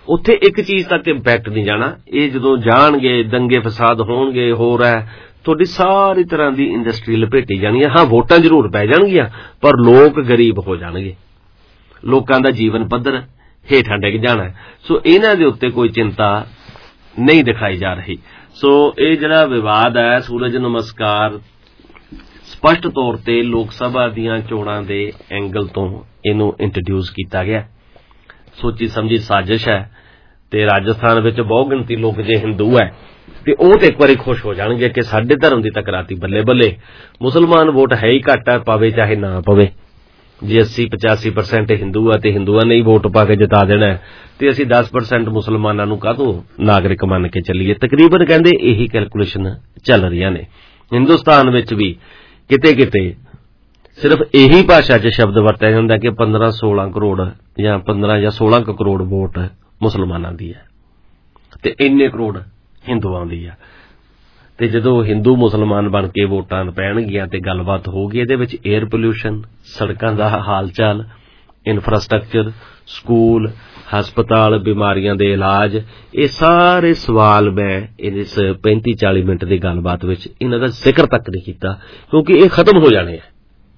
ਉੱਥੇ ਇੱਕ ਚੀਜ਼ ਤੱਕ ਇੰਪੈਕਟ ਨਹੀਂ ਜਾਣਾ। ਇਹ ਜਦੋਂ ਜਾਣਗੇ ਦੰਗੇ ਫਸਾਦ ਹੋਣਗੇ, ਹੋਰ ਹੈ, ਤੁਹਾਡੀ ਸਾਰੀ ਤਰ੍ਹਾਂ ਦੀ ਇੰਡਸਟਰੀ ਲਪੇਟੀ ਜਾਣੀ ਹੈ। ਹਾਂ, ਵੋਟਾਂ ਜ਼ਰੂਰ ਪੈ ਜਾਣਗੀਆਂ, ਪਰ ਲੋਕ ਗਰੀਬ ਹੋ ਜਾਣਗੇ, ਲੋਕਾਂ ਦਾ ਜੀਵਨ ਪੱਧਰ ਹੇਠਾਂ ਡਿੱਗ ਜਾਣਾ। ਸੋ ਇਹਨਾਂ ਦੇ ਉੱਤੇ ਕੋਈ ਚਿੰਤਾ ਨਹੀਂ ਦਿਖਾਈ ਜਾ ਰਹੀ। ਸੋ ਇਹ ਜਿਹੜਾ ਵਿਵਾਦ ਹੈ ਸੂਰਜ ਨਮਸਕਾਰ ਸਪਸ਼ਟ ਤੌਰ ਤੇ ਲੋਕ ਸਭਾ ਦੀਆਂ ਚੋਣਾਂ ਦੇ ਐਂਗਲ ਤੋਂ ਇਹਨੂੰ ਇੰਟਰੋਡਿਊਸ ਕੀਤਾ ਗਿਆ। ਸੋਚੀ ਸਮਝੀ ਸਾਜ਼ਿਸ਼ ਹੈ। ਤੇ ਰਾਜਸਥਾਨ ਵਿੱਚ ਬਹੁ ਗਿਣਤੀ ਲੋਕ ਜੇ ਹਿੰਦੂ ਹੈ ਤੇ ਉਹ ਤੇ ਇੱਕ ਵਾਰੀ ਖੁਸ਼ ਹੋ ਜਾਣਗੇ ਕਿ ਸਾਡੇ ਧਰਮ ਦੀ ਟਕਰਾਤੀ, ਬੱਲੇ ਬੱਲੇ। ਮੁਸਲਮਾਨ ਵੋਟ ਹੈ ਹੀ ਘੱਟ ਹੈ, ਪਵੇ ਚਾਹੇ ਨਾ ਪਵੇ। ਜੇ 80-85% ਹਿੰਦੂ ਆ ਤੇ ਹਿੰਦੂਆਂ ਨੇ ਹੀ ਵੋਟ ਪਾ ਕੇ ਜਿਤਾ ਦੇਣਾ ਹੈ ਤੇ ਅਸੀਂ 10% ਮੁਸਲਮਾਨਾਂ ਨੂੰ ਕਾਹਤੋਂ ਨਾਗਰਿਕ ਮੰਨ ਕੇ ਚੱਲੀਏ। ਤਕਰੀਬਨ ਕਹਿੰਦੇ ਇਹੀ ਕੈਲਕੂਲੇਸ਼ਨ ਚੱਲ ਰਹੀਆਂ ਨੇ। ਹਿੰਦੁਸਤਾਨ ਵਿੱਚ ਵੀ ਕਿਤੇ ਕਿਤੇ ਸਿਰਫ ਇਹੀ ਭਾਸ਼ਾ 'ਚ ਸ਼ਬਦ ਵਰਤਿਆ ਜਾਂਦਾ ਕਿ 15-16 ਕਰੋੜ ਜਾਂ 15 ਜਾਂ 16 ਕਰੋੜ ਵੋਟ ਮੁਸਲਮਾਨਾਂ ਦੀ ਹੈ ਤੇ ਇੰਨੇ ਕਰੋੜ ਹਿੰਦੂਆਂ ਦੀ ਆ। ਤੇ ਜਦੋਂ ਹਿੰਦੂ ਮੁਸਲਮਾਨ ਬਣ ਕੇ ਵੋਟਾਂ ਪੈਣਗੀਆਂ ਤੇ ਗੱਲਬਾਤ ਹੋਊਗੀ, ਇਹਦੇ ਵਿੱਚ 에ਅਰ ਪੋਲਿਊਸ਼ਨ, ਸੜਕਾਂ ਦਾ ਹਾਲ ਚਾਲ, ਇਨਫਰਾਸਟ੍ਰਕਚਰ, ਸਕੂਲ, ਹਸਪਤਾਲ, ਬਿਮਾਰੀਆਂ ਦੇ ਇਲਾਜ, ਇਹ ਸਾਰੇ ਸਵਾਲ ਮੈਂ ਇਸ 35-40 ਮਿੰਟ ਦੀ ਗੱਲਬਾਤ ਵਿੱਚ ਇਹਨਾਂ ਦਾ ਜ਼ਿਕਰ ਤੱਕ ਨਹੀਂ ਕੀਤਾ, ਕਿਉਂਕਿ ਇਹ ਖਤਮ ਹੋ ਜਾਣੇ ਆ।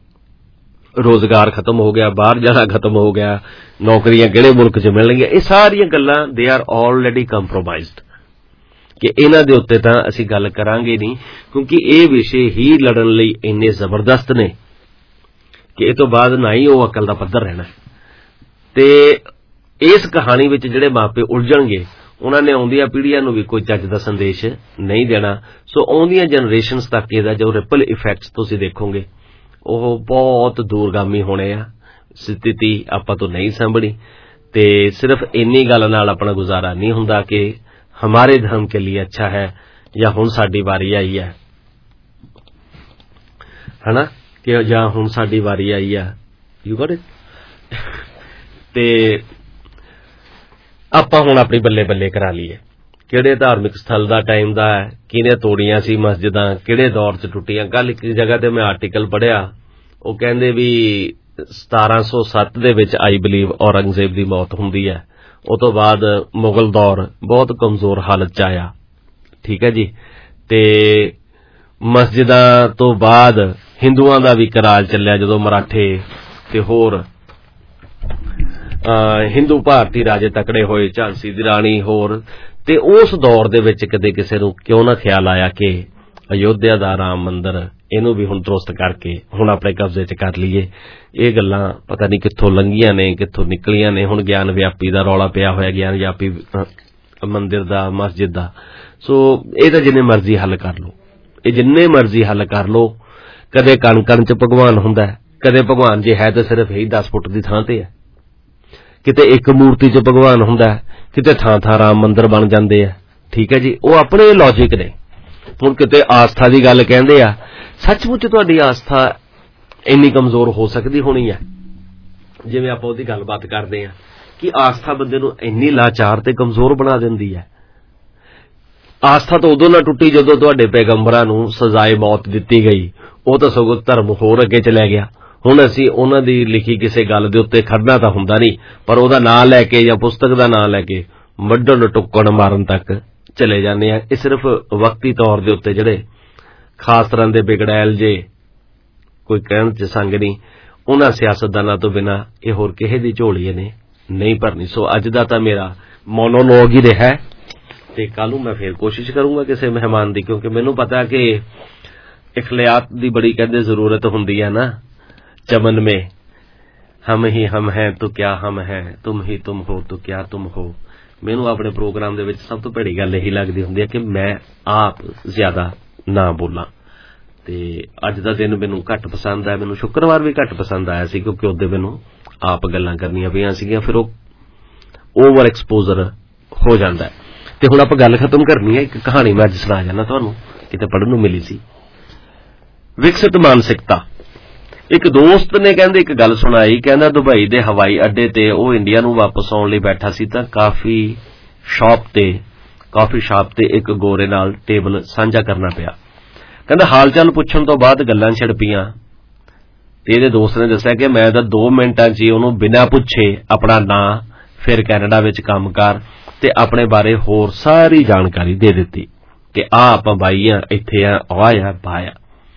ਰੋਜ਼ਗਾਰ ਖਤਮ ਹੋ ਗਿਆ, ਬਾਹਰ ਜਾਣਾ ਖਤਮ ਹੋ ਗਿਆ, ਨੌਕਰੀਆਂ ਕਿਹੜੇ ਮੁਲਕ 'ਚ ਮਿਲਣਗੀਆਂ, ਇਹ ਸਾਰੀਆਂ ਗੱਲਾਂ ਦੇ ਆਰ ਆਲਰੇਡੀ ਕੰਪਰੋਮਾਈਜ਼ਡ ਕਿ ਇਹਨਾਂ ਦੇ ਉੱਤੇ ਤਾਂ ਅਸੀਂ ਗੱਲ ਕਰਾਂਗੇ ਨਹੀਂ, ਕਿਉਂਕਿ ਇਹ ਵਿਸ਼ੇ ਹੀ ਲੜਨ ਲਈ ਇੰਨੇ ਜ਼ਬਰਦਸਤ ਨੇ ਕਿ ਇਹ ਤੋਂ ਬਾਅਦ ਨਾ ਹੀ ਉਹ ਅਕਲ ਦਾ ਪੱਧਰ ਰਹਿਣਾ। ਤੇ ਇਸ ਕਹਾਣੀ ਵਿੱਚ ਜਿਹੜੇ ਮਾਪੇ ਉਲਝਣਗੇ ਉਹਨਾਂ ਨੇ ਆਉਂਦੀਆਂ ਪੀੜ੍ਹੀਆਂ ਨੂੰ ਵੀ ਕੋਈ ਚੱਜ ਦਾ ਸੰਦੇਸ਼ ਨਹੀਂ ਦੇਣਾ। ਸੋ ਆਉਂਦੀਆਂ ਜਨਰੇਸ਼ਨਸ ਤੱਕ ਇਹਦਾ ਜੋ ਰਿਪਲ ਇਫੈਕਟਸ ਤੁਸੀਂ ਦੇਖੋਗੇ ਉਹ ਬਹੁਤ ਦੂਰਗਾਮੀ ਹੋਣੇ ਆ। ਸਥਿਤੀ ਆਪਾਂ ਤੋਂ ਨਹੀਂ ਸੰਭਣੀ ਤੇ ਸਿਰਫ ਇੰਨੀ ਗੱਲ ਨਾਲ ਆਪਣਾ ਗੁਜ਼ਾਰਾ ਨਹੀਂ ਹੁੰਦਾ ਕਿ ਹਮਾਰੇ ਧਰਮ ਕੇ ਲਈ ਅੱਛਾ ਹੈ ਜਾਂ ਹੁਣ ਸਾਡੀ ਵਾਰੀ ਆਈ ਹੈ, ਹਨਾ, ਕਿ ਜਾਂ ਹੁਣ ਸਾਡੀ ਵਾਰੀ ਆਈ ਆ। You got it. ਤੇ ਆਪਾਂ ਹੁਣ ਆਪਣੀ ਬੱਲੇ ਬੱਲੇ ਕਰਾ ਲਈਏ। ਕਿਹੜੇ ਧਾਰਮਿਕ ਸਥਲ ਦਾ ਟਾਈਮ ਦਾ ਹੈ, ਕਿਹਨੇ ਤੋੜੀਆਂ ਸੀ ਮਸਜਿਦਾਂ, ਕਿਹੜੇ ਦੌਰ 'ਚ ਟੁੱਟੀਆਂ। ਕੱਲ ਇੱਕ ਜਗ੍ਹਾ ਤੇ ਮੈਂ ਆਰਟੀਕਲ ਪੜ੍ਹਿਆ, ਉਹ ਕਹਿੰਦੇ ਵੀ 1707 ਦੇ ਵਿੱਚ ਆਈ ਬਲੀਵ ਔਰੰਗਜ਼ੇਬ ਦੀ ਮੌਤ ਹੁੰਦੀ ਹੈ। ਉਹ ਤੋਂ ਬਾਅਦ ਮੁਗਲ ਦੌਰ ਬਹੁਤ ਕਮਜ਼ੋਰ ਹਾਲਤ 'ਚ ਆਇਆ, ਠੀਕ ਹੈ ਜੀ। ਤੇ ਮਸਜਿਦਾਂ ਤੋਂ ਬਾਅਦ ਹਿੰਦੂਆਂ ਦਾ ਵੀ ਰਾਜ ਚੱਲਿਆ, ਜਦੋਂ ਮਰਾਠੇ ਤੇ ਹੋਰ ਹਿੰਦੂ ਭਾਰਤੀ ਰਾਜੇ ਤਕੜੇ ਹੋਏ, ਝਾਂਸੀ ਦੀ ਰਾਣੀ ਹੋਰ। ਤੇ ਉਸ ਦੌਰ ਦੇ ਵਿੱਚ ਕਦੇ ਕਿਸੇ ਨੂੰ ਕਿਉਂ ਨਾ ਖਿਆਲ ਆਇਆ ਕਿ ਅਯੋਧਿਆ ਦਾ ਰਾਮ ਮੰਦਿਰ ਇਹਨੂੰ ਵੀ ਹੁਣ ਦਰੁਸਤ ਕਰਕੇ ਹੁਣ ਆਪਣੇ ਕਬਜ਼ੇ 'ਚ ਕਰ ਲਈਏ। ਇਹ ਗੱਲਾਂ ਪਤਾ ਨਹੀਂ ਕਿੱਥੋਂ ਲੰਘੀਆਂ ਨੇ, ਕਿੱਥੋਂ ਨਿਕਲੀਆਂ ਨੇ। ਹੁਣ ਗਿਆਨ ਵਿਆਪੀ ਦਾ ਰੌਲਾ ਪਿਆ ਹੋਇਆ, ਗਿਆਨ ਵਿਆਪੀ ਮੰਦਿਰ ਦਾ, ਮਸਜਿਦ ਦਾ। ਸੋ ਇਹ ਤਾਂ ਜਿੰਨੇ ਮਰਜ਼ੀ ਹੱਲ ਕਰ ਲਓ, ਇਹ ਜਿੰਨੇ ਮਰਜ਼ੀ ਹੱਲ ਕਰ ਲਓ। ਕਦੇ ਕਣ ਕਣ 'ਚ ਭਗਵਾਨ ਹੁੰਦਾ, ਕਦੇ ਭਗਵਾਨ ਜੇ ਹੈ ਤਾਂ ਸਿਰਫ ਇਹੀ 10 ਫੁੱਟ ਦੀ ਥਾਂ ਤੇ ਹੈ। ਕਿਤੇ ਇੱਕ ਮੂਰਤੀ 'ਚ ਭਗਵਾਨ ਹੁੰਦਾ, ਕਿਤੇ ਥਾਂ ਥਾਂ ਰਾਮ ਮੰਦਿਰ ਬਣ ਜਾਂਦੇ ਆ, ਠੀਕ ਹੈ ਜੀ। ਉਹ ਆਪਣੇ ਲੌਜਿਕ ਨੇ। ਹੁਣ ਕਿਤੇ ਆਸਥਾ ਦੀ ਗੱਲ ਕਹਿੰਦੇ ਆ, ਸੱਚਮੁੱਚ ਤੁਹਾਡੀ ਆਸਥਾ ਇੰਨੀ ਕਮਜ਼ੋਰ ਹੋ ਸਕਦੀ ਹੋਣੀ ਹੈ, ਜਿਵੇਂ ਆਪਾਂ ਉਹਦੀ ਗੱਲਬਾਤ ਕਰਦੇ ਹਾਂ ਕਿ ਆਸਥਾ ਬੰਦੇ ਨੂੰ ਇੰਨੀ ਲਾਚਾਰ ਤੇ ਕਮਜ਼ੋਰ ਬਣਾ ਦਿੰਦੀ ਹੈ। ਆਸਥਾ ਤਾਂ ਉਦੋਂ ਨਾ ਟੁੱਟੀ ਜਦੋਂ ਤੁਹਾਡੇ ਪੈਗੰਬਰਾਂ ਨੂੰ ਸਜ਼ਾਏ ਮੌਤ ਦਿੱਤੀ ਗਈ, ਉਹ ਤਾਂ ਸਗੋਂ ਧਰਮ ਹੋਰ ਅੱਗੇ ਚਲਿਆ ਗਿਆ। ਹੁਣ ਅਸੀਂ ਉਹਨਾਂ ਦੀ ਲਿਖੀ ਕਿਸੇ ਗੱਲ ਦੇ ਉੱਤੇ ਖੜਨਾ ਤਾਂ ਹੁੰਦਾ ਨਹੀਂ, ਪਰ ਉਹਦਾ ਨਾਂ ਲੈ ਕੇ ਜਾਂ ਪੁਸਤਕ ਦਾ ਨਾਂ ਲੈ ਕੇ ਵੱਢਣ ਟੁੱਕਣ ਮਾਰਨ ਤੱਕ ਚਲੇ ਜਾਂਦੇ ਆ। ਇਹ ਸਿਰਫ ਵਕਤੀ ਤੌਰ ਦੇ ਉੱਤੇ ਜਿਹੜੇ ਖਾਸ ਤਰ੍ਹਾਂ ਦੇ ਵਿਗੜੈਲ ਜੇ ਕੋਈ ਕਹਿਣ 'ਚ ਸੰਗ ਨਹੀਂ, ਉਹਨਾਂ ਸਿਆਸਤਦਾਨਾਂ ਤੋਂ ਬਿਨਾਂ ਇਹ ਹੋਰ ਕਿਸੇ ਦੀ ਝੋਲੀ ਨੇ ਨਹੀਂ ਭਰਨੀ। ਸੋ ਅੱਜ ਦਾ ਤਾਂ ਮੇਰਾ ਮੋਨੋਲੋਗ ਹੀ ਰਿਹਾ ਤੇ ਕੱਲ੍ਹ ਨੂੰ ਮੈਂ ਫੇਰ ਕੋਸ਼ਿਸ਼ ਕਰੂੰਗਾ ਕਿਸੇ ਮਹਿਮਾਨ ਦੀ, ਕਿਉਂਕਿ ਮੈਨੂੰ ਪਤਾ ਕਿ ਇਖਲਾਤ ਦੀ ਬੜੀ ਕਹਿੰਦੇ ਜ਼ਰੂਰਤ ਹੁੰਦੀ ਹੈ ਨਾ। ਚਮਨ ਮੇ ਹਮ ਹੀ ਹਮ ਹੈ ਤੋ ਕਿਆ ਹਮ ਹੈ, ਤੁਮ ਹੀ ਤੁਮ ਹੋ ਤੋ ਕਿਆ ਤੁਮ ਹੋ। ਮੈਨੂੰ ਆਪਣੇ ਪ੍ਰੋਗਰਾਮ ਦੇ ਵਿੱਚ ਸਭ ਤੋਂ ਭੈੜੀ ਗੱਲ ਇਹੀ ਲੱਗਦੀ ਹੁੰਦੀ ਹੈ ਕਿ ਮੈਂ ਆਪ ਜ਼ਿਆਦਾ ਨਾ ਬੋਲਾਂ। ਤੇ ਅੱਜ ਦਾ ਦਿਨ ਮੈਨੂੰ ਘੱਟ ਪਸੰਦ ਆਇਆ, ਮੈਨੂੰ ਸ਼ੁੱਕਰਵਾਰ ਵੀ ਘੱਟ ਪਸੰਦ ਆਇਆ ਸੀ, ਕਿਉਂਕਿ ਉਹਦੇ ਮੈਨੂੰ ਆਪ ਗੱਲਾਂ ਕਰਨੀਆਂ ਪਈਆਂ ਸੀਗੀਆਂ, ਫਿਰ ਉਹ ਓਵਰ ਐਕਸਪੋਜ਼ਰ ਹੋ ਜਾਂਦਾ। ਤੇ ਹੁਣ ਆਪਾਂ ਗੱਲ ਖਤਮ ਕਰਨੀ ਹੈ। ਇੱਕ ਕਹਾਣੀ ਮੈਂ ਅੱਜ ਸੁਣਾ ਜਾਣਾ ਤੁਹਾਨੂੰ, ਕਿਤੇ ਪੜ੍ਹਨ ਨੂੰ ਮਿਲੀ ਸੀ। ਵਿਕਸਿਤ ਮਾਨਸਿਕਤਾ। ਇੱਕ ਦੋਸਤ ਨੇ ਕਹਿੰਦੇ ਇੱਕ ਗੱਲ ਸੁਣਾਈ, ਕਹਿੰਦਾ ਦੁਬਈ ਦੇ ਹਵਾਈ ਅੱਡੇ ਤੇ ਉਹ ਇੰਡੀਆ ਨੂੰ ਵਾਪਸ ਆਉਣ ਲਈ ਬੈਠਾ ਸੀ ਤਾਂ ਕਾਫੀ ਸ਼ਾਪ ਤੇ ਇੱਕ ਗੋਰੇ ਨਾਲ ਟੇਬਲ ਸਾਂਝਾ ਕਰਨਾ ਪਿਆ। ਕਹਿੰਦਾ ਹਾਲ ਚਾਲ ਪੁੱਛਣ ਤੋਂ ਬਾਅਦ ਗੱਲਾਂ ਛਿੜ ਪਈਆਂ ਤੇ ਇਹਦੇ ਦੋਸਤ ਨੇ ਦੱਸਿਆ ਕਿ ਮੈਂ ਤਾਂ 2 ਮਿੰਟਾਂ 'ਚ ਹੀ ਉਹਨੂੰ ਬਿਨਾਂ ਪੁੱਛੇ ਆਪਣਾ ਨਾਂ, ਫਿਰ ਕੈਨੇਡਾ ਵਿੱਚ ਕੰਮਕਾਰ ਤੇ ਆਪਣੇ ਬਾਰੇ ਹੋਰ ਸਾਰੀ ਜਾਣਕਾਰੀ ਦੇ ਦਿੱਤੀ ਕਿ ਆਪਾਂ ਬਾਈ ਆ, ਇੱਥੇ ਆ, ਆ ਬਾਇਆ।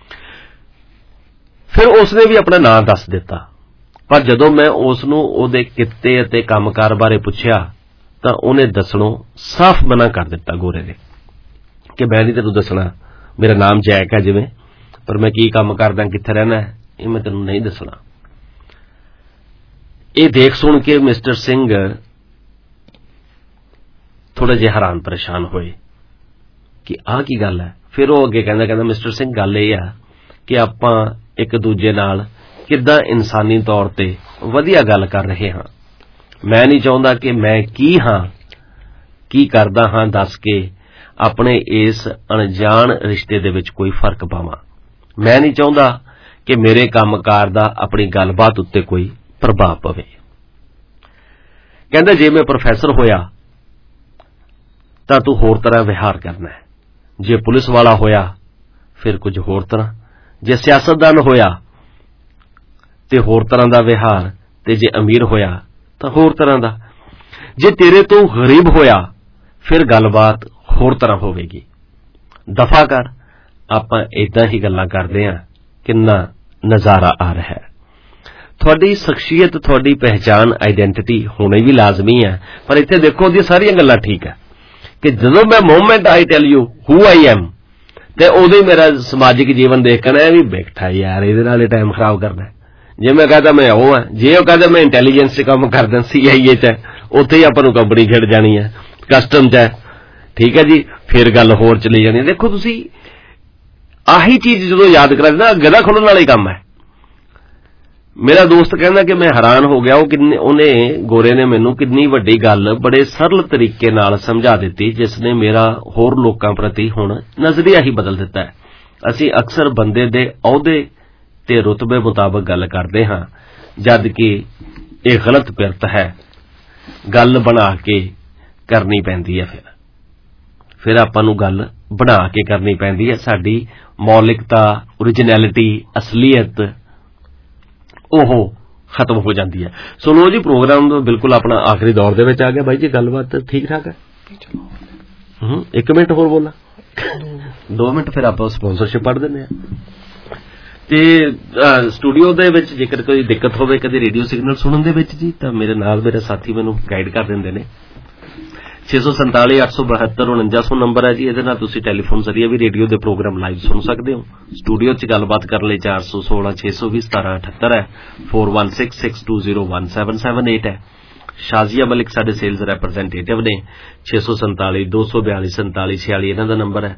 ਫਿਰ ਉਸਨੇ ਵੀ ਆਪਣਾ ਨਾਂ ਦੱਸ ਦਿੱਤਾ, ਪਰ ਜਦੋਂ ਮੈਂ ਉਸ ਨੂੰ ਉਹਦੇ ਕਿੱਤੇ ਅਤੇ ਕੰਮਕਾਰ ਬਾਰੇ ਪੁੱਛਿਆ ਤਾਂ ਉਹਨੇ ਦੱਸਣੋਂ ਸਾਫ਼ ਮਨਾ ਕਰ ਦਿੱਤਾ ਗੋਰੇ ਨੇ ਕਿ ਮੈਂ ਨਹੀਂ ਤੈਨੂੰ ਦੱਸਣਾ, ਮੇਰਾ ਨਾਮ ਜੈਕ ਹੈ ਜਿਵੇਂ, ਪਰ ਮੈਂ ਕੀ ਕੰਮ ਕਰਦਾ, ਕਿੱਥੇ ਰਹਿਣਾ, ਇਹ ਮੈਂ ਤੈਨੂੰ ਨਹੀਂ ਦੱਸਣਾ। ਇਹ ਦੇਖ ਸੁਣ ਕੇ ਮਿਸਟਰ ਸਿੰਘ ਥੋੜੇ ਜਿਹੇ ਹੈਰਾਨ ਪਰੇਸ਼ਾਨ ਹੋਏ ਕਿ ਆਹ ਕੀ ਗੱਲ ਹੈ। ਫਿਰ ਉਹ ਅੱਗੇ ਕਹਿੰਦਾ ਮਿਸਟਰ ਸਿੰਘ ਗੱਲ ਇਹ ਆ ਕਿ ਆਪਾਂ ਇੱਕ ਦੂਜੇ ਨਾਲ ਕਿੱਦਾਂ ਇਨਸਾਨੀ ਤੌਰ ਤੇ ਵਧੀਆ ਗੱਲ ਕਰ ਰਹੇ ਹਾਂ। ਮੈਂ ਨਹੀਂ ਚਾਹੁੰਦਾ ਕਿ ਮੈਂ ਕੀ ਹਾਂ, ਕੀ ਕਰਦਾ ਹਾਂ ਦੱਸ ਕੇ ਆਪਣੇ ਇਸ ਅਣਜਾਣ ਰਿਸ਼ਤੇ ਦੇ ਵਿੱਚ ਕੋਈ ਫਰਕ ਪਾਵਾਂ। ਮੈਂ ਨਹੀਂ ਚਾਹੁੰਦਾ ਕਿ ਮੇਰੇ ਕੰਮਕਾਰ ਦਾ ਆਪਣੀ ਗੱਲਬਾਤ ਉੱਤੇ ਕੋਈ ਪ੍ਰਭਾਵ ਪਵੇ। ਕਹਿੰਦਾ ਜੇ ਮੈਂ ਪ੍ਰੋਫੈਸਰ ਹੋਇਆ ਤਾਂ ਤੂੰ ਹੋਰ ਤਰ੍ਹਾਂ ਵਿਹਾਰ ਕਰਨਾ ਹੈ, ਜੇ ਪੁਲਿਸ ਵਾਲਾ ਹੋਇਆ ਫਿਰ ਕੁਝ ਹੋਰ ਤਰ੍ਹਾਂ, ਜੇ ਸਿਆਸਤਦਾਨ ਹੋਇਆ ਤੇ ਹੋਰ ਤਰ੍ਹਾਂ ਦਾ ਵਿਹਾਰ, ਤੇ ਜੇ ਅਮੀਰ ਹੋਇਆ ਤਾਂ ਹੋਰ ਤਰ੍ਹਾਂ ਦਾ, ਜੇ ਤੇਰੇ ਤੋਂ ਗਰੀਬ ਹੋਇਆ ਫਿਰ ਗੱਲਬਾਤ ਹੋਰ ਤਰ੍ਹਾਂ ਹੋਵੇਗੀ। ਦਫਾ ਕਰ, ਆਪਾਂ ਏਦਾਂ ਹੀ ਗੱਲਾਂ ਕਰਦੇ ਹਾਂ, ਕਿੰਨਾ ਨਜ਼ਾਰਾ ਆ ਰਿਹਾ ਹੈ। ਤੁਹਾਡੀ ਸ਼ਖਸੀਅਤ, ਤੁਹਾਡੀ ਪਹਿਚਾਣ, ਆਈਡੈਂਟਿਟੀ ਹੋਣੀ ਵੀ ਲਾਜ਼ਮੀ ਹੈ, ਪਰ ਇੱਥੇ ਦੇਖੋ ਉਹਦੀਆਂ ਸਾਰੀਆਂ ਗੱਲਾਂ ਠੀਕ ਹੈ ਕਿ ਜਦੋਂ ਮੈਂ movement I tell you who I am, ਤੇ ਉਦੋਂ ਹੀ ਮੇਰਾ ਸਮਾਜਿਕ ਜੀਵਨ ਦੇਖਣਾ ਹੈ ਵੀ ਬੈਠਾ ਯਾਰ ਇਹਦੇ ਨਾਲ ਟਾਈਮ ਖਰਾਬ ਕਰਨਾ। ਜੇ ਮੈਂ ਕਹਦਾ ਮੈਂ ਉਹ ਹਾਂ, ਜੇ ਉਹ ਕਹਦਾ ਮੈਂ ਇੰਟੈਲੀਜੈਂਸ 'ਚ ਕੰਮ ਕਰਦਾ, CIA 'ਚ, ਉੱਥੇ ਹੀ ਆਪਾਂ ਨੂੰ ਕੰਪਨੀ ਖਿੜ ਜਾਣੀ ਹੈ, ਕਸਟਮ 'ਚ ਹੈ, ਠੀਕ ਹੈ ਜੀ, ਫਿਰ ਗੱਲ ਹੋਰ ਚਲੀ ਜਾਣੀ। ਦੇਖੋ ਤੁਸੀਂ ਆਹੀ ਚੀਜ਼ ਜਦੋਂ ਯਾਦ ਕਰਾ ਦੇਣਾ, ਗਧਾ ਖੁੱਲਣ ਵਾਲਾ ਹੀ ਕੰਮ ਹੈ। ਮੇਰਾ ਦੋਸਤ ਕਹਿੰਦਾ ਕਿ ਮੈਂ ਹੈਰਾਨ ਹੋ ਗਿਆ, ਉਹਨੇ ਗੋਰੇ ਨੇ ਮੈਨੂੰ ਕਿੰਨੀ ਵੱਡੀ ਗੱਲ ਬੜੇ ਸਰਲ ਤਰੀਕੇ ਨਾਲ ਸਮਝਾ ਦਿੱਤੀ, ਜਿਸ ਨੇ ਮੇਰਾ ਹੋਰ ਲੋਕਾਂ ਪ੍ਰਤੀ ਹੁਣ ਨਜ਼ਰੀਆ ਹੀ ਬਦਲ ਦਿੱਤਾ ਹੈ। ਅਸੀਂ ਅਕਸਰ ਬੰਦੇ ਦੇ ਅਹੁਦੇ ਤੇ ਰੁਤਬੇ ਮੁਤਾਬਕ ਗੱਲ ਕਰਦੇ ਹਾਂ, ਜਦ ਕਿ ਇਹ ਗਲਤ ਪਿਰਤ ਹੈ। ਗੱਲ ਬਣਾ ਕੇ ਕਰਨੀ ਪੈਂਦੀ ਹੈ, ਫਿਰ ਆਪਾਂ ਨੂੰ ਗੱਲ ਬਣਾ ਕੇ ਕਰਨੀ ਪੈਂਦੀ ਹੈ। ਸਾਡੀ ਮੌਲਿਕਤਾ, ਓਰੀਜਨੈਲਿਟੀ, ਅਸਲੀਅਤ ਉਹ ਖਤਮ ਹੋ ਜਾਂਦੀ ਹੈ। ਸੋ ਲੋ ਜੀ, ਪ੍ਰੋਗਰਾਮ ਬਿਲਕੁਲ ਆਪਣਾ ਆਖਰੀ ਦੌਰ ਦੇ ਵਿੱਚ ਆ ਗਿਆ। ਬਾਈ ਜੀ ਗੱਲਬਾਤ ਠੀਕ ਠਾਕ ਹੈ? 1 ਮਿੰਟ ਹੋਰ ਬੋਲਾਂ, 2 ਮਿੰਟ, ਫਿਰ ਆਪਾਂ ਸਪਾਂਸਰਸ਼ਿਪ ਪੜ੍ਹ ਦਿੰਦੇ ਹਾਂ। ਤੇ ਸਟੂਡੀਓ ਦੇ ਵਿੱਚ ਜੇਕਰ ਕੋਈ ਦਿੱਕਤ ਹੋਵੇ ਕਦੇ ਰੇਡੀਓ ਸਿਗਨਲ ਸੁਣਨ ਦੇ ਵਿੱਚ ਜੀ, ਤਾਂ ਮੇਰੇ ਨਾਲ ਮੇਰੇ ਸਾਥੀ ਮੈਨੂੰ ਗਾਈਡ ਕਰ ਦਿੰਦੇ ਨੇ। 647 872 4900 ਨੰਬਰ ਹੈ ਜੀ, ਇਹਦੇ ਨਾਲ ਤੁਸੀਂ ਟੈਲੀਫੋਨ ਜ਼ਰੀਏ ਵੀ ਰੇਡੀਓ ਦੇ ਪ੍ਰੋਗਰਾਮ ਲਾਈਵ ਸੁਣ ਸਕਦੇ ਹੋ। ਸਟੂਡੀਓ 'ਚ ਗੱਲਬਾਤ ਕਰਨ ਲਈ 416 620 1778 ਹੈ, 4166201778 ਹੈ। ਸ਼ਾਜ਼ੀਆ ਮਲਿਕ ਸਾਡੇ ਸੇਲਜ਼ ਰੈਪਰੈਜ਼ੈਂਟੇਟਿਵ ਨੇ। 647 242 4746 ਇਹਨਾਂ ਦਾ ਨੰਬਰ ਹੈ।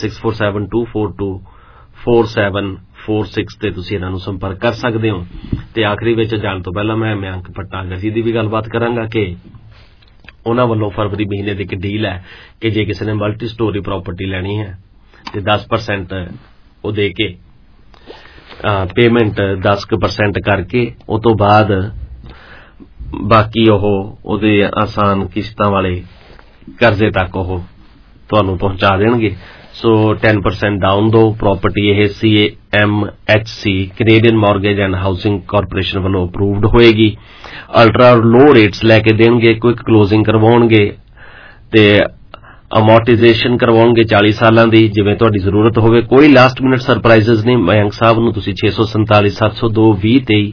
6472424746 ਤੇ ਤੁਸੀਂ ਇਹਨਾਂ ਨੂੰ ਸੰਪਰਕ ਕਰ ਸਕਦੇ ਹੋ। ਤੇ ਆਖਰੀ ਵਿੱਚ ਜਾਣ ਤੋਂ ਪਹਿਲਾਂ ਮੈਂ ਮਯੰਕ ਭੱਟਾਗਰ ਜੀ ਦੀ ਵੀ ਗੱਲਬਾਤ ਕਰਾਂਗਾ ਕਿ ਉਹਨਾਂ ਵੱਲੋਂ ਫਰਵਰੀ ਮਹੀਨੇ ਦੀ ਇੱਕ ਡੀਲ ਹੈ ਕਿ ਜੇ ਕਿਸੇ ਨੇ ਮਲਟੀ ਸਟੋਰੀ ਪ੍ਰਾਪਰਟੀ ਲੈਣੀ ਹੈ ਤੇ 10% ਉਹ ਦੇ ਕੇ ਪੇਮੈਂਟ 10% ਕਰਕੇ ਉਹ ਤੋਂ ਬਾਅਦ ਬਾਕੀ ਉਹਦੇ ਆਸਾਨ ਕਿਸ਼ਤਾਂ ਵਾਲੇ ਕਰਜ਼ੇ ਤੱਕ ਉਹ ਤੁਹਾਨੂੰ ਪਹੁੰਚਾ ਦੇਣਗੇ। ਸੋ 10% ਡਾਊਨ ਦੋ। ਪ੍ਰਾਪਰਟੀ ਇਹ CAMHC Canadian mortgage and housing corporation ਵੱਲੋਂ ਅਪਰੂਵਡ ਹੋਏਗੀ। ਅਲਟਰਾ ਲੋ ਰੇਟਸ ਲੈ ਕੇ ਦੇਣਗੇ, ਕੁਇਕ ਕਲੋਜ਼ਿੰਗ ਕਰਵਾਉਣਗੇ ਤੇ ਅਮੋਰਟਾਈਜ਼ੇਸ਼ਨ ਕਰਵਾਉਣਗੇ 40 ਸਾਲਾਂ ਦੀ, ਜਿਵੇਂ ਤੁਹਾਡੀ ਜ਼ਰੂਰਤ ਹੋਵੇ। ਕੋਈ ਲਾਸਟ ਮਿਨਟ ਸਰਪ੍ਰਾਈਜ਼ਸ ਨਹੀਂ। ਮਯੰਕ ਸਾਹਿਬ ਨੂੰ ਤੁਸੀਂ 647 702 2023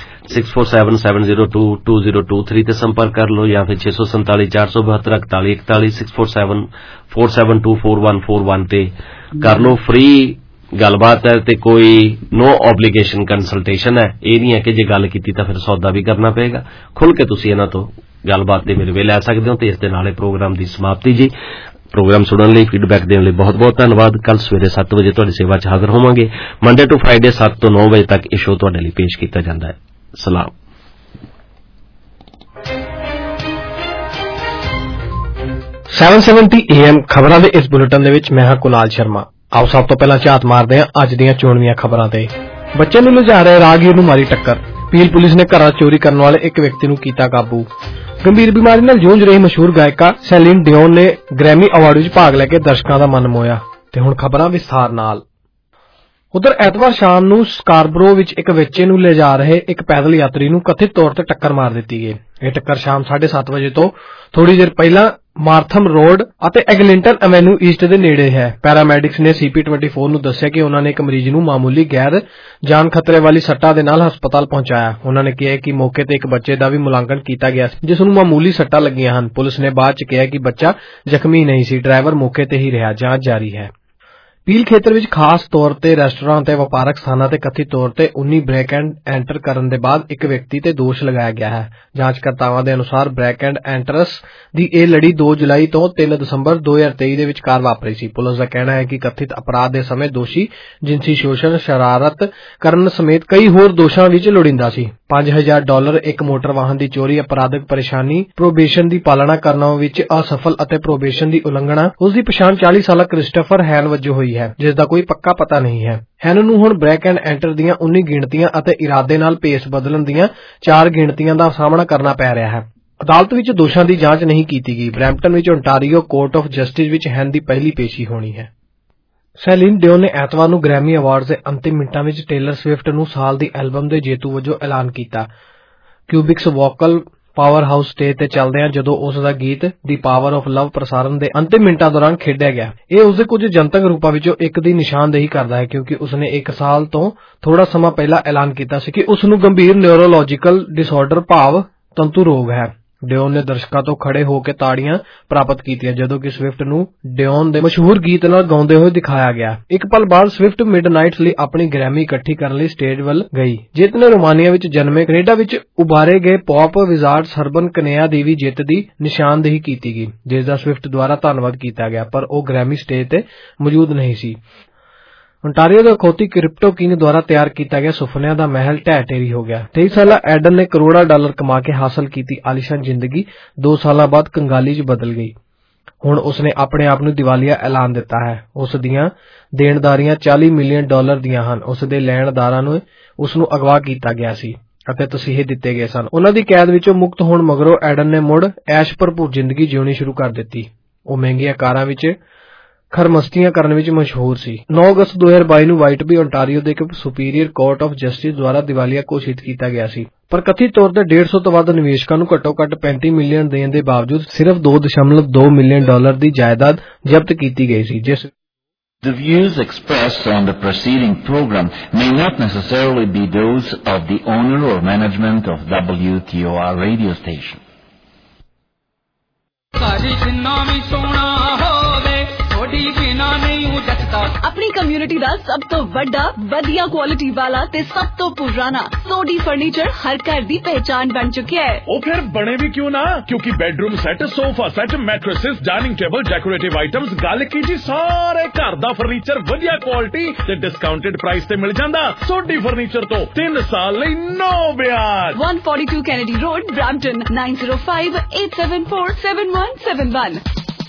6477022023 ਤੇ ਸੰਪਰਕ ਕਰ ਲਓ, ਜਾਂ ਫਿਰ 647 472 41 41 647 472 4141 ਤੇ ਕਰ ਲਓ। ਫ੍ਰੀ ਗੱਲਬਾਤ ਹੈ ਤੇ ਕੋਈ ਨੋ ਓਬਲੀਗੇਸ਼ਨ ਕੰਸਲਟੇਸ਼ਨ ਹੈ। ਇਹ ਨਹੀਂ ਹੈ ਕਿ ਜੇ ਗੱਲ ਕੀਤੀ ਤਾਂ ਫਿਰ ਸੌਦਾ ਵੀ ਕਰਨਾ ਪਏਗਾ। ਖੁੱਲ ਕੇ ਤੁਸੀਂ ਇਹਨਾਂ ਤੋਂ ਗੱਲਬਾਤ ਦੇ ਵੇਰਵੇ ਲੈ ਸਕਦੇ ਹੋ। ਤੇ ਇਸ ਦੇ ਨਾਲ ਇਹ ਪ੍ਰੋਗਰਾਮ ਦੀ ਸਮਾਪਤੀ ਜੀ। ਪ੍ਰੋਗਰਾਮ ਸੁਣਨ ਲਈ, ਫੀਡਬੈਕ ਦੇਣ ਲਈ ਬਹੁਤ ਬਹੁਤ ਧੰਨਵਾਦ। ਕੱਲ ਸਵੇਰੇ 7 ਵਜੇ ਤੁਹਾਡੀ ਸੇਵਾ 'ਚ ਹਾਜ਼ਰ ਹੋਵਾਂਗੇ। ਮੰਡੇ ਟੂ ਫਰਾਈਡੇ 7 ਤੋਂ 9 ਵਜੇ ਤੱਕ ਇਹ ਸ਼ੋਅ ਤੁਹਾਡੇ ਲਈ ਪੇਸ਼ ਕੀਤਾ ਜਾਂਦਾ ਹੈ। ਸਲਾਮ। 770 AM ਖਬਰਾਂ ਦੇ ਇਸ ਬੁਲੇਟਿਨ ਦੇ ਵਿੱਚ ਮੈਂ ਹਾਂ ਕੁਨਾਲ ਸ਼ਰਮਾ। ਆਓ ਸਭ ਤੋਂ ਪਹਿਲਾਂ ਝਾਤ ਮਾਰਦੇ ਹਾਂ ਅੱਜ ਦੀਆਂ ਚੋਣਵੀਆਂ ਖਬਰਾਂ ਤੇ। ਬੱਚੇ ਨੂੰ ਲਿਜਾ ਰਹੇ ਰਾਹਗੀਰ ਨੂੰ ਮਾਰੀ ਟੱਕਰ। ਪੀਲ ਪੁਲਿਸ ਨੇ ਘਰਾਂ ਚੋਰੀ ਕਰਨ ਵਾਲੇ ਇੱਕ ਵਿਅਕਤੀ ਨੂੰ ਕੀਤਾ ਕਾਬੂ। ਗੰਭੀਰ ਬਿਮਾਰੀ ਨਾਲ ਜੂਝ ਰਹੀ ਮਸ਼ਹੂਰ ਗਾਇਕਾ ਸੈਲੀਨ ਡਿਓਨ ਨੇ ਗ੍ਰੈਮੀ ਅਵਾਰਡ ਵਿੱਚ ਭਾਗ ਲੈ ਕੇ ਦਰਸ਼ਕਾਂ ਦਾ ਮਨ ਮੋਹਿਆ। ਤੇ ਹੁਣ ਖਬਰਾਂ ਵਿਸਥਾਰ ਨਾਲ। ਉਧਰ ਐਤਵਾਰ ਸ਼ਾਮ ਨੂੰ ਸਕਾਰਬਰੋ ਵਿੱਚ ਇੱਕ ਬੱਚੇ ਨੂੰ ਲਿਜਾ ਰਹੇ ਇੱਕ ਪੈਦਲ ਯਾਤਰੀ ਨੂੰ ਕਥਿਤ ਤੌਰ ਤੇ ਟੱਕਰ ਮਾਰ ਦਿੱਤੀ ਗਈ। ਇਹ ਟੱਕਰ ਸ਼ਾਮ 7:30 ਵਜੇ ਤੋਂ ਥੋੜੀ ਦੇਰ ਪਹਿਲਾਂ ਮਾਰਥਮ ਰੋਡ ਅਤੇ ਐਗਲਿੰਟਨ ਐਵੇਨਿਊ ਈਸਟ ਦੇ ਨੇੜੇ ਹੈ। ਪੈਰਾਮੈਡਿਕਸ ਨੇ CP24 ਨੂੰ ਦੱਸਿਆ ਕਿ ਉਹਨਾਂ ਨੇ ਇੱਕ ਮਰੀਜ਼ ਨੂੰ ਮਾਮੂਲੀ ਗੈਰ ਜਾਨ ਖਤਰੇ ਵਾਲੀ ਸੱਟਾਂ ਦੇ ਨਾਲ ਹਸਪਤਾਲ ਪਹੁੰਚਾਇਆ। ਉਹਨਾਂ ਨੇ ਕਿਹਾ ਕਿ ਮੌਕੇ ਤੇ ਇੱਕ ਬੱਚੇ ਦਾ ਵੀ ਮੁਲਾਂਕਣ ਕੀਤਾ ਗਿਆ ਸੀ ਜਿਸ ਨੂੰ ਮਾਮੂਲੀ ਸੱਟਾਂ ਲੱਗੀਆਂ ਹਨ। ਪੁਲਿਸ ਨੇ ਬਾਅਦ 'ਚ ਕਿਹਾ ਕਿ ਬੱਚਾ ਜ਼ਖਮੀ ਨਹੀਂ ਸੀ, ਡਰਾਈਵਰ ਮੌਕੇ ਤੇ ਹੀ ਰਿਹਾ। ਜਾਂਚ ਜਾਰੀ ਹੈ। ਪੀਲ ਖੇਤਰ ਵਿੱਚ ਖਾਸ ਤੌਰ ਤੇ ਰੈਸਟੋਰੈਂਟ ਤੇ ਵਪਾਰਕ ਸਥਾਨਾਂ ਤੇ ਕਥਿਤ ਤੌਰ ਤੇ 19 ਬ੍ਰੇਕ ਐਂਡ ਐਂਟਰ ਕਰਨ ਦੇ ਬਾਅਦ ਇੱਕ ਵਿਅਕਤੀ ਤੇ ਦੋਸ਼ ਲਗਾਇਆ ਗਿਆ ਹੈ। ਜਾਂਚਕਰਤਾਵਾਂ ਦੇ ਅਨੁਸਾਰ ਬ੍ਰੇਕ ਐਂਡ ਐਂਟਰਸ ਦੀ ਇਹ ਲੜੀ 2 ਜੁਲਾਈ ਤੋਂ 3 ਦਸੰਬਰ 2023 ਦੇ ਵਿਚਕਾਰ ਵਾਪਰੀ ਸੀ। ਪੁਲਿਸ ਦਾ ਕਹਿਣਾ ਹੈ ਕਿ ਕਥਿਤ ਅਪਰਾਧ ਦੇ ਸਮੇਂ ਦੋਸ਼ੀ ਜਿਨਸੀ ਸ਼ੋਸ਼ਣ, ਸ਼ਰਾਰਤ ਕਰਨ ਸਮੇਤ ਕਈ ਹੋਰ ਦੋਸ਼ਾਂ ਵਿੱਚ ਲੋੜੀਂਦਾ ਸੀ। $5000 ਇੱਕ ਮੋਟਰ ਵਾਹਨ ਦੀ ਚੋਰੀ, ਅਪਰਾਧਿਕ ਪਰੇਸ਼ਾਨੀ, ਪ੍ਰੋਬੇਸ਼ਨ ਦੀ ਪਾਲਣਾ ਕਰਨ ਵਿੱਚ ਅਸਫਲ ਅਤੇ ਪ੍ਰੋਬੇਸ਼ਨ ਦੀ ਉਲੰਘਣਾ। ਉਸ ਦੀ ਪਛਾਣ 40 ਸਾਲਾ ਕ੍ਰਿਸਟੋਫਰ ਹੈਨ ਵਜੋਂ ਹੋਈ ਹੈ ਜਿਸ ਦਾ ਕੋਈ ਪੱਕਾ ਪਤਾ ਨਹੀਂ ਹੈ। ਹੈਨ ਨੂੰ ਹੁਣ ਬ੍ਰੇਕ ਐਂਡ ਐਂਟਰ ਦੀਆਂ 19 ਗਿਣਤੀਆਂ ਅਤੇ ਇਰਾਦੇ ਨਾਲ ਭੇਸ ਬਦਲਣ ਦੀਆਂ 4 ਗਿਣਤੀਆਂ ਦਾ ਸਾਹਮਣਾ ਕਰਨਾ ਪੈ ਰਿਹਾ ਹੈ। ਅਦਾਲਤ ਵਿੱਚ ਦੋਸ਼ਾਂ ਦੀ ਜਾਂਚ ਨਹੀਂ ਕੀਤੀ ਗਈ। ਬਰੈਂਪਟਨ ਵਿੱਚ ਓਨਟਾਰੀਓ ਕੋਰਟ ਆਫ ਜਸਟਿਸ ਵਿੱਚ ਹੈਨ ਦੀ ਪਹਿਲੀ ਪੇਸ਼ੀ ਹੋਣੀ ਹੈ। ਸੈਲਿਨ ਡਿਓਨ ਨੇ ਐਤਵਾਰ ਨੂੰ ਗ੍ਰੈਮੀ ਅਵਾਰਡਜ਼ ਦੇ ਅੰਤਿਮ ਮਿੰਟਾਂ ਵਿੱਚ ਟੇਲਰ ਸਵਿਫਟ ਨੂੰ ਸਾਲ ਦੀ ਐਲਬਮ ਦੇ ਜੇਤੂ ਵਜੋਂ ਐਲਾਨ ਕੀਤਾ। Quebec's vocal powerhouse stage ਤੇ ਚੱਲਦਿਆਂ ਜਦੋਂ ਉਸ ਦਾ ਗੀਤ ਦੀ ਪਾਵਰ ਆਫ ਲਵ ਪ੍ਰਸਾਰਣ ਦੇ ਅੰਤਿਮ ਮਿੰਟਾਂ ਦੌਰਾਨ ਖੇਡਿਆ ਗਿਆ। ਇਹ ਉਸ ਦੇ ਕੁਝ ਜਨਤਕ ਰੂਪਾਂ ਵਿੱਚੋਂ ਇੱਕ ਦੀ ਨਿਸ਼ਾਨਦੇਹੀ ਕਰਦਾ ਹੈ ਕਿਉਂਕਿ ਉਸਨੇ 1 ਸਾਲ ਤੋਂ ਥੋੜਾ ਸਮਾਂ ਪਹਿਲਾਂ ਐਲਾਨ ਕੀਤਾ ਸੀ ਕਿ ਉਸ ਨੂੰ ਗੰਭੀਰ ਨਿਊਰੋਲੋਜੀਕਲ ਡਿਸਆਰਡਰ ਭਾਵ ਤੰਤੂ ਰੋਗ ਹੈ। ਡਿਓਨ ਨੇ ਦਰਸ਼ਕਾਂ ਤੋਂ ਖੜੇ ਹੋ ਕੇ ਤਾੜੀਆਂ ਪ੍ਰਾਪਤ ਕੀਤੀਆਂ ਜਦੋਂ ਕਿ ਸਵਿਫਟ ਨੂੰ ਡਿਓਨ ਦੇ ਮਸ਼ਹੂਰ ਗੀਤ ਨਾਲ ਗਾਉਂਦੇ ਹੋਏ ਦਿਖਾਇਆ ਗਿਆ। ਇੱਕ ਪਲ ਬਾਅਦ ਸਵਿਫਟ ਮਿਡਨਾਈਟਸ ਲਈ ਆਪਣੀ ਗ੍ਰੈਮੀ ਇਕੱਠੀ ਕਰਨ ਲਈ ਸਟੇਜ ਵੱਲ ਗਈ। ਜਿੱਤ ਨੇ ਰੋਮਾਨੀਆ ਵਿੱਚ ਜਨਮੇ ਕੈਨੇਡਾ ਵਿੱਚ ਉਭਾਰੇ ਗਏ ਪੌਪ ਵਿਜ਼ਾਰਡ ਸਰਬਨ ਕਨੇਆ ਦੀ ਵੀ ਜਿੱਤ ਦੀ ਨਿਸ਼ਾਨਦੇਹੀ ਕੀਤੀ ਗਈ ਜਿਸ ਦਾ ਸਵਿਫਟ ਦੁਆਰਾ ਧੰਨਵਾਦ ਕੀਤਾ ਗਿਆ ਪਰ ਉਹ ਗ੍ਰੈਮੀ ਸਟੇਜ ਤੇ ਮੌਜੂਦ ਨਹੀਂ ਸੀ। ਓਨਟਾਰੀਓ ਦੇ ਅਖੌਤੀ ਕ੍ਰਿਪਟੋ ਕਿੰਗ ਦੁਆਰਾ ਤਿਆਰ ਕੀਤਾ ਗਿਆ ਸੁਪਨਿਆਂ ਦਾ ਮਹਿਲ ਢਹਿ ਢੇਰੀ ਹੋ ਗਿਆ। 23 ਸਾਲਾ ਐਡਨ ਨੇ ਕਰੋੜਾਂ ਡਾਲਰ ਕਮਾ ਕੇ ਹਾਸਲ ਕੀਤੀ ਆਲੀਸ਼ਾਨ ਜ਼ਿੰਦਗੀ 2 ਸਾਲਾਂ ਬਾਅਦ ਕੰਗਾਲੀ 'ਚ ਬਦਲ ਗਈ। ਹੁਣ ਉਸਨੇ ਆਪਣੇ ਆਪ ਨੂੰ ਦੀਵਾਲੀਆ ਐਲਾਨ ਦਿੱਤਾ ਹੈ। ਉਸ ਦੀਆਂ ਦੇਣਦਾਰੀਆਂ $40 ਮਿਲੀਅਨ ਦੀਆਂ ਹਨ। ਉਸ ਦੇ ਲੈਣਦਾਰਾਂ ਨੂੰ ਉਸ ਨੂੰ ਅਗਵਾ ਕੀਤਾ ਗਿਆ ਸੀ ਅਤੇ ਤਸੀਹੇ ਦਿੱਤੇ ਗਏ ਸਨ। ਉਹਨਾਂ ਦੀ ਕੈਦ ਵਿੱਚੋਂ ਮੁਕਤ ਹੋਣ ਮਗਰੋਂ ਐਡਨ ਨੇ ਮੁੜ ਐਸ਼ ਭਰਪੂਰ ਜ਼ਿੰਦਗੀ ਜਿਉਣੀ ਸ਼ੁਰੂ ਕਰ ਦਿੱਤੀ। ਉਹ ਮਹਿੰਗੀਆਂ ਕਾਰਾਂ ਵਿੱਚ ਖਰਮਸਤੀਆਂ ਕਰਨ ਵਿੱਚ ਮਸ਼ਹੂਰ ਸੀ। 9 ਅਗਸਤ 2022 ਨੂੰ ਵਾਈਟਬੀ ਓਨਟਾਰੀਓ ਦੇ ਇੱਕ ਸੁਪੀਰੀਅਰ ਕੋਰਟ ਆਫ ਜਸਟਿਸ ਦੁਆਰਾ ਦੀਵਾਲੀਆ ਘੋਸ਼ਿਤ ਕੀਤਾ ਗਿਆ ਸੀ ਪਰ ਕਥਿਤ ਤੌਰ ਤੇ 150 ਤੋਂ ਵੱਧ ਨਿਵੇਸ਼ਕਾਂ ਨੂੰ ਘੱਟੋ-ਘੱਟ $35 ਮਿਲੀਅਨ ਦੇਣ ਦੇ ਬਾਵਜੂਦ ਸਿਰਫ $2.2 ਮਿਲੀਅਨ ਦੀ ਜਾਇਦਾਦ ਜ਼ਬਤ ਕੀਤੀ ਗਈ ਸੀ ਜਿਸ The views expressed on the preceding program may not necessarily be those of the owner or management of WTOR radio station. अपनी कम्युनिटी दा सब तो वड्डा वधिया क्वालिटी वाला ते सब तो पुराना सोडी फर्नीचर हर घर दी पहचान बन चुका है। ओ फिर बने भी क्यों ना, क्योंकि bedroom set, sofa set, mattresses, dining table, decorative items, गल की जी सारे घर दा फर्नीचर वधिया क्वालिटी ते डिस्काउंटेड प्राइस ते मिल जांदा। सोडी फर्नीचर तो 3 साल लई नो ब्याज। 142 कैनेडी रोड, ब्रैम्पटन 9058747171।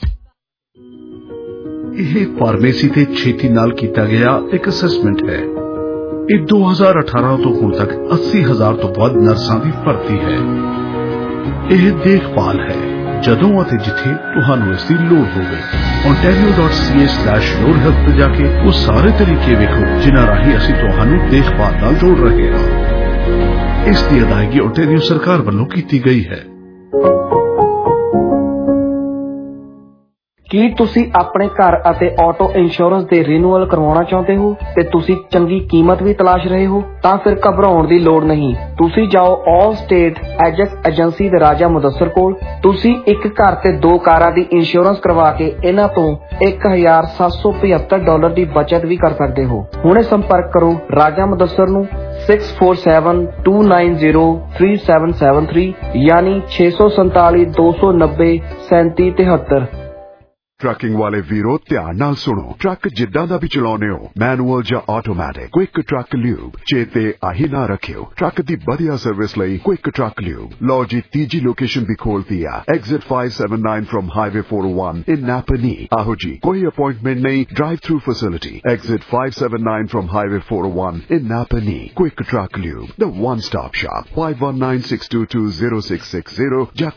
ਇਹ ਫਾਰਮੇਸੀ ਤੇ ਛੇਤੀ ਨਾਲ ਕੀਤਾ ਗਿਆ ਇੱਕ ਅਸੈਸਮੈਂਟ ਹੈ। ਇਹ 2018 ਤੋਂ ਹੁਣ ਤੱਕ 80,000 ਤੋਂ ਵੱਧ ਨਰਸਾਂ ਦੀ ਭਰਤੀ ਹੈ। ਇਹ ਦੇਖਭਾਲ ਹੈ ਜਦੋਂ ਅਤੇ ਜਿੱਥੇ ਤੁਹਾਨੂੰ ਇਸ ਦੀ ਲੋੜ ਹੋਵੇ। ontario.ca/loadhelp ਤੇ ਜਾ ਕੇ ਉਹ ਸਾਰੇ ਤਰੀਕੇ ਵੇਖੋ ਜਿਨ੍ਹਾਂ ਰਾਹੀਂ ਅਸੀਂ ਤੁਹਾਨੂੰ ਦੇਖਭਾਲ ਨਾਲ ਜੋੜ ਰਹੇ ਹਾਂ। ਇਸ ਦੀ ਅਦਾਇਗੀ ontario ਸਰਕਾਰ ਵੱਲੋਂ ਕੀਤੀ ਗਈ ਹੈ। ਕੀ ਤੁਸੀਂ ਆਪਣੇ ਘਰ ਅਤੇ ਆਟੋ ਇੰਸ਼ੋਰੈਂਸ ਦੇ ਰੀਨਿਊਅਲ ਕਰਵਾਉਣਾ ਚਾਹੁੰਦੇ ਹੋ ਤੇ ਤੁਸੀਂ ਚੰਗੀ ਕੀਮਤ ਵੀ ਤਲਾਸ਼ ਰਹੇ ਹੋ ਤਾਂ ਫਿਰ ਘਬਰਾਉਣ ਦੀ ਲੋੜ ਨਹੀਂ। ਤੁਸੀਂ ਜਾਓ ਆਲ ਸਟੇਟ ਐਜੈਕਸ ਏਜੰਸੀ ਦੇ ਰਾਜਾ ਮੁਦੱਸਰ ਕੋਲ। ਤੁਸੀਂ ਇੱਕ ਘਰ ਤੇ 2 ਕਾਰਾਂ ਦੀ ਇੰਸ਼ੋਰੈਂਸ ਕਰਵਾ ਕੇ ਇਹਨਾਂ ਤੋਂ $1,775 ਦੀ ਬਚਤ ਵੀ ਕਰ ਸਕਦੇ ਹੋ। ਹੁਣੇ ਸੰਪਰਕ ਕਰੋ ਰਾਜਾ ਮੁਦੱਸਰ ਨੂੰ 6472903773 ਯਾਨੀ 647-290-3773। ਟਰੱਕਿੰਗ ਵਾਲੇ ਵੀਰੋ ਧਿਆਨ ਨਾਲ ਸੁਣੋ। ਟਰੱਕ ਜਿੱਦਾਂ ਦਾ ਵੀ ਚਲਾਉਨੇ ਹੋ, ਮੈਨੂਅਲ ਜਾਂ ਆਟੋਮੈਟਿਕ, ਕੁਇਕ ਟਰੱਕ ਲਿਊਬ ਚੇਤੇ ਆਹੀ ਨਾ ਰੱਖਿਓ। ਟਰੱਕ ਦੀ ਵਧੀਆ ਸਰਵਿਸ ਲਈ ਕੁਇਕ ਟਰੱਕ ਲਿਊਬ। ਲਓ ਜੀ ਤੀਜੀ ਲੋਕੇਸ਼ਨ ਵੀ ਖੋਲਤੀ ਆ, exit 579 from highway 401 in Napanee. ਆਹੋ ਜੀ, ਕੋਈ ਅਪਾਇੰਟਮੈਂਟ ਨਹੀਂ, drive through facility. Exit 579 from highway 401 in Napanee. Quick truck lube, the one stop shop। 5196220660 ਜਾਂ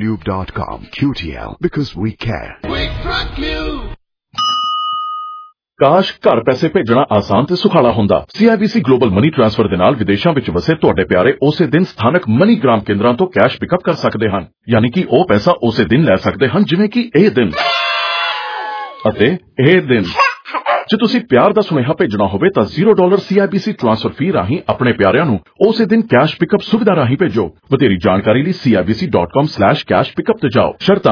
quicktrucklube.com। QTL, because we care। Quick Truck Lube. ਕਾਸ਼ ਘਰ ਪੈਸੇ ਭੇਜਣਾ ਆਸਾਨ ਤੇ ਸੁਖਾਲਾ ਹੁੰਦਾ। CIBC ਗਲੋਬਲ ਮਨੀ ਟ੍ਰਾਂਸਫਰ ਦੇ ਨਾਲ ਵਿਦੇਸ਼ਾਂ ਵਿੱਚ ਵਸੇ ਤੁਹਾਡੇ ਪਿਆਰੇ ਉਸੇ ਦਿਨ ਸਥਾਨਕ ਮਨੀਗ੍ਰਾਮ ਕੇਂਦਰਾਂ ਤੋਂ ਕੈਸ਼ ਪਿਕਅਪ ਕਰ ਸਕਦੇ ਹਨ। ਯਾਨੀ ਕਿ ਉਹ ਪੈਸਾ ਉਸੇ ਦਿਨ ਲੈ ਸਕਦੇ ਹਨ ਜਿਵੇਂ ਕਿ ਇਹ ਦਿਨ ਅਤੇ ਇਹ ਦਿਨ। ਜੇ ਤੁਸੀਂ ਪਿਆਰ ਦਾ ਸੁਨੇਹਾ ਭੇਜਣਾ ਹੋਵੇ ਤਾਂ $0 CIBC ਟ੍ਰਾਂਸਫਰ ਫੀ ਰਾਹੀਂ ਆਪਣੇ ਪਿਆਰਿਆਂ ਨੂੰ ਉਸੇ ਦਿਨ ਕੈਸ਼ ਪਿਕਅਪ ਸੁਵਿਧਾ ਰਾਹੀਂ ਭੇਜੋ। ਵਧੇਰੀ ਜਾਣਕਾਰੀ ਲਈ CIBC.com/cash pickup ਤੇ ਜਾਓ। ਸ਼ਰਤਾਂ